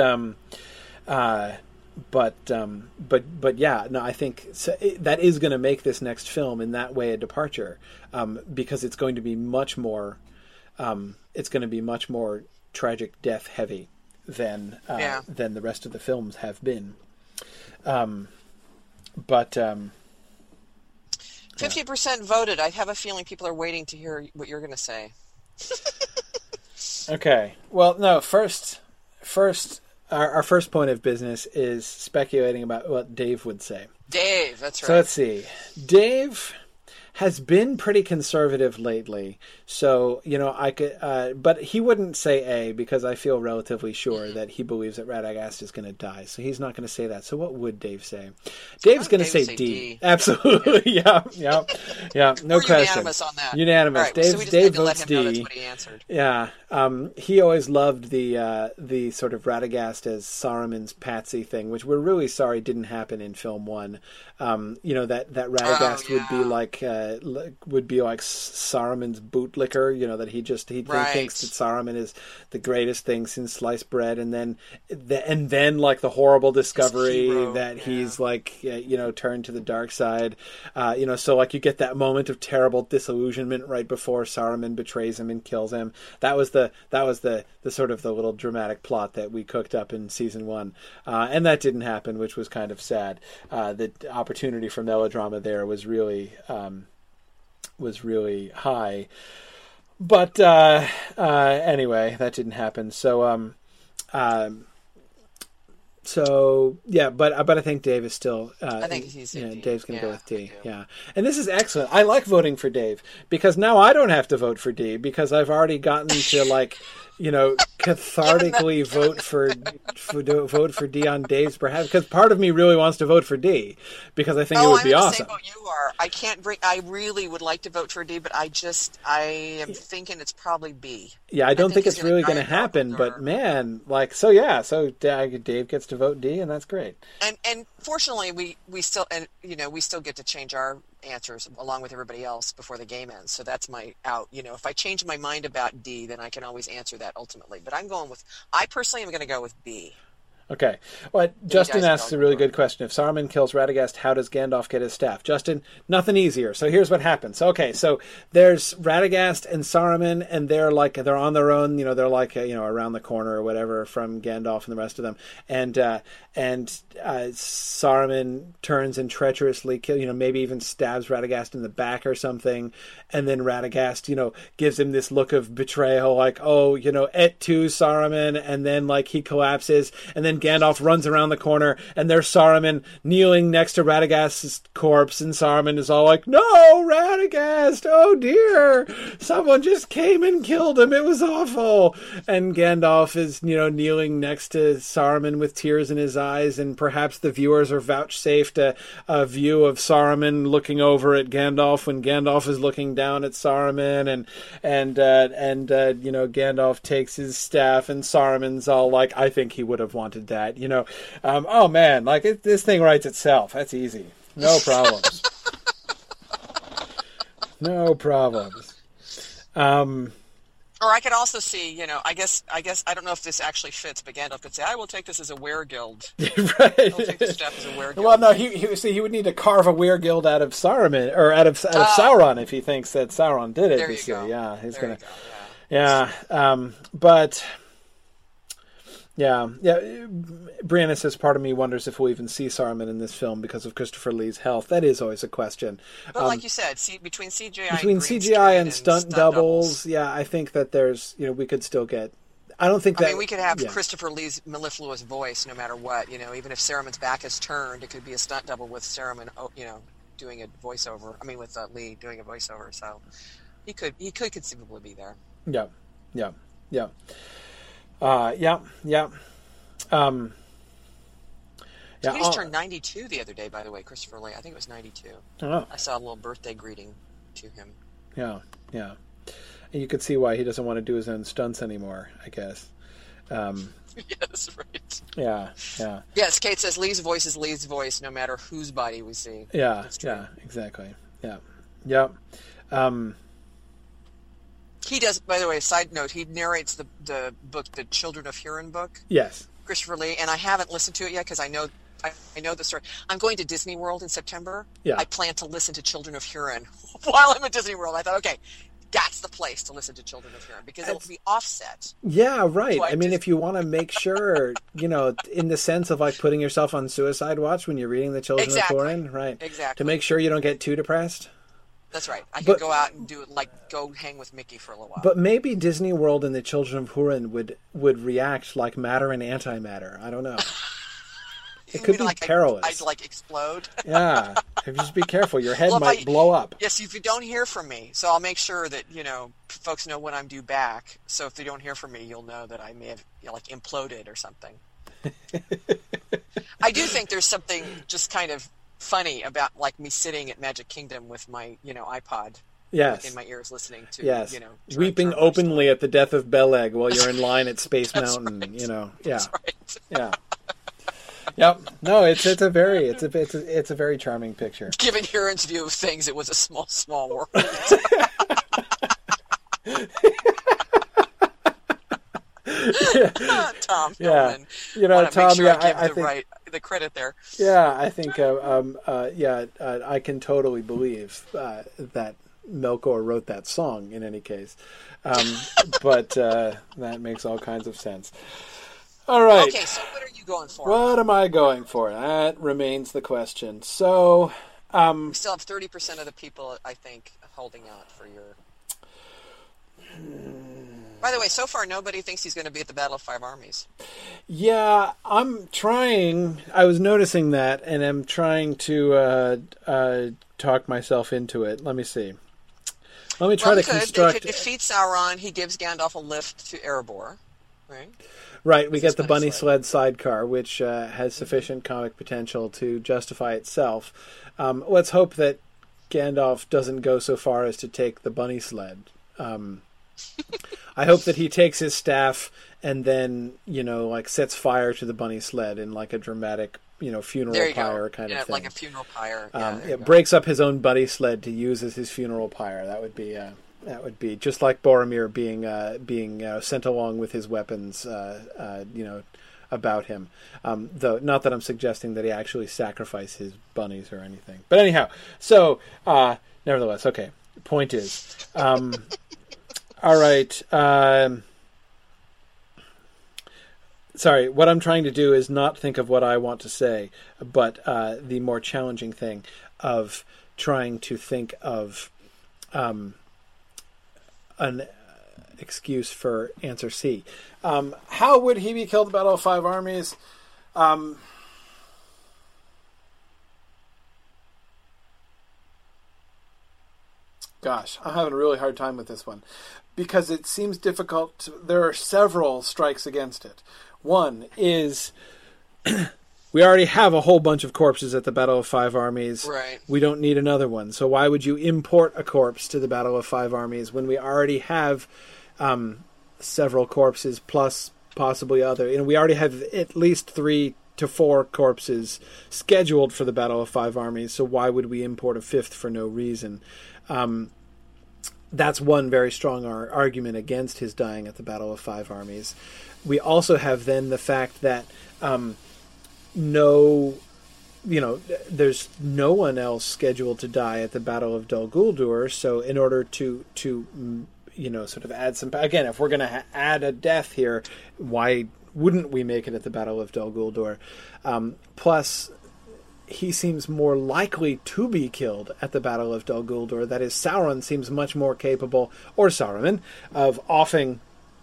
yeah, no, I think that is going to make this next film in that way a departure, because it's going to be much more tragic death heavy than Yeah. than the rest of the films have been. But 50% voted. I have a feeling people are waiting to hear what you're going to say. okay. Well, no. First, our first point of business is speculating about what Dave would say. Dave, that's right. So let's see. Dave has been pretty conservative lately, so I could, but he wouldn't say A because I feel relatively sure that he believes that Radagast is going to die, so he's not going to say that. So what would Dave say? Dave's going to say D. Absolutely, yeah, no We're question. unanimous on that. Unanimous. Right, so we just Dave need to let votes him know D. that's what he answered. Yeah, he always loved the sort of Radagast as Saruman's patsy thing, which we're really sorry didn't happen in film 1. That Radagast would be like Saruman's bootlicker. That he thinks that Saruman is the greatest thing since sliced bread, and then like the horrible discovery that he's like turned to the dark side. So like you get that moment of terrible disillusionment right before Saruman betrays him and kills him. That was the sort of the little dramatic plot that we cooked up in season 1, and that didn't happen, which was kind of sad. The opportunity for melodrama there was really high, but anyway, that didn't happen. So yeah, but I think Dave is still. I think he's Dave's going to go with D. Yeah, and this is excellent. I like voting for Dave because now I don't have to vote for D because I've already gotten to like. Cathartically vote for D on Dave's behalf because part of me really wants to vote for D because I think it would be awesome. I'm the same boat you are. I really would like to vote for D, but I am thinking it's probably B. Yeah, I don't think it's really going to happen, but man, so Dave gets to vote D, and that's great. And fortunately, we still get to change our answers along with everybody else before the game ends. So that's my out. If I change my mind about D, then I can always answer that ultimately. But I personally am going to go with B. Okay. Well, Justin asks a really good question. If Saruman kills Radagast, how does Gandalf get his staff? Justin, nothing easier. So here's what happens. Okay, so there's Radagast and Saruman, and they're on their own. They're around the corner or whatever from Gandalf and the rest of them. And Saruman turns and treacherously kills. Maybe even stabs Radagast in the back or something. And then Radagast, gives him this look of betrayal, like, oh, et tu, Saruman, and then he collapses, and then Gandalf runs around the corner, and there's Saruman kneeling next to Radagast's corpse, and Saruman is all like, "No, Radagast! Oh dear! Someone just came and killed him. It was awful." And Gandalf is, kneeling next to Saruman with tears in his eyes, and perhaps the viewers are vouchsafed a view of Saruman looking over at Gandalf when Gandalf is looking down at Saruman, and Gandalf takes his staff, and Saruman's all like, "I think he would have wanted that." Oh man, this thing writes itself. That's easy. No problems. No problems. Or I could also see, I guess I don't know if this actually fits, but Gandalf could say, "I will take this as a weregild." Right. I will take this staff as a weregild. Well, no, he would need to carve a weregild out of Saruman or out of Sauron if he thinks that Sauron did it. There you go. Yeah, he's there gonna. You go, yeah. Yeah, but. Yeah. Brianna says, part of me wonders if we'll even see Saruman in this film because of Christopher Lee's health. That is always a question. But like you said, between CGI and stunt doubles, yeah, I think that there's, we could still get. I don't think that. I mean, we could have Christopher Lee's mellifluous voice no matter what. Even if Saruman's back is turned, it could be a stunt double with Saruman, doing a voiceover. I mean, with Lee doing a voiceover. So he could conceivably be there. Yeah. Yeah. He just turned 92 the other day, by the way, Christopher Lee. I think it was 92. Oh. I saw a little birthday greeting to him. Yeah. And you could see why he doesn't want to do his own stunts anymore, I guess. Yes, right. Yeah. Yes, Kate says Lee's voice is Lee's voice, no matter whose body we see. Yeah, exactly. Yeah. He does, by the way, side note, he narrates the book, the Children of Hurin book. Yes. Christopher Lee, and I haven't listened to it yet because I know the story. I'm going to Disney World in September. Yeah. I plan to listen to Children of Hurin while I'm at Disney World. I thought, okay, that's the place to listen to Children of Hurin, because it'll be offset. Yeah, right. So I mean, if you want to make sure, in the sense of like putting yourself on suicide watch when you're reading the Children of Hurin, right? Exactly. To make sure you don't get too depressed. That's right. I could go out and go hang with Mickey for a little while. But maybe Disney World and the Children of Hurin would react like matter and antimatter. I don't know. It could be perilous. I'd explode. Yeah. Just be careful. Your head might blow up. Yes, if you don't hear from me. So I'll make sure that, folks know when I'm due back. So if they don't hear from me, you'll know that I may have imploded or something. I do think there's something just kind of funny about me sitting at Magic Kingdom with my, iPod. Yes. In my ears listening to, yes. Weeping openly at the death of Beleg while you're in line at Space Mountain, right. Yeah. That's right. Yeah. Yep. No, it's a very charming picture. Given Huron's view of things, it was a small world. Tom. Yeah. Nolan. Tom. Sure I think the credit there. Yeah, I think. I can totally believe that Melkor wrote that song. In any case, but that makes all kinds of sense. All right. Okay, so what are you going for? What am I going for? That remains the question. So, we still have 30% of the people, I think, holding out for your... By the way, so far nobody thinks he's going to be at the Battle of Five Armies. Yeah, I'm trying. I was noticing that, and I'm trying to talk myself into it. Let me see. Let me try to construct... They could defeat Sauron. He gives Gandalf a lift to Erebor, right? Right, we get the bunny sled sidecar, which has sufficient comic potential to justify itself. Let's hope that Gandalf doesn't go so far as to take the bunny sled. I hope that he takes his staff and then, sets fire to the bunny sled in a dramatic, funeral pyre kind of thing. Like a funeral pyre. It breaks up his own bunny sled to use as his funeral pyre. That would be just like Boromir being sent along with his weapons, about him. Though not that I'm suggesting that he actually sacrificed his bunnies or anything. But anyhow, so nevertheless, okay. Point is, all right. Sorry, what I'm trying to do is not think of what I want to say, but the more challenging thing of trying to think of an excuse for answer C. How would he be killed in Battle of Five Armies? Gosh, I'm having a really hard time with this one because it seems difficult. There are several strikes against it. One is we already have a whole bunch of corpses at the Battle of Five Armies. Right. We don't need another one. So why would you import a corpse to the Battle of Five Armies when we already have several corpses plus possibly other? We already have at least 3 to 4 corpses scheduled for the Battle of Five Armies. So why would we import a 5th for no reason? That's one very strong argument against his dying at the Battle of Five Armies. We also have then the fact that there's no one else scheduled to die at the Battle of Dol Guldur. So in order to sort of add some... Again, if we're going to add a death here, why wouldn't we make it at the Battle of Dol Guldur? Plus, he seems more likely to be killed at the Battle of Dol Guldur. That is, Sauron seems much more capable, or Saruman, of offing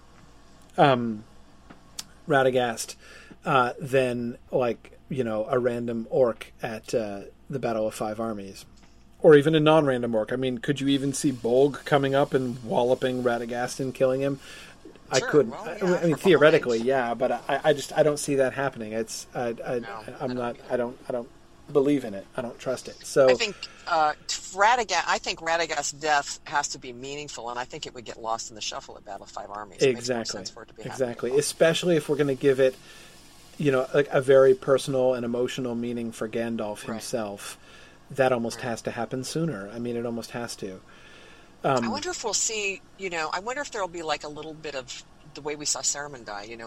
Radagast than a random orc at the Battle of Five Armies, or even a non-random orc. I mean, could you even see Bolg coming up and walloping Radagast and killing him? Sure, I couldn't. well, yeah, I mean, theoretically, yeah, but I don't see that happening. I don't believe in it. I don't trust it. So I think Radagast's death has to be meaningful, and I think it would get lost in the shuffle at Battle of Five Armies. It makes more sense for it to be happening. Especially if we're going to give it, a very personal and emotional meaning for Gandalf himself. Right. That almost has to happen sooner. I mean, it almost has to. I wonder if we'll see. I wonder if there'll be a little bit of the way we saw Saruman die. In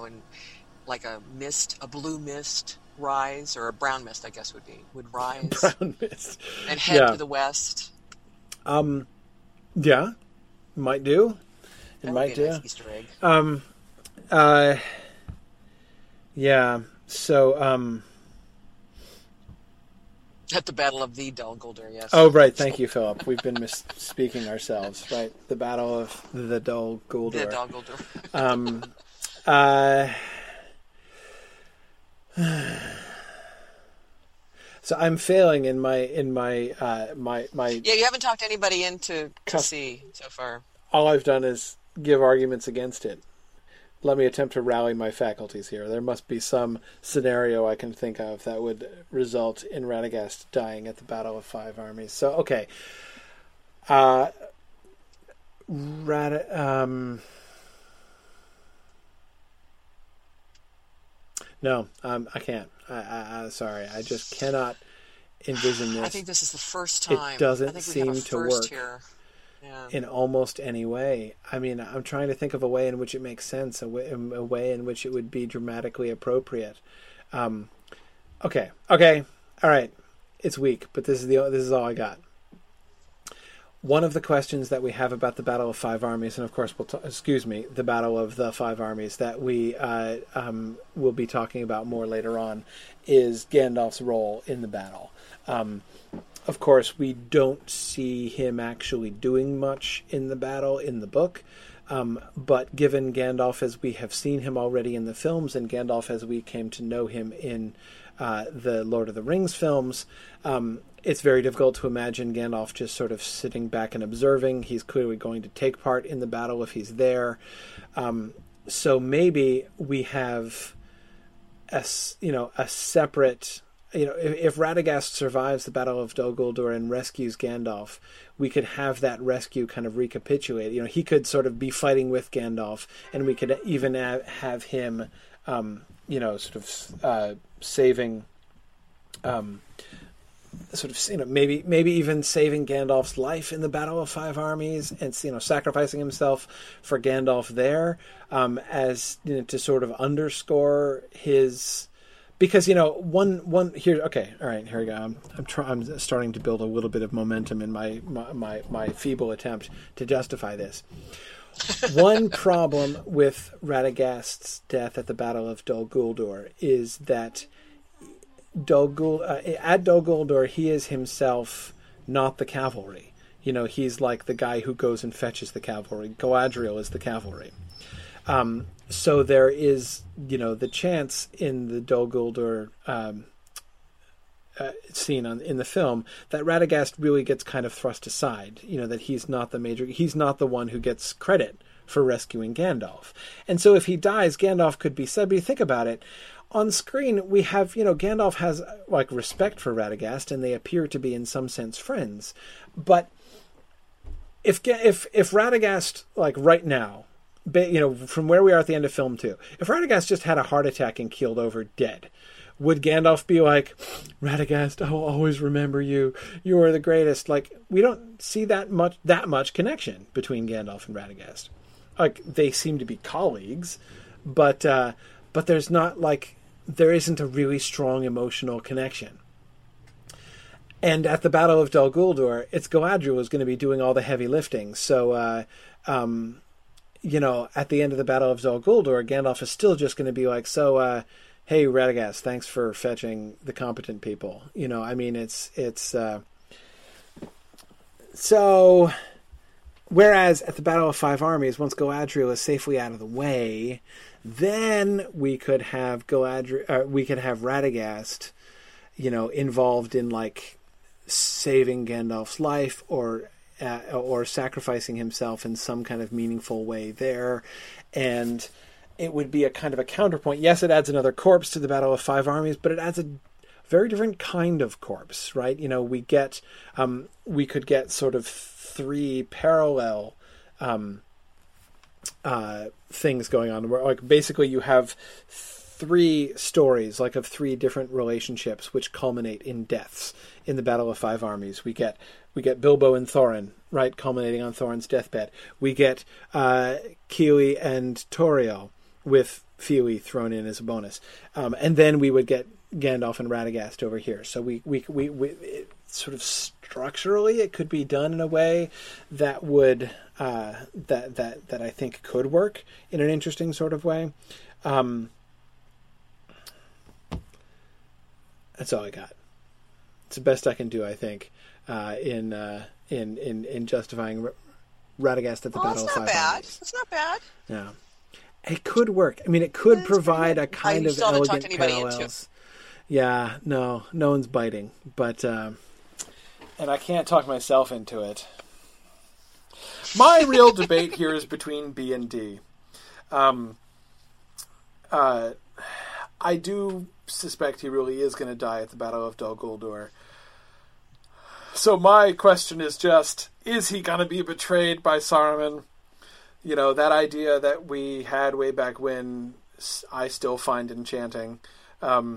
a blue mist rise, or a brown mist, I guess would rise. Brown mist. And head to the west. Yeah. might do. It That would might be a do. nice Easter egg. Yeah. So, At the Battle of the Dol Guldur, yes. oh, right. Thank you, Philip. We've been misspeaking ourselves, right? The Battle of the Dol Guldur. The Dol Guldur. So I'm failing in my my. Yeah, you haven't talked anybody into to Tough. see so far. All I've done is give arguments against it. Let me attempt to rally my faculties here. There must be some scenario I can think of that would result in Radagast dying at the Battle of Five Armies. So, okay. No, I can't. Sorry, I just cannot envision this. I think this is the first time. It doesn't I think we have a seem to first work. Here. Yeah. In almost any way. I mean, I'm trying to think of a way in which it makes sense, a way in which it would be dramatically appropriate. Okay, all right. It's weak, but this is all I got. One of the questions that we have about the Battle of Five Armies, and of course, the Battle of the Five Armies that we will be talking about more later on, is Gandalf's role in the battle. Of course, we don't see him actually doing much in the battle in the book, but given Gandalf as we have seen him already in the films, and Gandalf as we came to know him in the Lord of the Rings films, it's very difficult to imagine Gandalf just sort of sitting back and observing. He's clearly going to take part in the battle if he's there. So maybe we have a separate... if Radagast survives the Battle of Dol Guldur and rescues Gandalf, we could have that rescue kind of recapitulate. He could sort of be fighting with Gandalf, and we could even have him, saving, maybe even saving Gandalf's life in the Battle of Five Armies, and sacrificing himself for Gandalf there, as to sort of underscore his. Because one here. Okay, all right. Here we go. I'm starting to build a little bit of momentum in my feeble attempt to justify this. One problem with Radagast's death at the Battle of Dol Guldur is that at Dol Guldur he is himself not the cavalry. He's like the guy who goes and fetches the cavalry. Galadriel is the cavalry. So there is, the chance in the Dol Guldur scene in the film that Radagast really gets kind of thrust aside. That he's not the one who gets credit for rescuing Gandalf. And so if he dies, Gandalf could be said. But you think about it, on screen we have, Gandalf has respect for Radagast, and they appear to be in some sense friends. But if Radagast, right now, from where we are at the end of film 2, if Radagast just had a heart attack and keeled over dead, would Gandalf be like, Radagast, I'll always remember you. You are the greatest. We don't see that much connection between Gandalf and Radagast. They seem to be colleagues, but there's not there isn't a really strong emotional connection. And at the Battle of Dol Guldur, it's Galadriel who's going to be doing all the heavy lifting. So, at the end of the Battle of Dol Guldur, Gandalf is still just going to be like, hey, Radagast, thanks for fetching the competent people. So, whereas at the Battle of Five Armies, once Galadriel is safely out of the way, then we could have Radagast, involved in saving Gandalf's life or sacrificing himself in some kind of meaningful way there, and it would be a kind of a counterpoint. Yes, it adds another corpse to the Battle of Five Armies, but it adds a very different kind of corpse, right? We could get sort of three parallel things going on, where basically you have three stories, of three different relationships which culminate in deaths in the Battle of Five Armies. We get Bilbo and Thorin, right, culminating on Thorin's deathbed. We get Kili and Tauriel with Fili thrown in as a bonus. And then we would get Gandalf and Radagast over here. So we it, sort of structurally, it could be done in a way that would that I think could work in an interesting sort of way. That's all I got. It's the best I can do, I think, in justifying Radagast at the Battle of Five Armies. It's not bad. Yeah. It could work. I mean, it could provide a kind of elegant parallels. Yeah, no one's biting. But, and I can't talk myself into it. My real debate here is between B and D. I do suspect he really is going to die at the Battle of Dol Guldur. So my question is just, is he going to be betrayed by Saruman? You know, that idea that we had way back when, I still find enchanting. But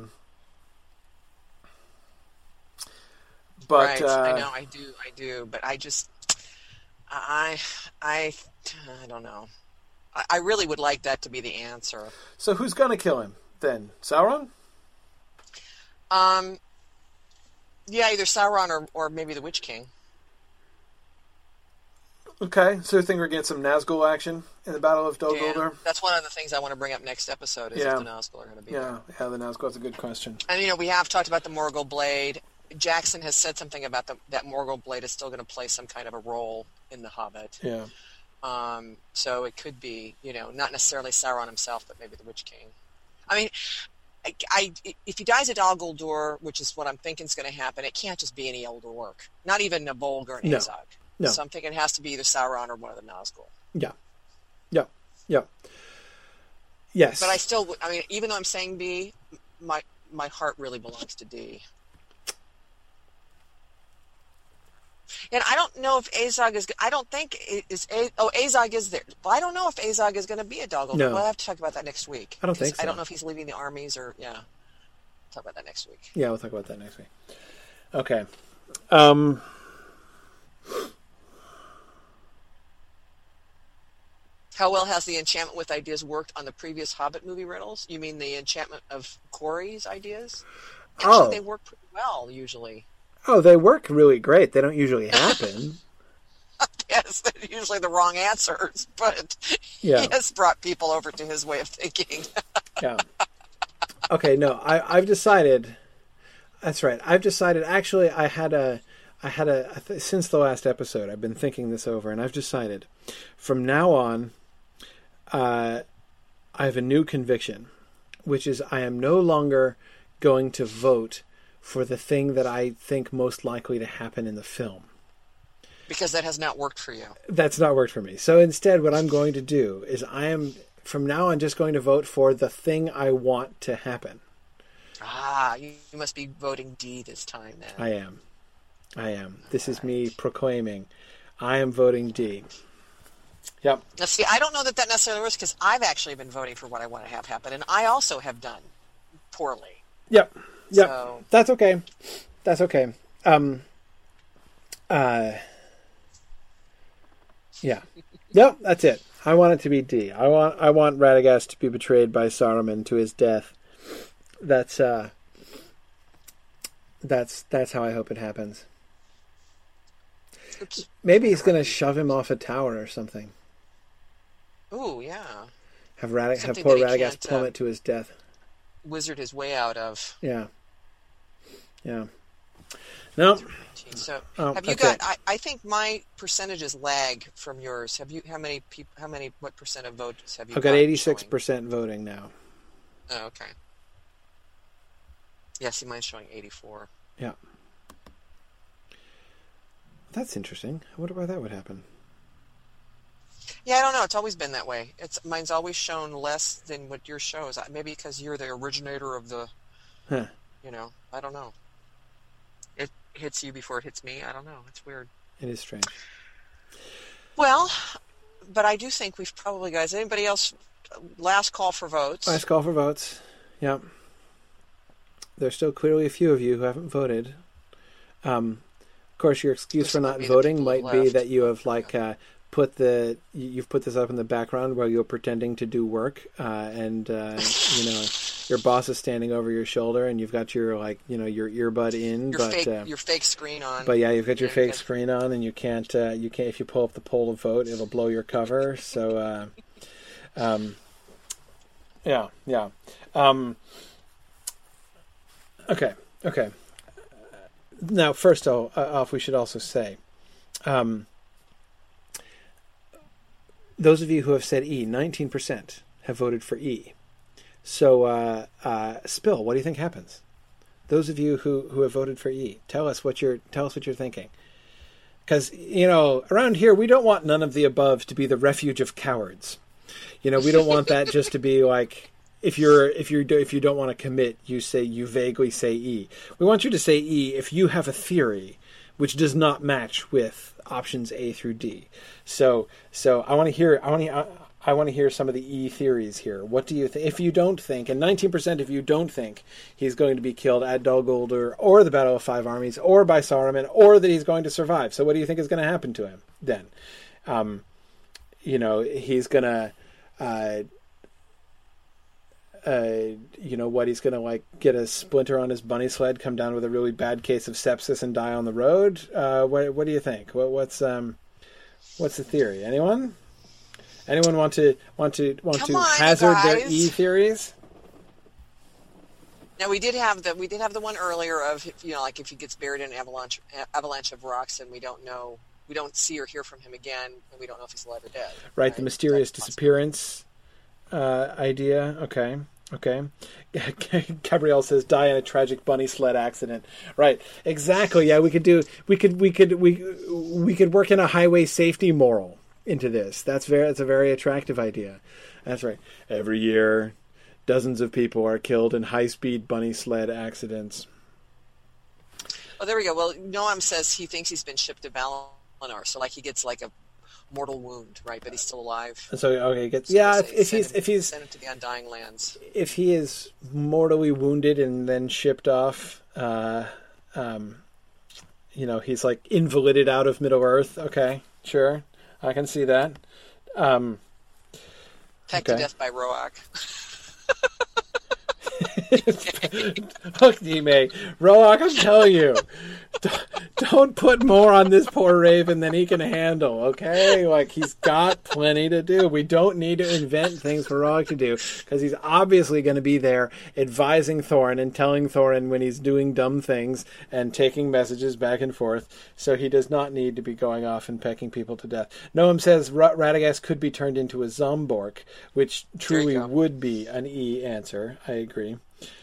right, I know, I do, but I just, I don't know. I really would like that to be the answer. So who's going to kill him then? Sauron? Yeah, either Sauron or maybe the Witch King. Okay, so I think we're getting some Nazgul action in the Battle of Dol Guldur. That's one of the things I want to bring up next episode is if the Nazgul are going to be there. Yeah, the Nazgul's a good question. And, you know, we have talked about the Morgul Blade. Jackson has said something about that Morgul Blade is still going to play some kind of a role in The Hobbit. Yeah. So it could be, you know, not necessarily Sauron himself, but maybe the Witch King. I mean, if he dies at Dol Guldur, which is what I'm thinking is going to happen, it can't just be any older orc. Not even Nabolg or Azog. No. So I'm thinking it has to be either Sauron or one of the Nazgul. Yeah. Yes. But I still, I mean, even though I'm saying B, my heart really belongs to D. And I don't know if Azog is. I don't think Azog is there. But I don't know if Azog is going to be a Dol Guldur. No. We'll have to talk about that next week. I don't think so. I don't know if he's leaving the armies or talk about that next week. Yeah, we'll talk about that next week. Okay. How well has the enchantment with ideas worked on the previous Hobbit movie riddles? You mean the enchantment of Quarry's ideas? Actually, they work pretty well usually. Oh, they work really great. They don't usually happen. Yes, they're usually the wrong answers, but he has brought people over to his way of thinking. Yeah. Okay, no, I've decided. That's right. I've decided. Actually, I had a since the last episode, I've been thinking this over, and I've decided from now on, I have a new conviction, which is I am no longer going to vote for the thing that I think most likely to happen in the film. Because that has not worked for you. That's not worked for me. So instead, what I'm going to do is I am, from now on, just going to vote for the thing I want to happen. You must be voting D this time, then. I am. This is me proclaiming I am voting D. Yep. Now, see, I don't know that necessarily works because I've actually been voting for what I want to have happen, and I also have done poorly. Yep. So... That's okay. Yeah. Yep, that's it. I want it to be D. I want Radagast to be betrayed by Saruman to his death. That's how I hope it happens. Oops. Maybe he's going to shove him off a tower or something. Ooh, yeah. Have poor Radagast plummet to his death. Wizard his way out of. Yeah. No. So, have you got? I think my percentages lag from yours. Have you? What percent of votes have you? I've got 86% voting now. Oh, okay. Yeah, see, mine's showing 84. Yeah. That's interesting. I wonder why that would happen. Yeah, I don't know. It's always been that way. Mine's always shown less than what yours shows. Maybe because you're the originator of the. Huh. You know, I don't know. It hits you before it hits me. I don't know. It's weird. It is strange. Well, but I do think we've probably, guys. Anybody else? Last call for votes. Last call for votes. Yeah. There's still clearly a few of you who haven't voted. Of course, your excuse for not voting might be that you have you've put this up in the background while you're pretending to do work, and your boss is standing over your shoulder and you've got your your earbud in, your fake screen on. But yeah, you've got your fake screen on, and you can't if you pull up the poll to vote, it'll blow your cover. So yeah. Okay. Now, first off, we should also say, those of you who have said E, 19% have voted for E. So, Spill, what do you think happens? Those of you who have voted for E, tell us what you're thinking. Because, around here, we don't want none of the above to be the refuge of cowards. We don't want that just to be like, if you don't want to commit, you vaguely say E. We want you to say E if you have a theory which does not match with options A through D. So I want to hear some of the E theories here. What do you think? If you don't think, and 19% if you don't think he's going to be killed at Dol Guldur or the Battle of Five Armies or by Saruman or that he's going to survive. So what do you think is going to happen to him then? He's going to he's going to get a splinter on his bunny sled, come down with a really bad case of sepsis and die on the road. What do you think? What's the theory? Anyone want to hazard their E theories? Now we did have the one earlier of if he gets buried in an avalanche of rocks and we don't see or hear from him again, and we don't know if he's alive or dead. Right, the mysterious disappearance idea. Okay. Gabrielle says die in a tragic bunny sled accident. Right. Exactly. Yeah, we could work in a highway safety moral into this. That's a very attractive idea. That's right. Every year dozens of people are killed in high-speed bunny sled accidents. Oh, there we go. Well, Noam says he thinks he's been shipped to Valinor, so he gets a mortal wound, right? But he's still alive. So okay, if he's sent him to the Undying Lands. If he is mortally wounded and then shipped off, he's invalided out of Middle Earth. Okay, sure, I can see that. Pecked to death by Roak. Fuck you, May. Roak, I'm telling you, don't put more on this poor Raven than he can handle, okay? He's got plenty to do. We don't need to invent things for Roak to do, because he's obviously going to be there advising Thorin and telling Thorin when he's doing dumb things and taking messages back and forth, so he does not need to be going off and pecking people to death. Noam says Radagast could be turned into a Zombork, which truly would be an E answer. I agree.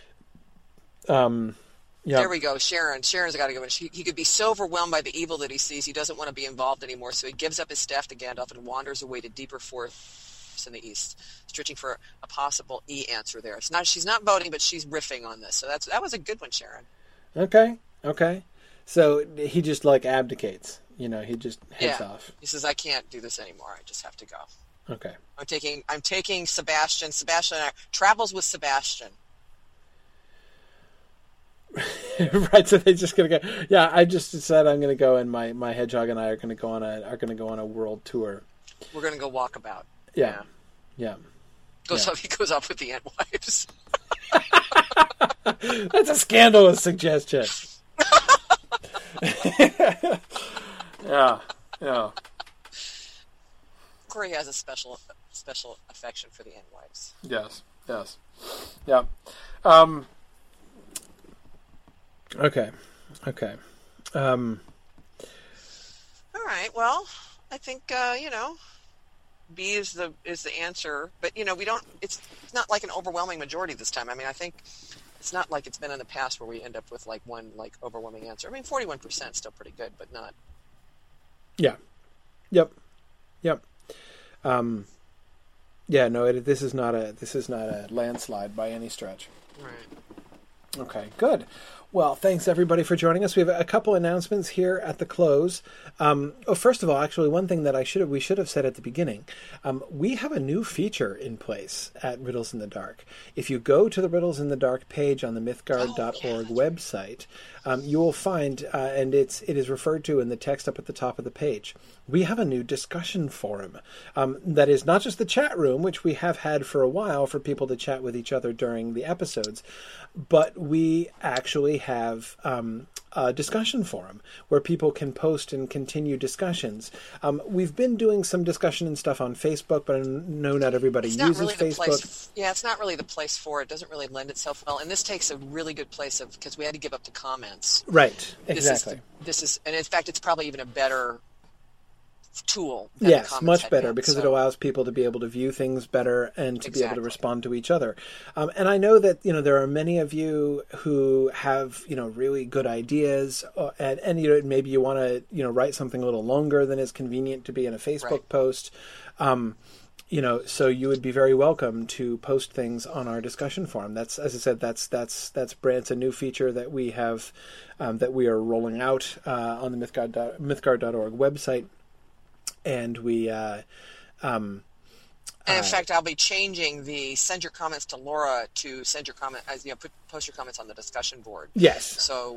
Yeah. There we go. Sharon's got to go in. He could be so overwhelmed by the evil that he sees, he doesn't want to be involved anymore, so he gives up his staff to Gandalf and wanders away to deeper forests in the east, searching for a possible E answer there. She's not voting, but she's riffing on this. So that was a good one, Sharon. Okay. So he just abdicates. He just heads off. He says, I can't do this anymore. I just have to go. Okay. I'm taking Sebastian. Sebastian travels with Sebastian. Right, so they're just gonna go. Yeah, I just said I'm gonna go, and my hedgehog and I are gonna go on a world tour. We're gonna go walk about. Yeah. He goes off with the Entwives. That's a scandalous suggestion. Yeah. Corey has a special affection for the Entwives. Yes. Yeah. Okay. All right. Well, I think B is the answer, but we don't. It's not like an overwhelming majority this time. I mean, I think it's not like it's been in the past where we end up with one overwhelming answer. I mean, 41% is still pretty good, but not. Yeah. Yep. Yeah. No. This is not a landslide by any stretch. Right. Okay. Good. Well, thanks everybody for joining us. We have a couple announcements here at the close. First of all, actually, one thing that we should have said at the beginning. We have a new feature in place at Riddles in the Dark. If you go to the Riddles in the Dark page on the mythgard.org website, you will find, and it is referred to in the text up at the top of the page, we have a new discussion forum. That is not just the chat room, which we have had for a while for people to chat with each other during the episodes, but we actually have a discussion forum where people can post and continue discussions. We've been doing some discussion and stuff on Facebook, but I know not everybody uses Facebook. It's not really the place for it. It doesn't really lend itself well. And this takes a really good place because we had to give up the comments. Right, exactly. And in fact, it's probably even a better tool. Yes, much better because it allows people to be able to view things better and to be able to respond to each other. And I know that there are many of you who have really good ideas, and maybe you want to write something a little longer than is convenient to be in a Facebook post. So you would be very welcome to post things on our discussion forum. That's, as I said, that's it's a new feature that we have that we are rolling out on the mythgard.org website. And we, and in fact, I'll be changing the send your comments to Laura to send your comment as post your comments on the discussion board. Yes. So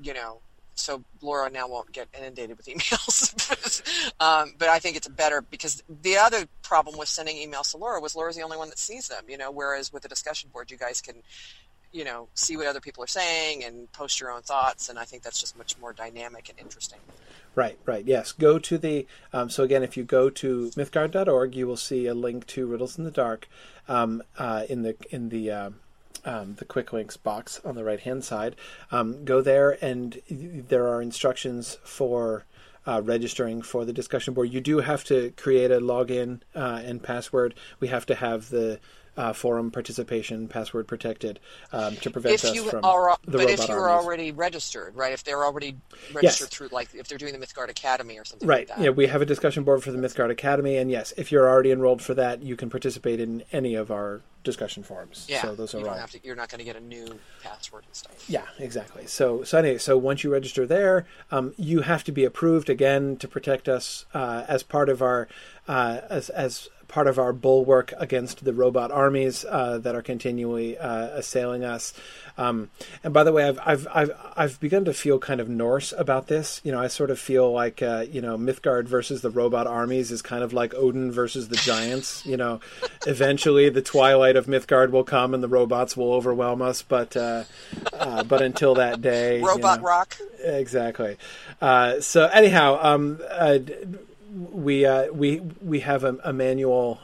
so Laura now won't get inundated with emails. But I think it's better because the other problem with sending emails to Laura was Laura's the only one that sees them. Whereas with the discussion board, you guys can see what other people are saying and post your own thoughts, and I think that's just much more dynamic and interesting. Right. Yes. Go to the, so again, if you go to mythgard.org, you will see a link to Riddles in the Dark in the quick links box on the right-hand side. Go there, and there are instructions for registering for the discussion board. You do have to create a login and password. We have to have the forum participation password protected to prevent us from the robot armies. But if you're already registered, right? If they're already registered through, like if they're doing the Mythgard Academy or something like that. Right. Yeah, we have a discussion board for the Mythgard Academy, and yes, if you're already enrolled for that, you can participate in any of our discussion forums. Yeah. So those are you're not going to get a new password and stuff. Yeah, exactly. So anyway, once you register there, you have to be approved again to protect us as part of our as part of our bulwark against the robot armies that are continually assailing us. And by the way, I've begun to feel kind of Norse about this. I sort of feel like Mythgard versus the robot armies is kind of like Odin versus the giants. Eventually the twilight of Mythgard will come and the robots will overwhelm us. But until that day, robot rock. Exactly. So anyhow, we have a manual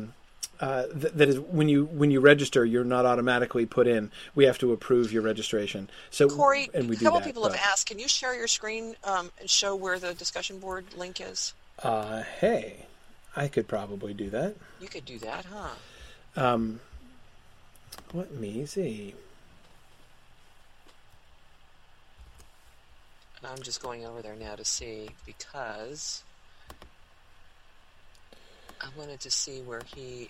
that is when you register, you're not automatically put in. We have to approve your registration. So Corey, and we a couple people have asked, can you share your screen and show where the discussion board link is? Hey, I could probably do that. You could do that, huh? Let me see. And I'm just going over there now to see because I wanted to see where he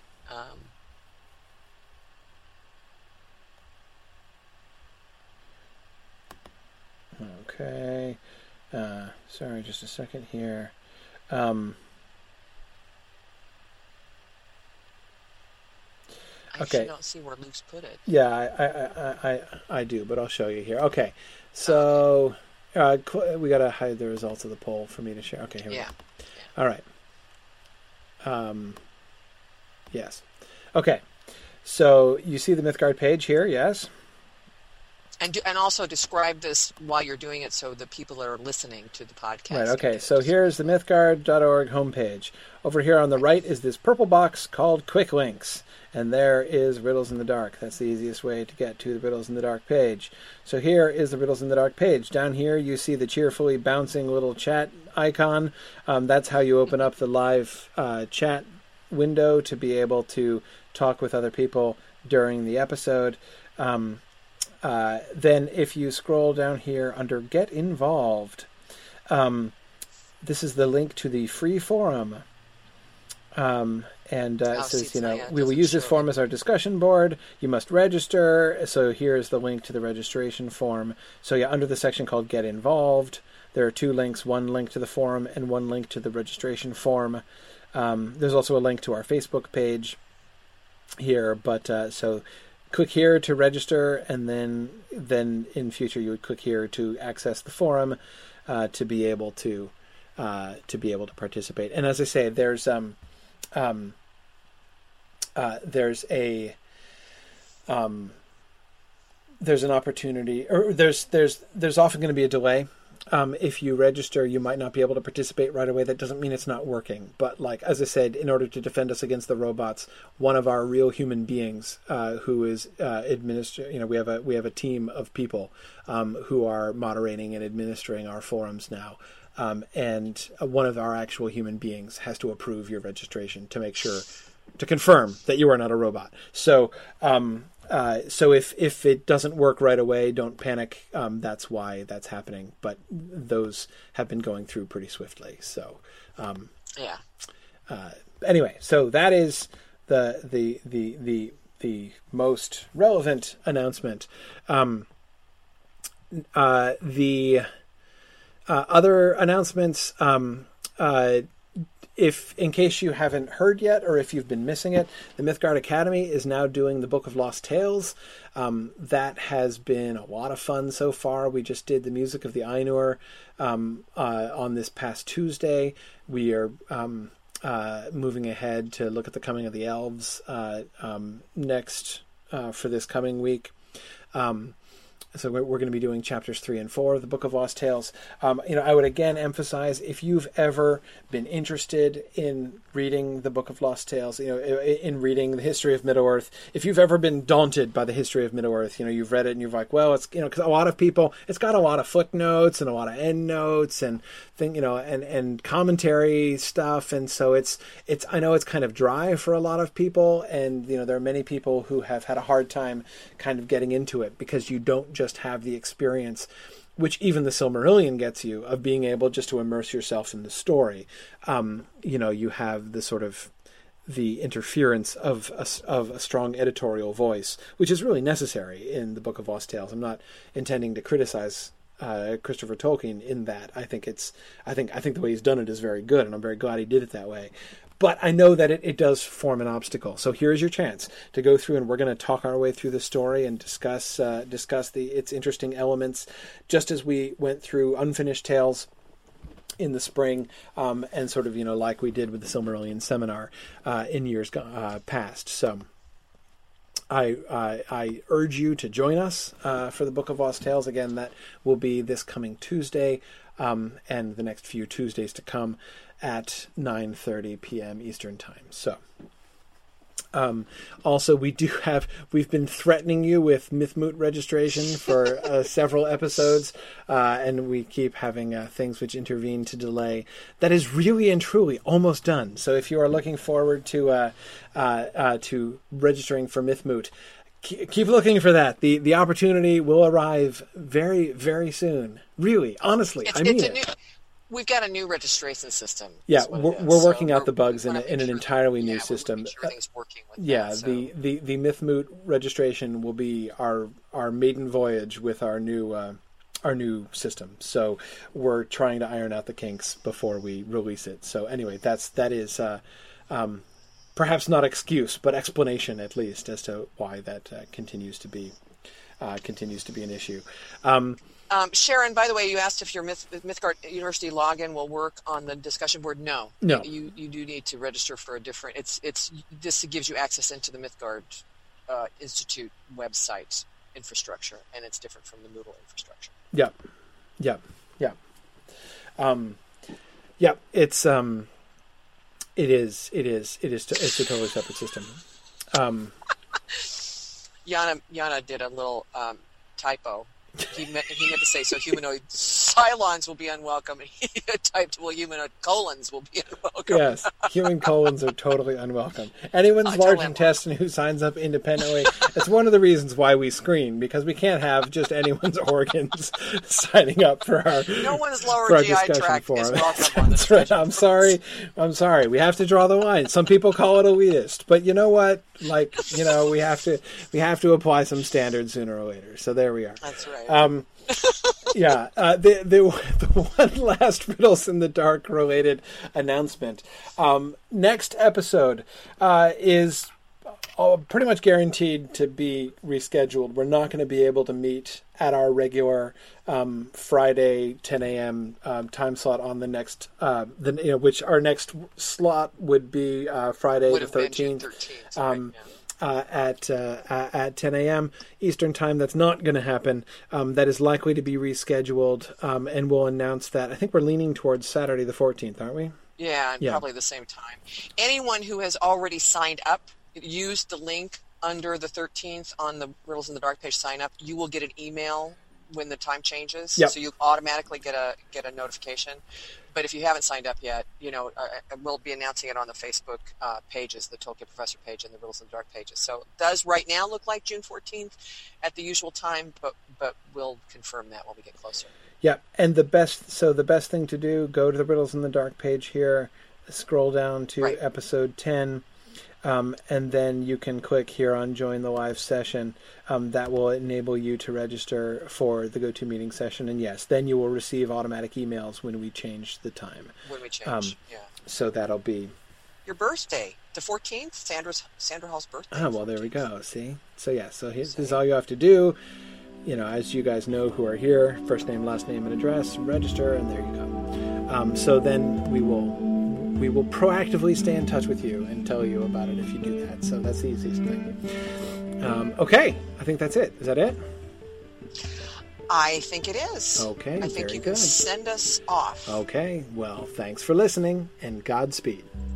Okay. Sorry, just a second here. I actually don't see where Luke's put it. Yeah, I do, but I'll show you here. Okay, so we got to hide the results of the poll for me to share. Okay, here we go. All right. Yes. Okay. So you see the Mythgard page here, yes? And also describe this while you're doing it so the people that are listening to the podcast. Right, okay. So here's the mythgard.org homepage. Over here on the right is this purple box called Quick Links. And there is Riddles in the Dark. That's the easiest way to get to the Riddles in the Dark page. So here is the Riddles in the Dark page. Down here you see the cheerfully bouncing little chat icon. That's how you open up the live chat window to be able to talk with other people during the episode. Then if you scroll down here under Get Involved, this is the link to the free forum. And Oh, says, see, yeah, it we will doesn't use this show form it. as our discussion board. You must register. So here's the link to the registration form. So yeah, under the section called Get Involved, there are two links, one link to the forum and one link to the registration form. There's also a link to our Facebook page here, but so click here to register, and then in future you would click here to access the forum to be able to participate. And as I say, there's an opportunity, or there's often going to be a delay. If you register, you might not be able to participate right away. That doesn't mean it's not working. But like, as I said, in order to defend us against the robots, one of our real human beings who is we have a team of people who are moderating and administering our forums now. And one of our actual human beings has to approve your registration to make sure, to confirm that you are not a robot. So if it doesn't work right away, don't panic. That's why that's happening. But those have been going through pretty swiftly. So Yeah. Anyway, so that is the most relevant announcement. The other announcements, if in case you haven't heard yet, or if you've been missing it, the Mythgard Academy is now doing the Book of Lost Tales. That has been a lot of fun so far. We just did the music of the Ainur on this past Tuesday. We are moving ahead to look at the coming of the elves next for this coming week. So we're going to be doing chapters 3 and 4 of the Book of Lost Tales. I would again emphasize, if you've ever been interested in reading the Book of Lost Tales, in reading the history of Middle-earth, if you've ever been daunted by the history of Middle-earth, you've read it and you're like, well, it's, because a lot of people, it's got a lot of footnotes and a lot of endnotes and and commentary stuff, and so it's I know it's kind of dry for a lot of people, and there are many people who have had a hard time kind of getting into it, because you don't just have the experience, which even the Silmarillion gets you, of being able just to immerse yourself in the story. You have the sort of the interference of a strong editorial voice, which is really necessary in the Book of Lost Tales. I'm not intending to criticize Christopher Tolkien in that. I think the way he's done it is very good, and I'm very glad he did it that way. But I know that it does form an obstacle. So here's your chance to go through, and we're going to talk our way through the story and discuss its interesting elements, just as we went through Unfinished Tales in the spring, and sort of like we did with the Silmarillion seminar in years past. So I urge you to join us for the Book of Lost Tales. Again, that will be this coming Tuesday, and the next few Tuesdays to come at 9:30 p.m. Eastern Time. So, also we've been threatening you with Mythmoot registration for several episodes, and we keep having things which intervene to delay. That is really and truly almost done. So if you are looking forward to registering for Mythmoot, keep looking for that. The opportunity will arrive very, very soon. Really, honestly, I mean it. We've got a new registration system. Yeah, we're working out the bugs in an entirely new system. Make sure everything's working with that, so. the Mythmoot registration will be our maiden voyage with our new system. So we're trying to iron out the kinks before we release it. So anyway, that is perhaps not excuse, but explanation at least as to why that continues to be an issue. Sharon, by the way, you asked if your Mythgard University login will work on the discussion board. No. You do need to register for a different. This gives you access into the Mythgard Institute website infrastructure, and it's different from the Moodle infrastructure. Yeah. It's a totally separate system. Yana did a little typo. He meant to say, so humanoid saw pylons will be unwelcome. He typed, well, human colons will be unwelcome. Yes, human colons are totally unwelcome. Anyone's large intestine who signs up independently, it's one of the reasons why we screen, because we can't have just anyone's organs signing up for our No one's lower for our GI discussion tract forum. is welcome on That's this. right. I'm sorry. We have to draw the line. Some people call it elitist, but you know what? Like, we have to apply some standards sooner or later. So there we are. That's right. Yeah. The one last Riddles in the Dark related announcement. Next episode is pretty much guaranteed to be rescheduled. We're not going to be able to meet at our regular Friday 10 a.m. Time slot on the next, which our next slot would be Friday the 13th. At 10 a.m. Eastern Time. That's not going to happen. That is likely to be rescheduled, and we'll announce that. I think we're leaning towards Saturday the 14th, aren't we? Yeah, probably the same time. Anyone who has already signed up, used the link under the 13th on the Riddles in the Dark page sign up, you will get an email when the time changes. Yep. So you automatically get a notification. But if you haven't signed up yet, we'll be announcing it on the Facebook pages, the Tolkien Professor page and the Riddles in the Dark pages. So it does right now look like June 14th at the usual time, but we'll confirm that when we get closer. Yeah, and the best thing to do, go to the Riddles in the Dark page here, scroll down to episode 10, and then you can click here on Join the Live Session. That will enable you to register for the GoToMeeting session. And yes, then you will receive automatic emails when we change the time. When we change, yeah. So that'll be... Your birthday, the 14th, Sandra Hall's birthday. Oh, well, there we go, see? So this is all you have to do. As you guys know who are here, first name, last name, and address, register, and there you go. So then we will proactively stay in touch with you and tell you about it if you do that. So that's the easiest thing. Okay, I think that's it. Is that it? I think it is. Okay, I think very you can good. send us off. Okay, well, thanks for listening, and Godspeed.